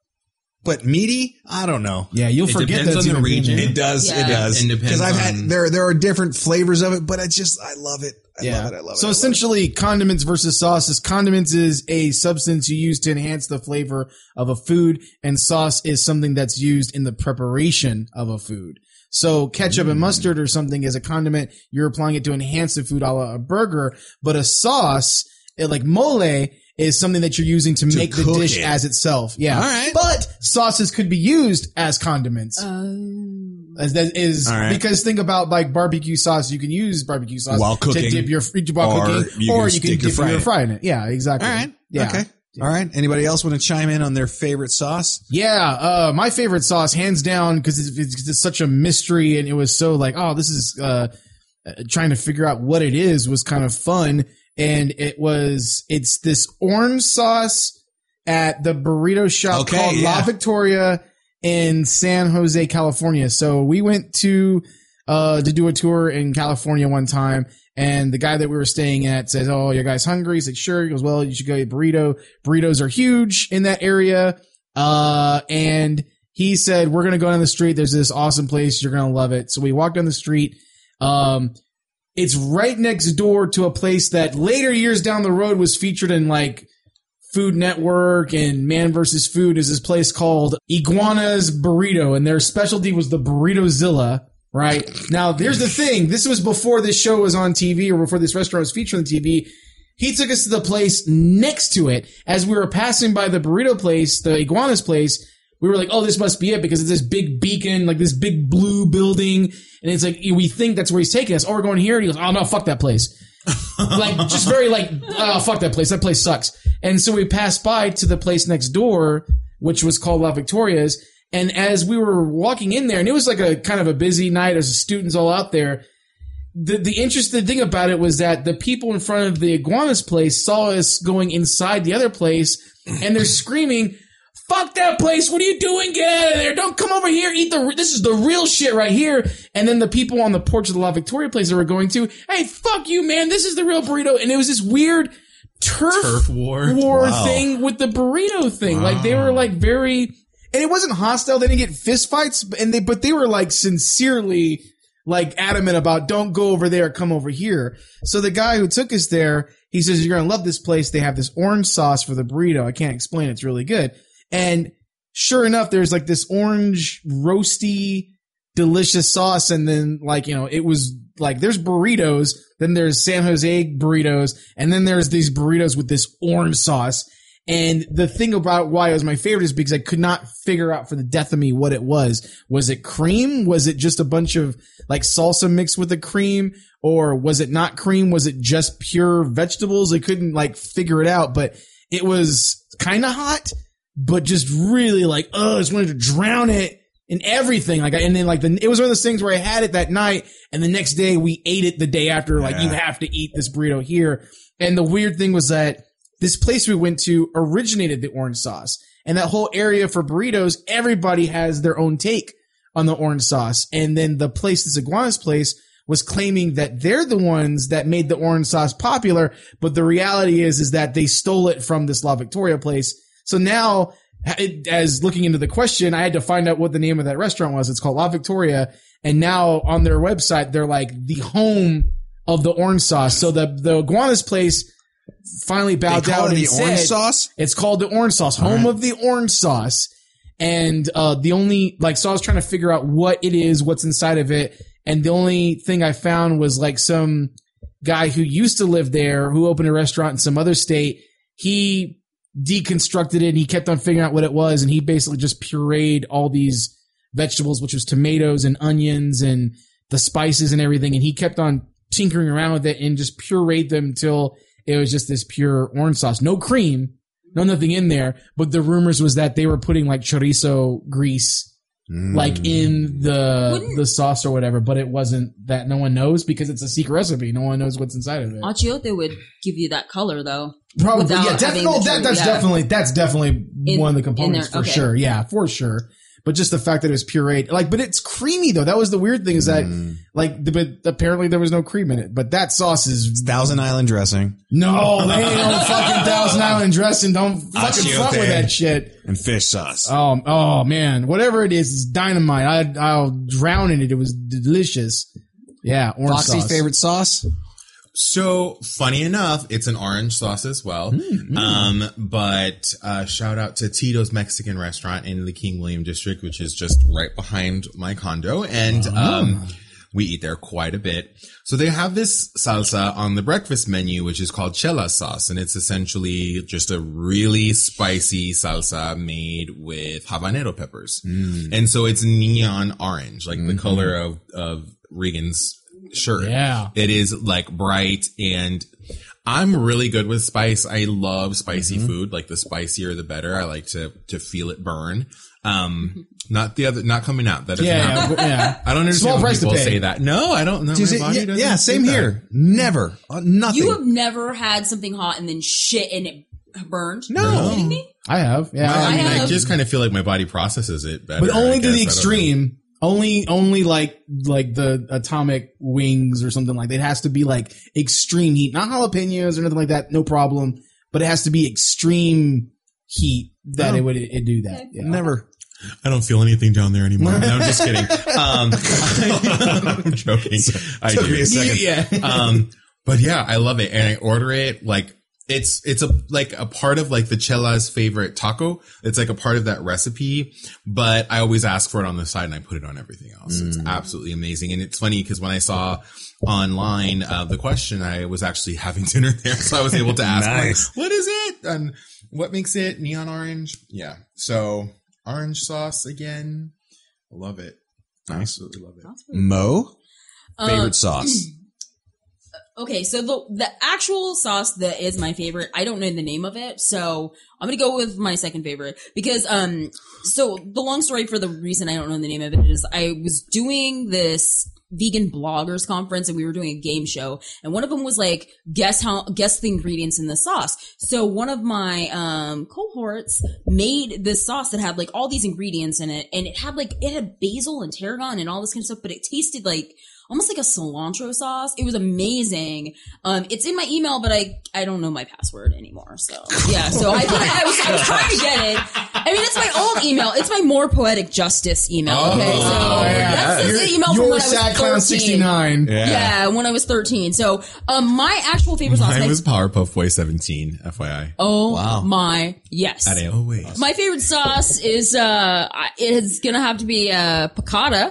Speaker 3: But meaty? I don't know.
Speaker 2: Yeah, you'll forget
Speaker 4: depends
Speaker 2: that's
Speaker 4: on the
Speaker 2: even
Speaker 4: region.
Speaker 2: being
Speaker 3: It does.
Speaker 5: Yeah.
Speaker 3: It does.
Speaker 4: And depends
Speaker 3: Because I've
Speaker 4: on-
Speaker 3: had, there are different flavors of it, but I love it. I love it.
Speaker 2: So essentially, condiments versus sauces. Condiments is a substance you use to enhance the flavor of a food, and sauce is something that's used in the preparation of a food. So ketchup and mustard or something is a condiment. You're applying it to enhance the food a la a burger. But a sauce, like mole, is something that you're using to make the
Speaker 3: cook
Speaker 2: dish
Speaker 3: it.
Speaker 2: as itself. Yeah.
Speaker 3: All right.
Speaker 2: But sauces could be used as condiments. As that is,
Speaker 3: All right.
Speaker 2: because think about like barbecue sauce. You can use barbecue sauce
Speaker 3: While cooking.
Speaker 2: to dip your while
Speaker 3: Or
Speaker 2: cooking,
Speaker 3: you
Speaker 2: or
Speaker 3: can
Speaker 2: you can
Speaker 3: stick your
Speaker 2: dip
Speaker 3: fry
Speaker 2: your
Speaker 3: in it.
Speaker 2: fry in it. Yeah, exactly.
Speaker 3: All right.
Speaker 2: Yeah.
Speaker 3: Okay. All right. Anybody else want to chime in on their favorite sauce?
Speaker 2: Yeah, my favorite sauce, hands down, because it's such a mystery, and it was so like, oh, this is trying to figure out what it is was kind of fun, and it's this orange sauce at the burrito shop called La Victoria in San Jose, California. So we went to do a tour in California one time. And the guy that we were staying at says, "Oh, your guys hungry?" He's like, "Sure." He goes, "Well, you should go eat burrito. Burritos are huge in that area." And he said, "We're going to go down the street. There's this awesome place. You're going to love it." So we walked down the street. It's right next door to a place that later years down the road was featured in like Food Network and Man vs. Food. Is this place called Iguana's Burrito, and their specialty was the Burritozilla. Right. Now, here's the thing. This was before this show was on TV or before this restaurant was featured on TV. He took us to the place next to it. As we were passing by the burrito place, the Iguana's place, we were like, oh, this must be it because it's this big beacon, like this big blue building. And it's like, we think that's where he's taking us. Oh, we're going here. And he goes, oh, no, fuck that place. Like, just very like, oh, fuck that place. That place sucks. And so we passed by to the place next door, which was called La Victoria's. And as we were walking in there, and it was like a kind of a busy night as students all out there, the interesting thing about it was that the people in front of the Iguana's place saw us going inside the other place, and they're screaming, "Fuck that place! What are you doing? Get out of there! Don't come over here! This is the real shit right here!" And then the people on the porch of the La Victoria place that were going to, "Hey, fuck you, man! This is the real burrito!" And it was this weird turf war thing with the burrito thing. Like they were like very. And it wasn't hostile. They didn't get fist fights, but they were like sincerely like adamant about don't go over there, come over here. So the guy who took us there, he says, "You're going to love this place. They have this orange sauce for the burrito. I can't explain it. It's really good." And sure enough, there's like this orange, roasty, delicious sauce. And then like, it was like, there's burritos, then there's San Jose burritos, and then there's these burritos with this orange sauce. And the thing about why it was my favorite is because I could not figure out for the death of me what it was. Was it cream? Was it just a bunch of like salsa mixed with the cream? Or was it not cream? Was it just pure vegetables? I couldn't like figure it out, but it was kind of hot, but just really like, I just wanted to drown it in everything. Like, and then like it was one of those things where I had it that night and the next day we ate it the day after. Like you have to eat this burrito here. And the weird thing was that this place we went to originated the orange sauce, and that whole area for burritos, everybody has their own take on the orange sauce. And then the place, this Iguana's place, was claiming that they're the ones that made the orange sauce popular. But the reality is that they stole it from this La Victoria place. So now, as looking into the question, I had to find out what the name of that restaurant was. It's called La Victoria. And now on their website, they're like the home of the orange sauce. So the Iguana's place finally bowed down and said,
Speaker 3: orange sauce?
Speaker 2: It's called the orange sauce, home of the orange sauce. And the only, like, so I was trying to figure out what it is, what's inside of it. And the only thing I found was like some guy who used to live there, who opened a restaurant in some other state. He deconstructed it and he kept on figuring out what it was. And he basically just pureed all these vegetables, which was tomatoes and onions and the spices and everything. And he kept on tinkering around with it and just pureed them until it was just this pure orange sauce. No cream, nothing in there. But the rumors was that they were putting like chorizo grease like in the sauce or whatever, but it wasn't that. No one knows because it's a secret recipe. No one knows what's inside of it.
Speaker 5: Achiote would give you that color though.
Speaker 2: Probably, yeah, definitely. That's definitely one of the components for sure. Yeah, for sure. But just the fact that it was pureed, like, but it's creamy though. That was the weird thing is that, like, but apparently there was no cream in it. But that sauce is
Speaker 3: Thousand Island dressing.
Speaker 2: No, they ain't no fucking Thousand Island dressing. Don't fucking fuck with that shit.
Speaker 3: And fish sauce.
Speaker 2: Oh man, whatever it is dynamite. I'll drown in it. It was delicious. Yeah, orange
Speaker 3: Foxy
Speaker 2: sauce.
Speaker 3: favorite sauce?
Speaker 4: So funny enough, it's an orange sauce as well. But shout out to Tito's Mexican restaurant in the King William District, which is just right behind my condo. And we eat there quite a bit. So they have this salsa on the breakfast menu, which is called chela sauce. And it's essentially just a really spicy salsa made with habanero peppers. And so it's neon orange, like the color of Regan's shirt.
Speaker 2: Yeah.
Speaker 4: It is like bright, and I'm really good with spice. I love spicy food. Like the spicier, the better. I like to feel it burn. Not coming out. That is not.
Speaker 2: Yeah.
Speaker 4: I don't understand
Speaker 2: Small
Speaker 4: when
Speaker 2: price to
Speaker 4: people
Speaker 2: pay.
Speaker 4: say that. No, I don't know. My body doesn't
Speaker 3: same
Speaker 4: do that.
Speaker 3: here. Never. Nothing.
Speaker 5: You have never had something hot and then shit and it burned?
Speaker 3: No.
Speaker 5: Are you kidding me?
Speaker 2: I have. Yeah.
Speaker 4: I mean, I
Speaker 5: have.
Speaker 4: just kind of feel like my body processes it better.
Speaker 2: But only
Speaker 4: I
Speaker 2: to the
Speaker 4: guess. I don't know.
Speaker 2: extreme. Only like the atomic wings or something like that. It has to be like extreme heat, not jalapenos or nothing like that. No problem. But it has to be extreme heat that it would do that. Yeah.
Speaker 3: Never.
Speaker 4: I don't feel anything down there anymore. No, I'm just kidding. I'm joking. I
Speaker 3: Took
Speaker 4: do.
Speaker 3: me a second.
Speaker 2: Yeah.
Speaker 4: But yeah, I love it. And I order it like it's a part of like the Chela's favorite taco. It's like a part of that recipe, but I always ask for it on the side and I put it on everything else. It's absolutely amazing. And it's funny because when I saw online the question, I was actually having dinner there. So I was able to ask,
Speaker 3: Nice.
Speaker 4: like, what is it? And what makes it neon orange? Yeah. So orange sauce again. Love it. Absolutely love it.
Speaker 3: Mo, favorite sauce.
Speaker 5: Okay, so the actual sauce that is my favorite, I don't know the name of it, so I'm gonna go with my second favorite because so the long story for the reason I don't know the name of it is I was doing this vegan bloggers conference and we were doing a game show and one of them was like guess the ingredients in the sauce. So one of my cohorts made this sauce that had like all these ingredients in it and it had basil and tarragon and all this kind of stuff, but it tasted like almost like a cilantro sauce. It was amazing. It's in my email, but I don't know my password anymore. So yeah, so I think I was trying to get it. I mean, it's my old email. It's my More Poetic Justice email. Okay, so that's the email from when I was 13.
Speaker 2: 69.
Speaker 5: Yeah, when I was 13. So my actual favorite sauce.
Speaker 4: Mine was Powerpuff Boy 17, FYI.
Speaker 5: Oh my, yes.
Speaker 4: Oh wait.
Speaker 5: My favorite sauce is it's gonna have to be piccata.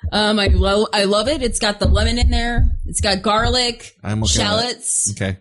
Speaker 5: I love it. It's got the lemon in there. It's got garlic,
Speaker 3: I'm okay with
Speaker 5: shallots,
Speaker 3: Okay.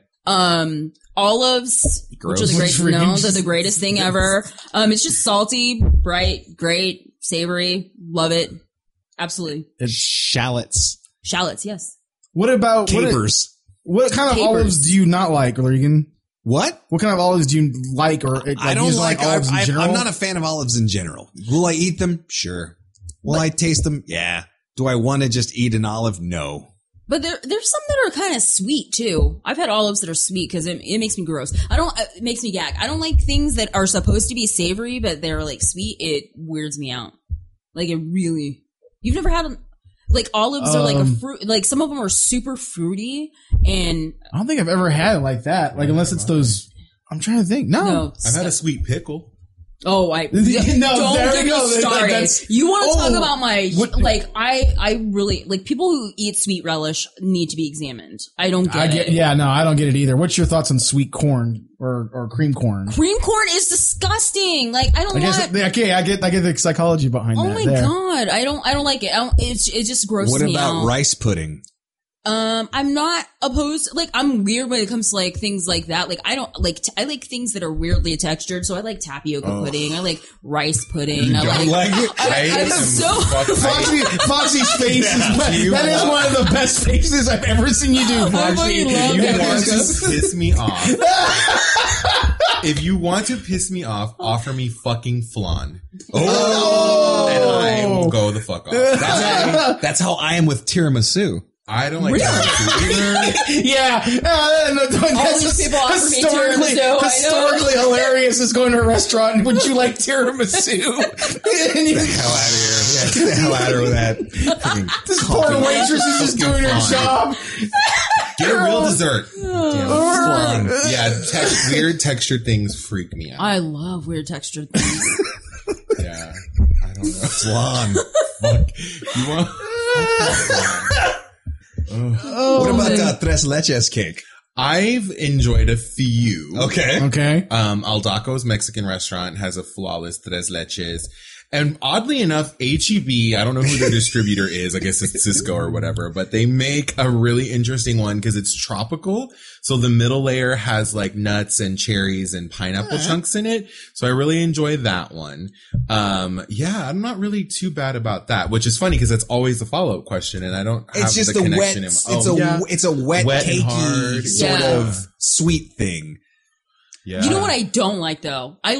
Speaker 5: Olives,
Speaker 3: Gross.
Speaker 5: which are
Speaker 2: Which
Speaker 5: the greatest thing ever. It's just salty, bright, great, savory. Love it. Absolutely.
Speaker 3: Shallots.
Speaker 5: Shallots, yes.
Speaker 2: What about
Speaker 3: Capers.
Speaker 2: what kind of
Speaker 5: Capers.
Speaker 2: olives do you not like, Regan?
Speaker 3: What?
Speaker 2: What kind of olives do you like, or
Speaker 3: I don't
Speaker 2: you
Speaker 3: like
Speaker 2: olives in general?
Speaker 3: I'm not a fan of olives in general. Will I eat them? Sure. Will I taste them? Yeah. Do I want to just eat an olive? No.
Speaker 5: But there's some that are kind of sweet too. I've had olives that are sweet because it makes me gross. It makes me gag. I don't like things that are supposed to be savory, but they're like sweet. It weirds me out. Like you've never had like olives are like a fruit, like some of them are super fruity and
Speaker 2: I don't think I've ever had it like that. Like unless it's those. I'm trying to think. No.
Speaker 4: I've had a sweet pickle.
Speaker 5: Oh,
Speaker 2: No,
Speaker 5: don't
Speaker 2: there
Speaker 5: get
Speaker 2: we go.
Speaker 5: me started.
Speaker 2: That's-
Speaker 5: You want to talk
Speaker 2: Oh,
Speaker 5: about my,
Speaker 2: what-
Speaker 5: like, I really, like, people who eat sweet relish need to be examined. I don't get it.
Speaker 2: Yeah, no, I don't get it either. What's your thoughts on sweet corn or cream corn?
Speaker 5: Cream corn is disgusting. Like, I don't
Speaker 2: I guess
Speaker 5: want.
Speaker 2: okay, I get the psychology behind
Speaker 5: Oh
Speaker 2: that.
Speaker 5: my
Speaker 2: there.
Speaker 5: god, I don't like it. It just grosses
Speaker 3: What
Speaker 5: me
Speaker 3: about
Speaker 5: out.
Speaker 3: rice pudding?
Speaker 5: I'm not opposed. Like, I'm weird when it comes to like things like that. Like, I don't like. I like things that are weirdly textured. So I like tapioca pudding. I like rice pudding. I like
Speaker 3: it?
Speaker 5: I'm so.
Speaker 2: Foxy's face that is one of the best faces I've ever seen you do,
Speaker 5: I
Speaker 2: Foxy.
Speaker 5: fucking love
Speaker 4: You
Speaker 5: that.
Speaker 4: want to piss me off? If you want to piss me off, offer me fucking flan.
Speaker 3: Oh.
Speaker 4: And I will go the fuck off.
Speaker 3: That's how I am with tiramisu.
Speaker 4: I don't like tiramisu either.
Speaker 2: Yeah, that's
Speaker 5: these people offer me tiramisu, I know.
Speaker 2: historically hilarious is going to a restaurant and would you like tiramisu? And you-
Speaker 3: Hell out of here. Yeah, get the hell out of here with that.
Speaker 2: this poor waitress is just doing her job.
Speaker 4: Get a real dessert.
Speaker 3: Flan.
Speaker 4: Yeah, weird textured things freak me out.
Speaker 5: I love weird textured things.
Speaker 4: Yeah, I don't know.
Speaker 3: Flan.
Speaker 4: You want?
Speaker 3: What about tres leches cake?
Speaker 4: I've enjoyed a few.
Speaker 2: Okay.
Speaker 4: Aldaco's Mexican restaurant has a flawless tres leches. And oddly enough, H-E-B, I don't know who their distributor is. I guess it's Cisco or whatever, but they make a really interesting one because it's tropical. So the middle layer has like nuts and cherries and pineapple chunks in it. So I really enjoy that one. Yeah, I'm not really too bad about that, which is funny because that's always the follow-up question. And I don't have
Speaker 3: It's just
Speaker 4: the
Speaker 3: a wet,
Speaker 4: connection.
Speaker 3: it's a wet
Speaker 4: Wet and
Speaker 3: cakey
Speaker 4: hard.
Speaker 3: sort
Speaker 5: Yeah.
Speaker 3: of sweet thing.
Speaker 4: Yeah.
Speaker 5: You know what I don't like though? I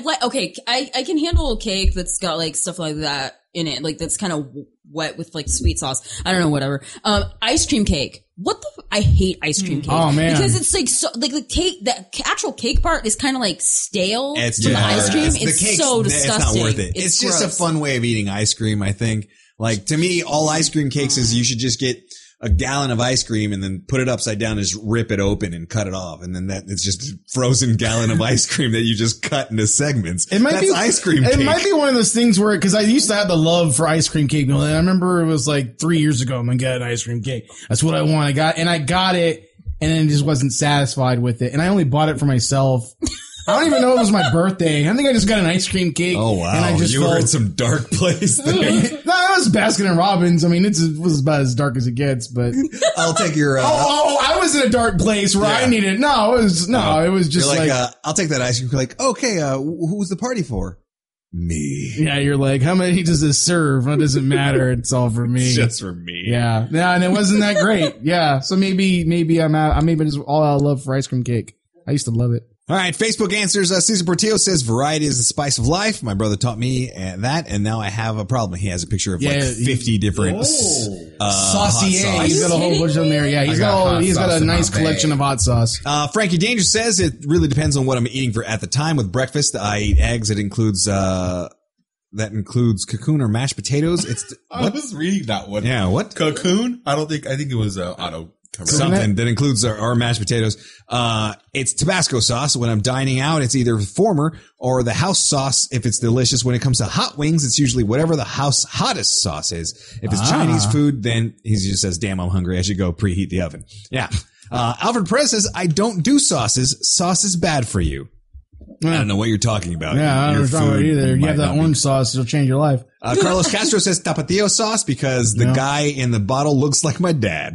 Speaker 5: can handle a cake that's got like stuff like that in it, like that's kind of wet with like sweet sauce. I don't know, whatever. Ice cream cake. I hate ice cream cake.
Speaker 2: Oh, man.
Speaker 5: Because it's like so, like the cake, the actual cake part is kind of like stale.
Speaker 3: It's
Speaker 5: from the
Speaker 3: hard.
Speaker 5: ice cream.
Speaker 3: The
Speaker 5: It's
Speaker 3: cake's-
Speaker 5: so disgusting.
Speaker 3: It's not worth it. It's just a
Speaker 5: gross.
Speaker 3: fun way of eating ice cream, I think. Like, to me, all ice cream cakes is you should just get a gallon of ice cream and then put it upside down and just rip it open and cut it off. And then it's just a frozen gallon of ice cream that you just cut into segments. That's ice cream cake.
Speaker 2: It might be one of those things where, cause I used to have the love for ice cream cake. I remember it was like 3 years ago. I'm going to get an ice cream cake. That's what I want. I got it and then just wasn't satisfied with it. And I only bought it for myself. I don't even know it was my birthday. I think I just got an ice cream cake.
Speaker 3: Oh, wow.
Speaker 2: And I just
Speaker 3: You were in some dark place there.
Speaker 2: No, it was Baskin and Robbins. I mean, it was about as dark as it gets, but.
Speaker 3: I'll take your,
Speaker 2: I was in a dark place where I needed, it was just
Speaker 3: you're
Speaker 2: like
Speaker 3: I'll take that ice cream. You're like, okay, who was the party for? Me.
Speaker 2: yeah, you're like, how many does this serve? It doesn't matter. It's all for me.
Speaker 3: It's just for me.
Speaker 2: Yeah. Yeah. And it wasn't that great. Yeah. So maybe I'm out. I maybe just all out of love for ice cream cake. I used to love it.
Speaker 3: All right, Facebook answers. Cesar Portillo says, variety is the spice of life. My brother taught me that, and now I have a problem. He has a picture of like 50 different
Speaker 2: Saucier.
Speaker 3: hot sauce.
Speaker 2: He's got a whole bunch of them there. Yeah. He's got a nice collection of hot sauce.
Speaker 3: Frankie Danger says, it really depends on what I'm eating for at the time. With breakfast, I eat eggs. It includes cocoon or mashed potatoes.
Speaker 4: I was reading that one.
Speaker 3: Yeah, what?
Speaker 4: Cocoon? I think it was auto cover.
Speaker 3: Something that includes our mashed potatoes. It's Tabasco sauce. When I'm dining out, it's either the former or the house sauce if it's delicious. When it comes to hot wings, it's usually whatever the house hottest sauce is. If it's Chinese food, then he just says, damn, I'm hungry. I should go preheat the oven. Yeah. Alfred Perez says, I don't do sauces. Sauce is bad for you. I don't know what you're talking about.
Speaker 2: Yeah. I don't know
Speaker 3: Your
Speaker 2: what you're talking about
Speaker 3: food
Speaker 2: either. You
Speaker 3: might
Speaker 2: have that
Speaker 3: not be-
Speaker 2: orange sauce. It'll change your life.
Speaker 3: Carlos Castro says Tapatio sauce because the guy in the bottle looks like my dad.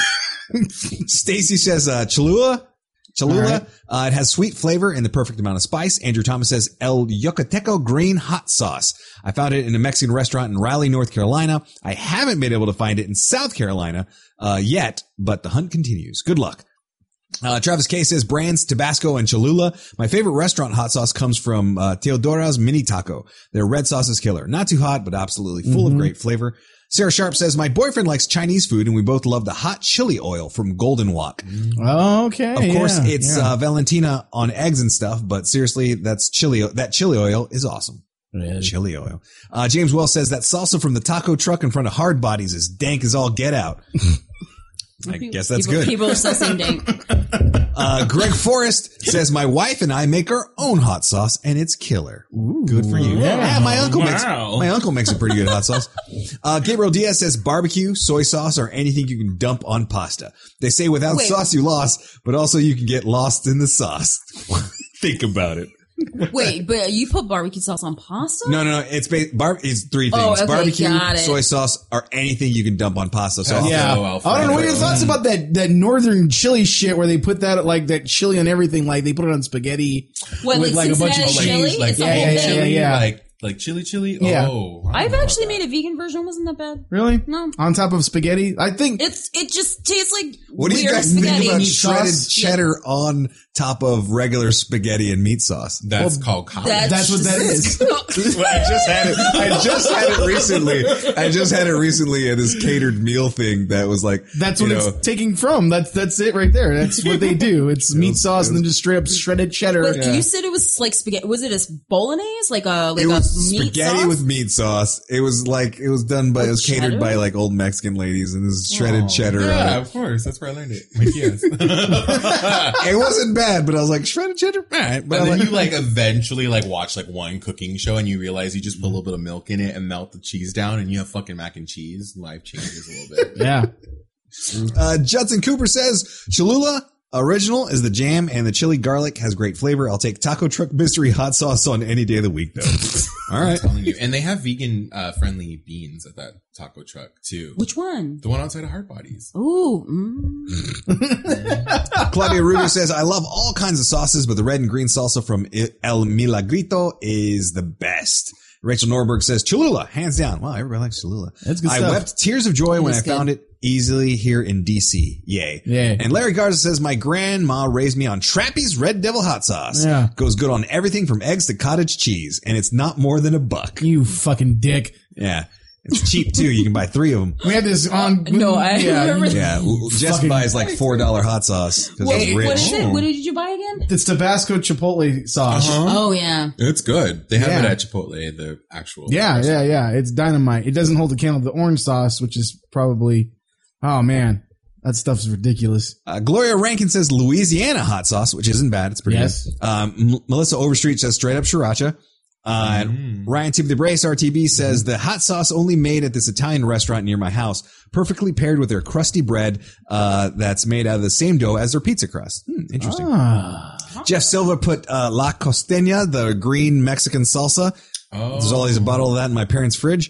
Speaker 3: Stacy says Cholula. Right. It has sweet flavor and the perfect amount of spice. Andrew Thomas says El Yucateco green hot sauce. I found it in a Mexican restaurant in Raleigh, North Carolina. I haven't been able to find it in South Carolina yet, but the hunt continues. Good luck. Travis K says brands Tabasco and Cholula. My favorite restaurant hot sauce comes from Teodora's Mini Taco. Their red sauce is killer. Not too hot, but absolutely full of great flavor. Sarah Sharp says, my boyfriend likes Chinese food and we both love the hot chili oil from Golden Wok.
Speaker 2: Okay.
Speaker 3: Of course, it's Valentina on eggs and stuff, but seriously, that chili oil is awesome. Chili oil. James Wells says that salsa from the taco truck in front of Hard Bodies is dank as all get out. I guess that's good.
Speaker 5: People are still saying dank.
Speaker 3: Greg Forrest says, my wife and I make our own hot sauce and it's killer. Good for you. Yeah, my uncle makes a pretty good hot sauce. Gabriel Diaz says barbecue, soy sauce, or anything you can dump on pasta. They say without sauce you lost, but also you can get lost in the sauce. Think about it.
Speaker 5: Wait, but you put barbecue sauce on pasta?
Speaker 3: No. It's three things.
Speaker 5: Oh, okay,
Speaker 3: Barbecue,
Speaker 5: got it.
Speaker 3: soy sauce, or anything you can dump on pasta. So
Speaker 2: Yeah. I don't know what your thoughts about that northern chili shit where they put that chili on everything, like they put it on spaghetti
Speaker 5: What,
Speaker 2: with
Speaker 5: like
Speaker 2: like a bunch of
Speaker 5: Cincinnati
Speaker 2: cheese.
Speaker 5: chili?
Speaker 4: Like
Speaker 5: It's a whole thing.
Speaker 2: Yeah.
Speaker 4: Like chili.
Speaker 2: Yeah.
Speaker 4: Oh,
Speaker 5: I've actually made a vegan version. Wasn't that bad?
Speaker 2: Really?
Speaker 5: No.
Speaker 2: On top of spaghetti? I think
Speaker 5: It just tastes like
Speaker 3: what do you
Speaker 5: weird
Speaker 3: guys
Speaker 5: spaghetti.
Speaker 3: think about
Speaker 2: meat
Speaker 3: shredded
Speaker 2: sauce?
Speaker 3: cheddar on top of regular spaghetti and meat sauce?
Speaker 4: that's called collard.
Speaker 2: that's what that is.
Speaker 3: I just had it recently. I just had it recently at this catered meal thing that was like,
Speaker 2: That's what it's taking from. That's it right there. That's what they do. It's meat sauce and then just straight up shredded cheddar.
Speaker 5: But you said it was like spaghetti. Was it a bolognese? Like a
Speaker 3: it was
Speaker 5: meat
Speaker 3: spaghetti
Speaker 5: sauce?
Speaker 3: with meat sauce. It was catered
Speaker 5: cheddar?
Speaker 3: by like old Mexican ladies and this shredded cheddar on
Speaker 4: Yeah,
Speaker 3: it.
Speaker 4: of course. That's where I learned it. Yes.
Speaker 3: It wasn't bad, but I was like, shredded cheddar? All right. But
Speaker 4: And
Speaker 3: I'm
Speaker 4: then
Speaker 3: like,
Speaker 4: you eventually watch one cooking show and you realize you just put a little bit of milk in it and melt the cheese down and you have fucking mac and cheese. Life changes a little bit.
Speaker 2: Yeah.
Speaker 3: Judson Cooper says, Cholula original is the jam and the chili garlic has great flavor. I'll take Taco Truck Mystery hot sauce on any day of the week, though. All right.
Speaker 4: I'm telling you. And they have vegan friendly beans at that taco truck too.
Speaker 5: Which one?
Speaker 4: The one outside of Hard Bodies.
Speaker 5: Ooh.
Speaker 3: Claudia Rubio says, I love all kinds of sauces, but the red and green salsa from El Milagrito is the best. Rachel Norberg says, Cholula, hands down. Wow, everybody likes Cholula.
Speaker 2: That's good
Speaker 3: I
Speaker 2: stuff.
Speaker 3: wept tears of joy when I
Speaker 5: is
Speaker 3: found it easily here in DC. Yay.
Speaker 2: Yay.
Speaker 3: And Larry Garza says, my grandma raised me on Trappy's Red Devil hot sauce.
Speaker 2: Yeah.
Speaker 3: Goes good on everything from eggs to cottage cheese, and it's not more than $1.
Speaker 2: You fucking dick.
Speaker 3: Yeah. It's cheap too. You can buy 3 of them.
Speaker 2: We had this on.
Speaker 5: No, I remember
Speaker 3: Yeah. Jess
Speaker 2: Fucking-
Speaker 3: buys like $4 hot sauce because
Speaker 5: What,
Speaker 3: it's rich.
Speaker 5: what is it? What did you buy again?
Speaker 2: It's Tabasco Chipotle sauce.
Speaker 5: Oh, yeah.
Speaker 4: It's good. They have
Speaker 2: Yeah.
Speaker 4: it at Chipotle, the actual.
Speaker 2: Yeah. It's dynamite. It doesn't hold the candle to the orange sauce, which is probably, oh man, that stuff's ridiculous.
Speaker 3: Gloria Rankin says Louisiana hot sauce, which isn't bad. It's pretty
Speaker 2: Yes.
Speaker 3: good. Melissa Overstreet says straight up sriracha. Ryan Timothy Brace, RTB, says the hot sauce only made at this Italian restaurant near my house, perfectly paired with their crusty bread, that's made out of the same dough as their pizza crust. Interesting. Jeff Silva put, La Costeña, the green Mexican salsa.
Speaker 4: Oh.
Speaker 3: There's always a bottle of that in my parents' fridge.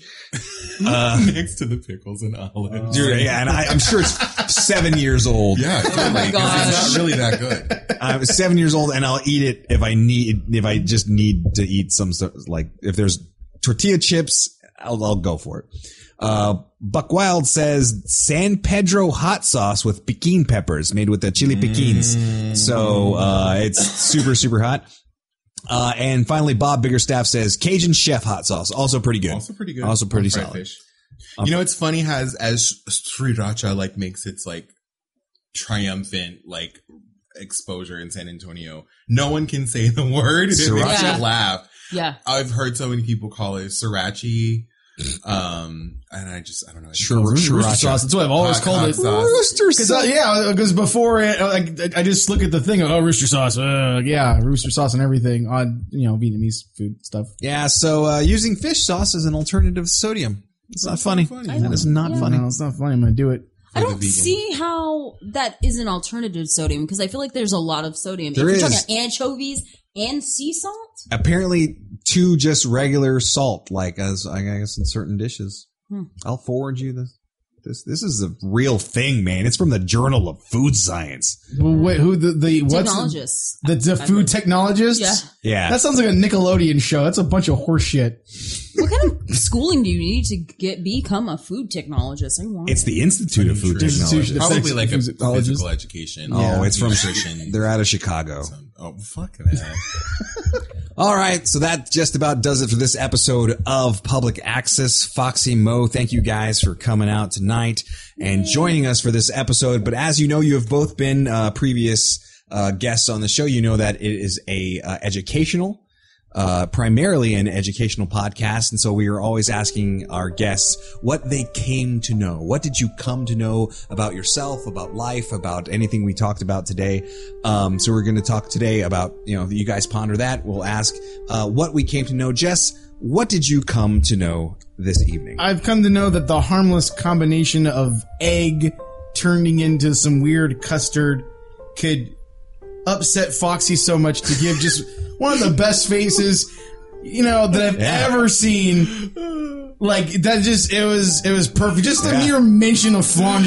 Speaker 4: Next to the pickles and olives.
Speaker 3: Dude, yeah, and I'm sure it's 7 years old.
Speaker 4: Yeah, clearly,
Speaker 5: my
Speaker 4: 'cause
Speaker 5: gosh.
Speaker 4: it's not really that good.
Speaker 3: I'm 7 years old, and I'll eat it if I just need to eat some stuff. Like if there's tortilla chips, I'll go for it. Buck Wild says San Pedro hot sauce with piquin peppers made with the chili piquins. So, it's super, super hot. And finally, Bob Biggerstaff says Cajun Chef hot sauce. Also pretty good.
Speaker 4: Also pretty good.
Speaker 3: Also pretty
Speaker 4: Fried
Speaker 3: solid.
Speaker 4: fish. You know, it's funny as sriracha like makes its like triumphant like exposure in San Antonio. No one can say the word. It makes
Speaker 3: Sriracha?
Speaker 4: me laugh.
Speaker 5: Yeah.
Speaker 4: I've heard so many people call it sriracha. And I don't know.
Speaker 2: Rooster sauce. That's what I've always called it.
Speaker 3: Rooster sauce.
Speaker 2: Because before I just look at the thing. Oh, rooster sauce. Yeah, rooster sauce and everything on Vietnamese food stuff.
Speaker 3: Yeah, so using fish sauce as an alternative to sodium. It's not funny. That is not funny.
Speaker 2: No, it's not funny. I'm gonna do it.
Speaker 5: I don't see how that is an alternative to sodium because I feel like there's a lot of sodium.
Speaker 3: There
Speaker 5: if you're
Speaker 3: is.
Speaker 5: talking anchovies and sea salt,
Speaker 3: Apparently, to just regular salt, like as I guess in certain dishes. I'll forward you this. This is a real thing, man. It's from the Journal of Food Science.
Speaker 2: Well, wait, who the what's
Speaker 5: technologists.
Speaker 2: the food technologists?
Speaker 5: Yeah.
Speaker 3: Yeah.
Speaker 2: That sounds like a Nickelodeon show. That's a bunch of horse shit.
Speaker 5: What kind of schooling do you need to become a food technologist? I want
Speaker 3: It's the Institute of Food Technology.
Speaker 4: Probably like a
Speaker 2: Physicologist.
Speaker 4: physical education.
Speaker 3: Oh, it's from
Speaker 4: nutrition.
Speaker 3: they're out of Chicago.
Speaker 4: Oh, fuck that.
Speaker 3: All right, so that just about does it for this episode of Public Access. Foxy, Mo, thank you guys for coming out tonight and joining us for this episode. But as you know, you have both been previous guests on the show. You know that it is a educational, primarily an educational podcast. And so we are always asking our guests what they came to know. What did you come to know about yourself, about life, about anything we talked about today? So we're going to talk today about, you guys ponder that. We'll ask what we came to know. Jess, what did you come to know this evening?
Speaker 2: I've come to know that the harmless combination of egg turning into some weird custard could upset Foxy so much to give just one of the best faces, that I've ever seen. Like that it was perfect. Just the mere mention of flan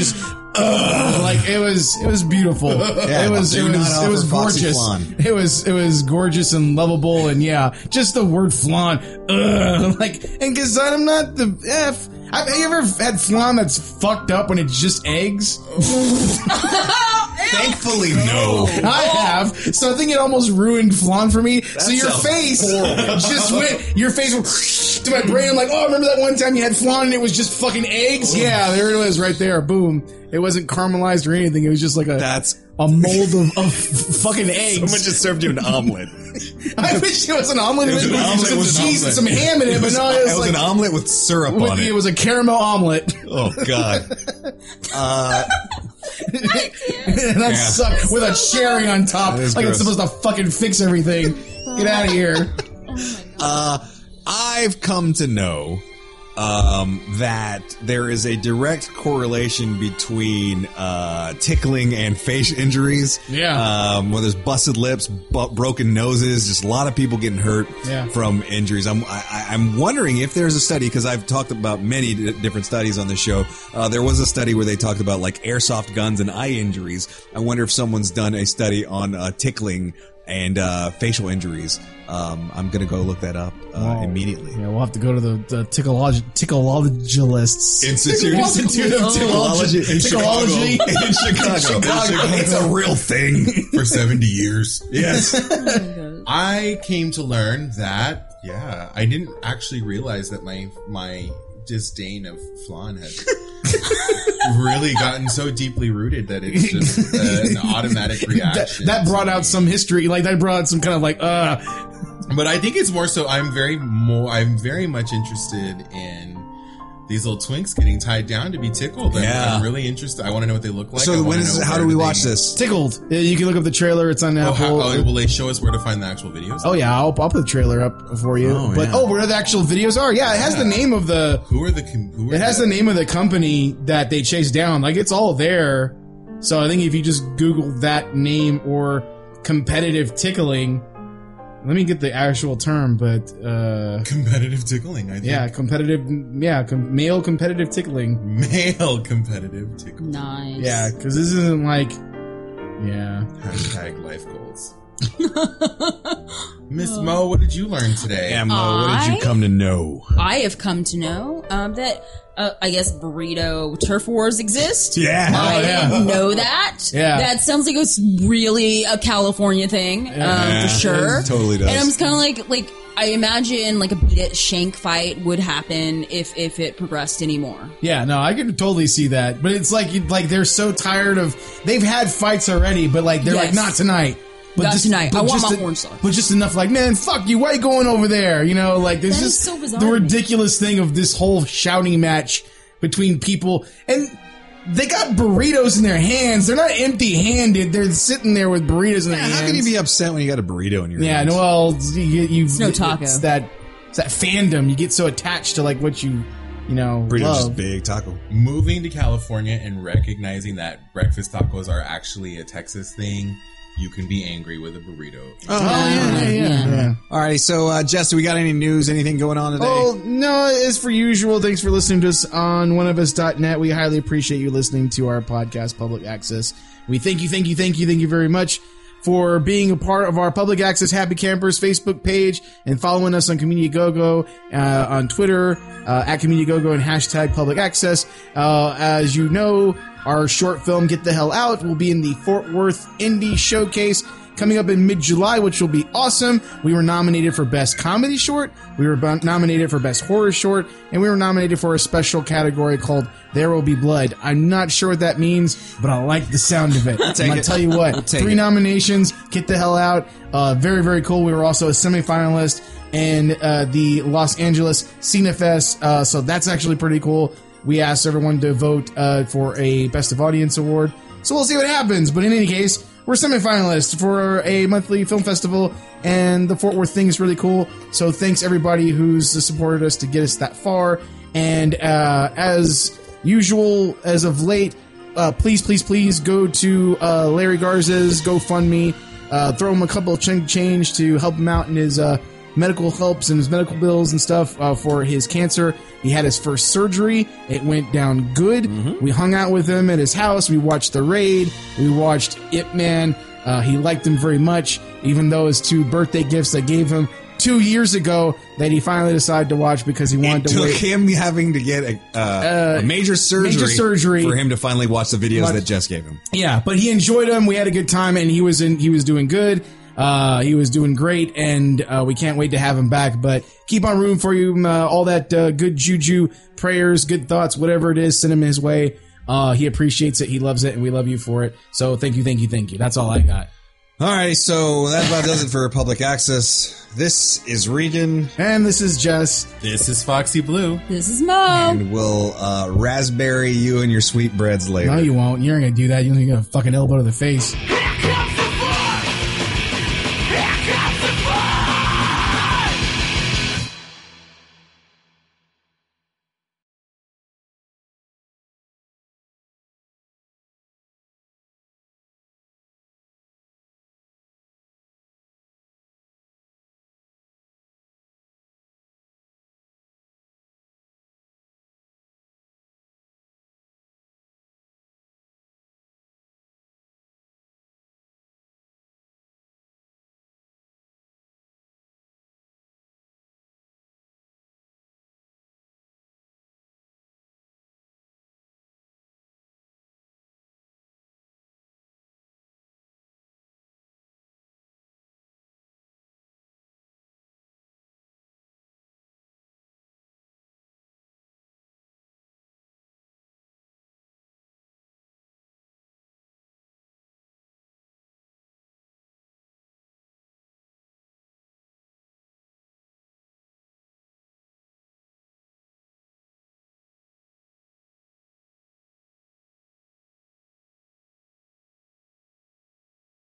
Speaker 2: it was beautiful. It was gorgeous.
Speaker 3: Flan.
Speaker 2: It was gorgeous and lovable, and just the word flan. And because I'm not the F. Have you ever had flan that's fucked up when it's just eggs?
Speaker 3: Thankfully, no.
Speaker 2: I have. So I think it almost ruined flan for me. So your face just went, your face went to my brain. I'm like, oh, remember that one time you had flan and it was just fucking eggs? Yeah, there it is right there. Boom. It wasn't caramelized or anything. It was just like a mold of fucking eggs.
Speaker 3: Someone just served you an omelet.
Speaker 2: I wish it was an omelet. It was
Speaker 3: an omelet
Speaker 2: some
Speaker 3: with
Speaker 2: cheese and
Speaker 3: omelet.
Speaker 2: some ham in it, but no,
Speaker 3: It was an omelet with syrup on
Speaker 2: It
Speaker 3: it.
Speaker 2: was a caramel omelet.
Speaker 3: Oh, God.
Speaker 2: That sucked. With a cherry on top.
Speaker 3: That is
Speaker 2: Like it's
Speaker 3: gross.
Speaker 2: supposed to fucking fix everything. Get out of here.
Speaker 3: I've come to know that there is a direct correlation between tickling and face injuries.
Speaker 2: Yeah.
Speaker 3: Where there's busted lips, broken noses, just a lot of people getting hurt from injuries. I'm wondering if there's a study, because I've talked about many different studies on this show. There was a study where they talked about like airsoft guns and eye injuries. I wonder if someone's done a study on tickling and facial injuries. I'm going to go look that up immediately.
Speaker 2: Yeah, we'll have to go to the Ticklologists Institute of Tickleology in Chicago.
Speaker 3: It's a real thing.
Speaker 4: For 70 years.
Speaker 3: Yes.
Speaker 4: I came to learn that, I didn't actually realize that my disdain of flan had really gotten so deeply rooted that it's just an automatic reaction.
Speaker 2: That brought out some history, like that brought out some kind of like,
Speaker 4: But I think it's more so I'm very much interested in these little twinks getting tied down to be tickled. I'm really interested. I want to know what they look like.
Speaker 3: So how do we watch this?
Speaker 2: Tickled. You can look up the trailer. It's on Apple.
Speaker 4: Will they show us where to find the actual videos?
Speaker 2: Oh yeah, I'll put the trailer up for you. Where the actual videos are? Yeah, it has the name of the. It has the name of the company that they chased down. Like it's all there. So I think if you just Google that name or competitive tickling. Let me get the actual term, but
Speaker 4: competitive tickling. I think.
Speaker 2: Yeah, male competitive tickling.
Speaker 4: Male competitive tickling.
Speaker 5: Nice.
Speaker 2: Yeah, because this isn't like,
Speaker 4: Hashtag life goals. Miss Mo, what did you learn today?
Speaker 3: Yeah, Mo, what did you come to know?
Speaker 5: I have come to know that I guess burrito turf wars exist.
Speaker 3: Yeah.
Speaker 5: I didn't know that.
Speaker 2: Yeah.
Speaker 5: That sounds like it's really a California thing, for sure.
Speaker 3: It totally does.
Speaker 5: And I'm just kind of like I imagine like a beat it shank fight would happen if it progressed anymore.
Speaker 2: Yeah, no, I could totally see that. But it's like they're so tired of, they've had fights already, but like they're like, not tonight. But
Speaker 5: not tonight. I want my horn
Speaker 2: But just enough like, man, fuck you, why are you going over there? You know, like there's just
Speaker 5: so bizarre
Speaker 2: the ridiculous thing of this whole shouting match between people. And they got burritos in their hands. They're not empty-handed. They're sitting there with burritos in their hands.
Speaker 3: How can you be upset when you got a burrito in your hands?
Speaker 2: Yeah, well,
Speaker 5: it's no taco.
Speaker 2: It's that fandom. You get so attached to like what you
Speaker 3: burrito's
Speaker 2: love.
Speaker 3: just big taco.
Speaker 4: Moving to California and recognizing that breakfast tacos are actually a Texas thing. You can be angry with a burrito.
Speaker 2: Yeah.
Speaker 3: All right, so Jess, do we got any news, anything going on today?
Speaker 2: Oh, no, as for usual, thanks for listening to us on oneofus.net. We highly appreciate you listening to our podcast, Public Access. We thank you very much for being a part of our Public Access Happy Campers Facebook page and following us on Community GoGo, on Twitter, at Community GoGo and hashtag Public Access. As you know, our short film, Get the Hell Out, will be in the Fort Worth Indie Showcase coming up in mid-July, which will be awesome. We were nominated for Best Comedy Short, we were nominated for Best Horror Short, and we were nominated for a special category called There Will Be Blood. I'm not sure what that means, but I like the sound of it. I'm going to tell you what, 3 nominations, Get the Hell Out, very, very cool. We were also a semifinalist in the Los Angeles Cinefest, so that's actually pretty cool. We asked everyone to vote for a Best of Audience award. So we'll see what happens. But in any case, we're semifinalists for a monthly film festival, and the Fort Worth thing is really cool. So thanks everybody who's supported us to get us that far. And as usual, as of late, please go to Larry Garza's GoFundMe. Throw him a couple of change to help him out in his medical helps and his medical bills and stuff for his cancer. He had his first surgery. It went down good. Mm-hmm. We hung out with him at his house. We watched The Raid. We watched Ip Man. He liked him very much, even though his 2 birthday gifts I gave him 2 years ago that he finally decided to watch because he wanted to wait.
Speaker 3: It took him having to get a major surgery for him to finally watch the videos that Jess gave him.
Speaker 2: Yeah, but he enjoyed them. We had a good time, and he was doing good. He was doing great, and we can't wait to have him back. But keep on rooting for you. All that good juju, prayers, good thoughts, whatever it is, send him his way. He appreciates it. He loves it, and we love you for it. So thank you. That's all I got.
Speaker 3: All right, so that about does it for Public Access. This is Regan.
Speaker 2: And this is Jess.
Speaker 4: This is Foxy Blue.
Speaker 5: This is Mo.
Speaker 3: And we'll raspberry you and your sweetbreads later.
Speaker 2: No, you won't. You're not going to do that. You're going to get a fucking elbow to the face.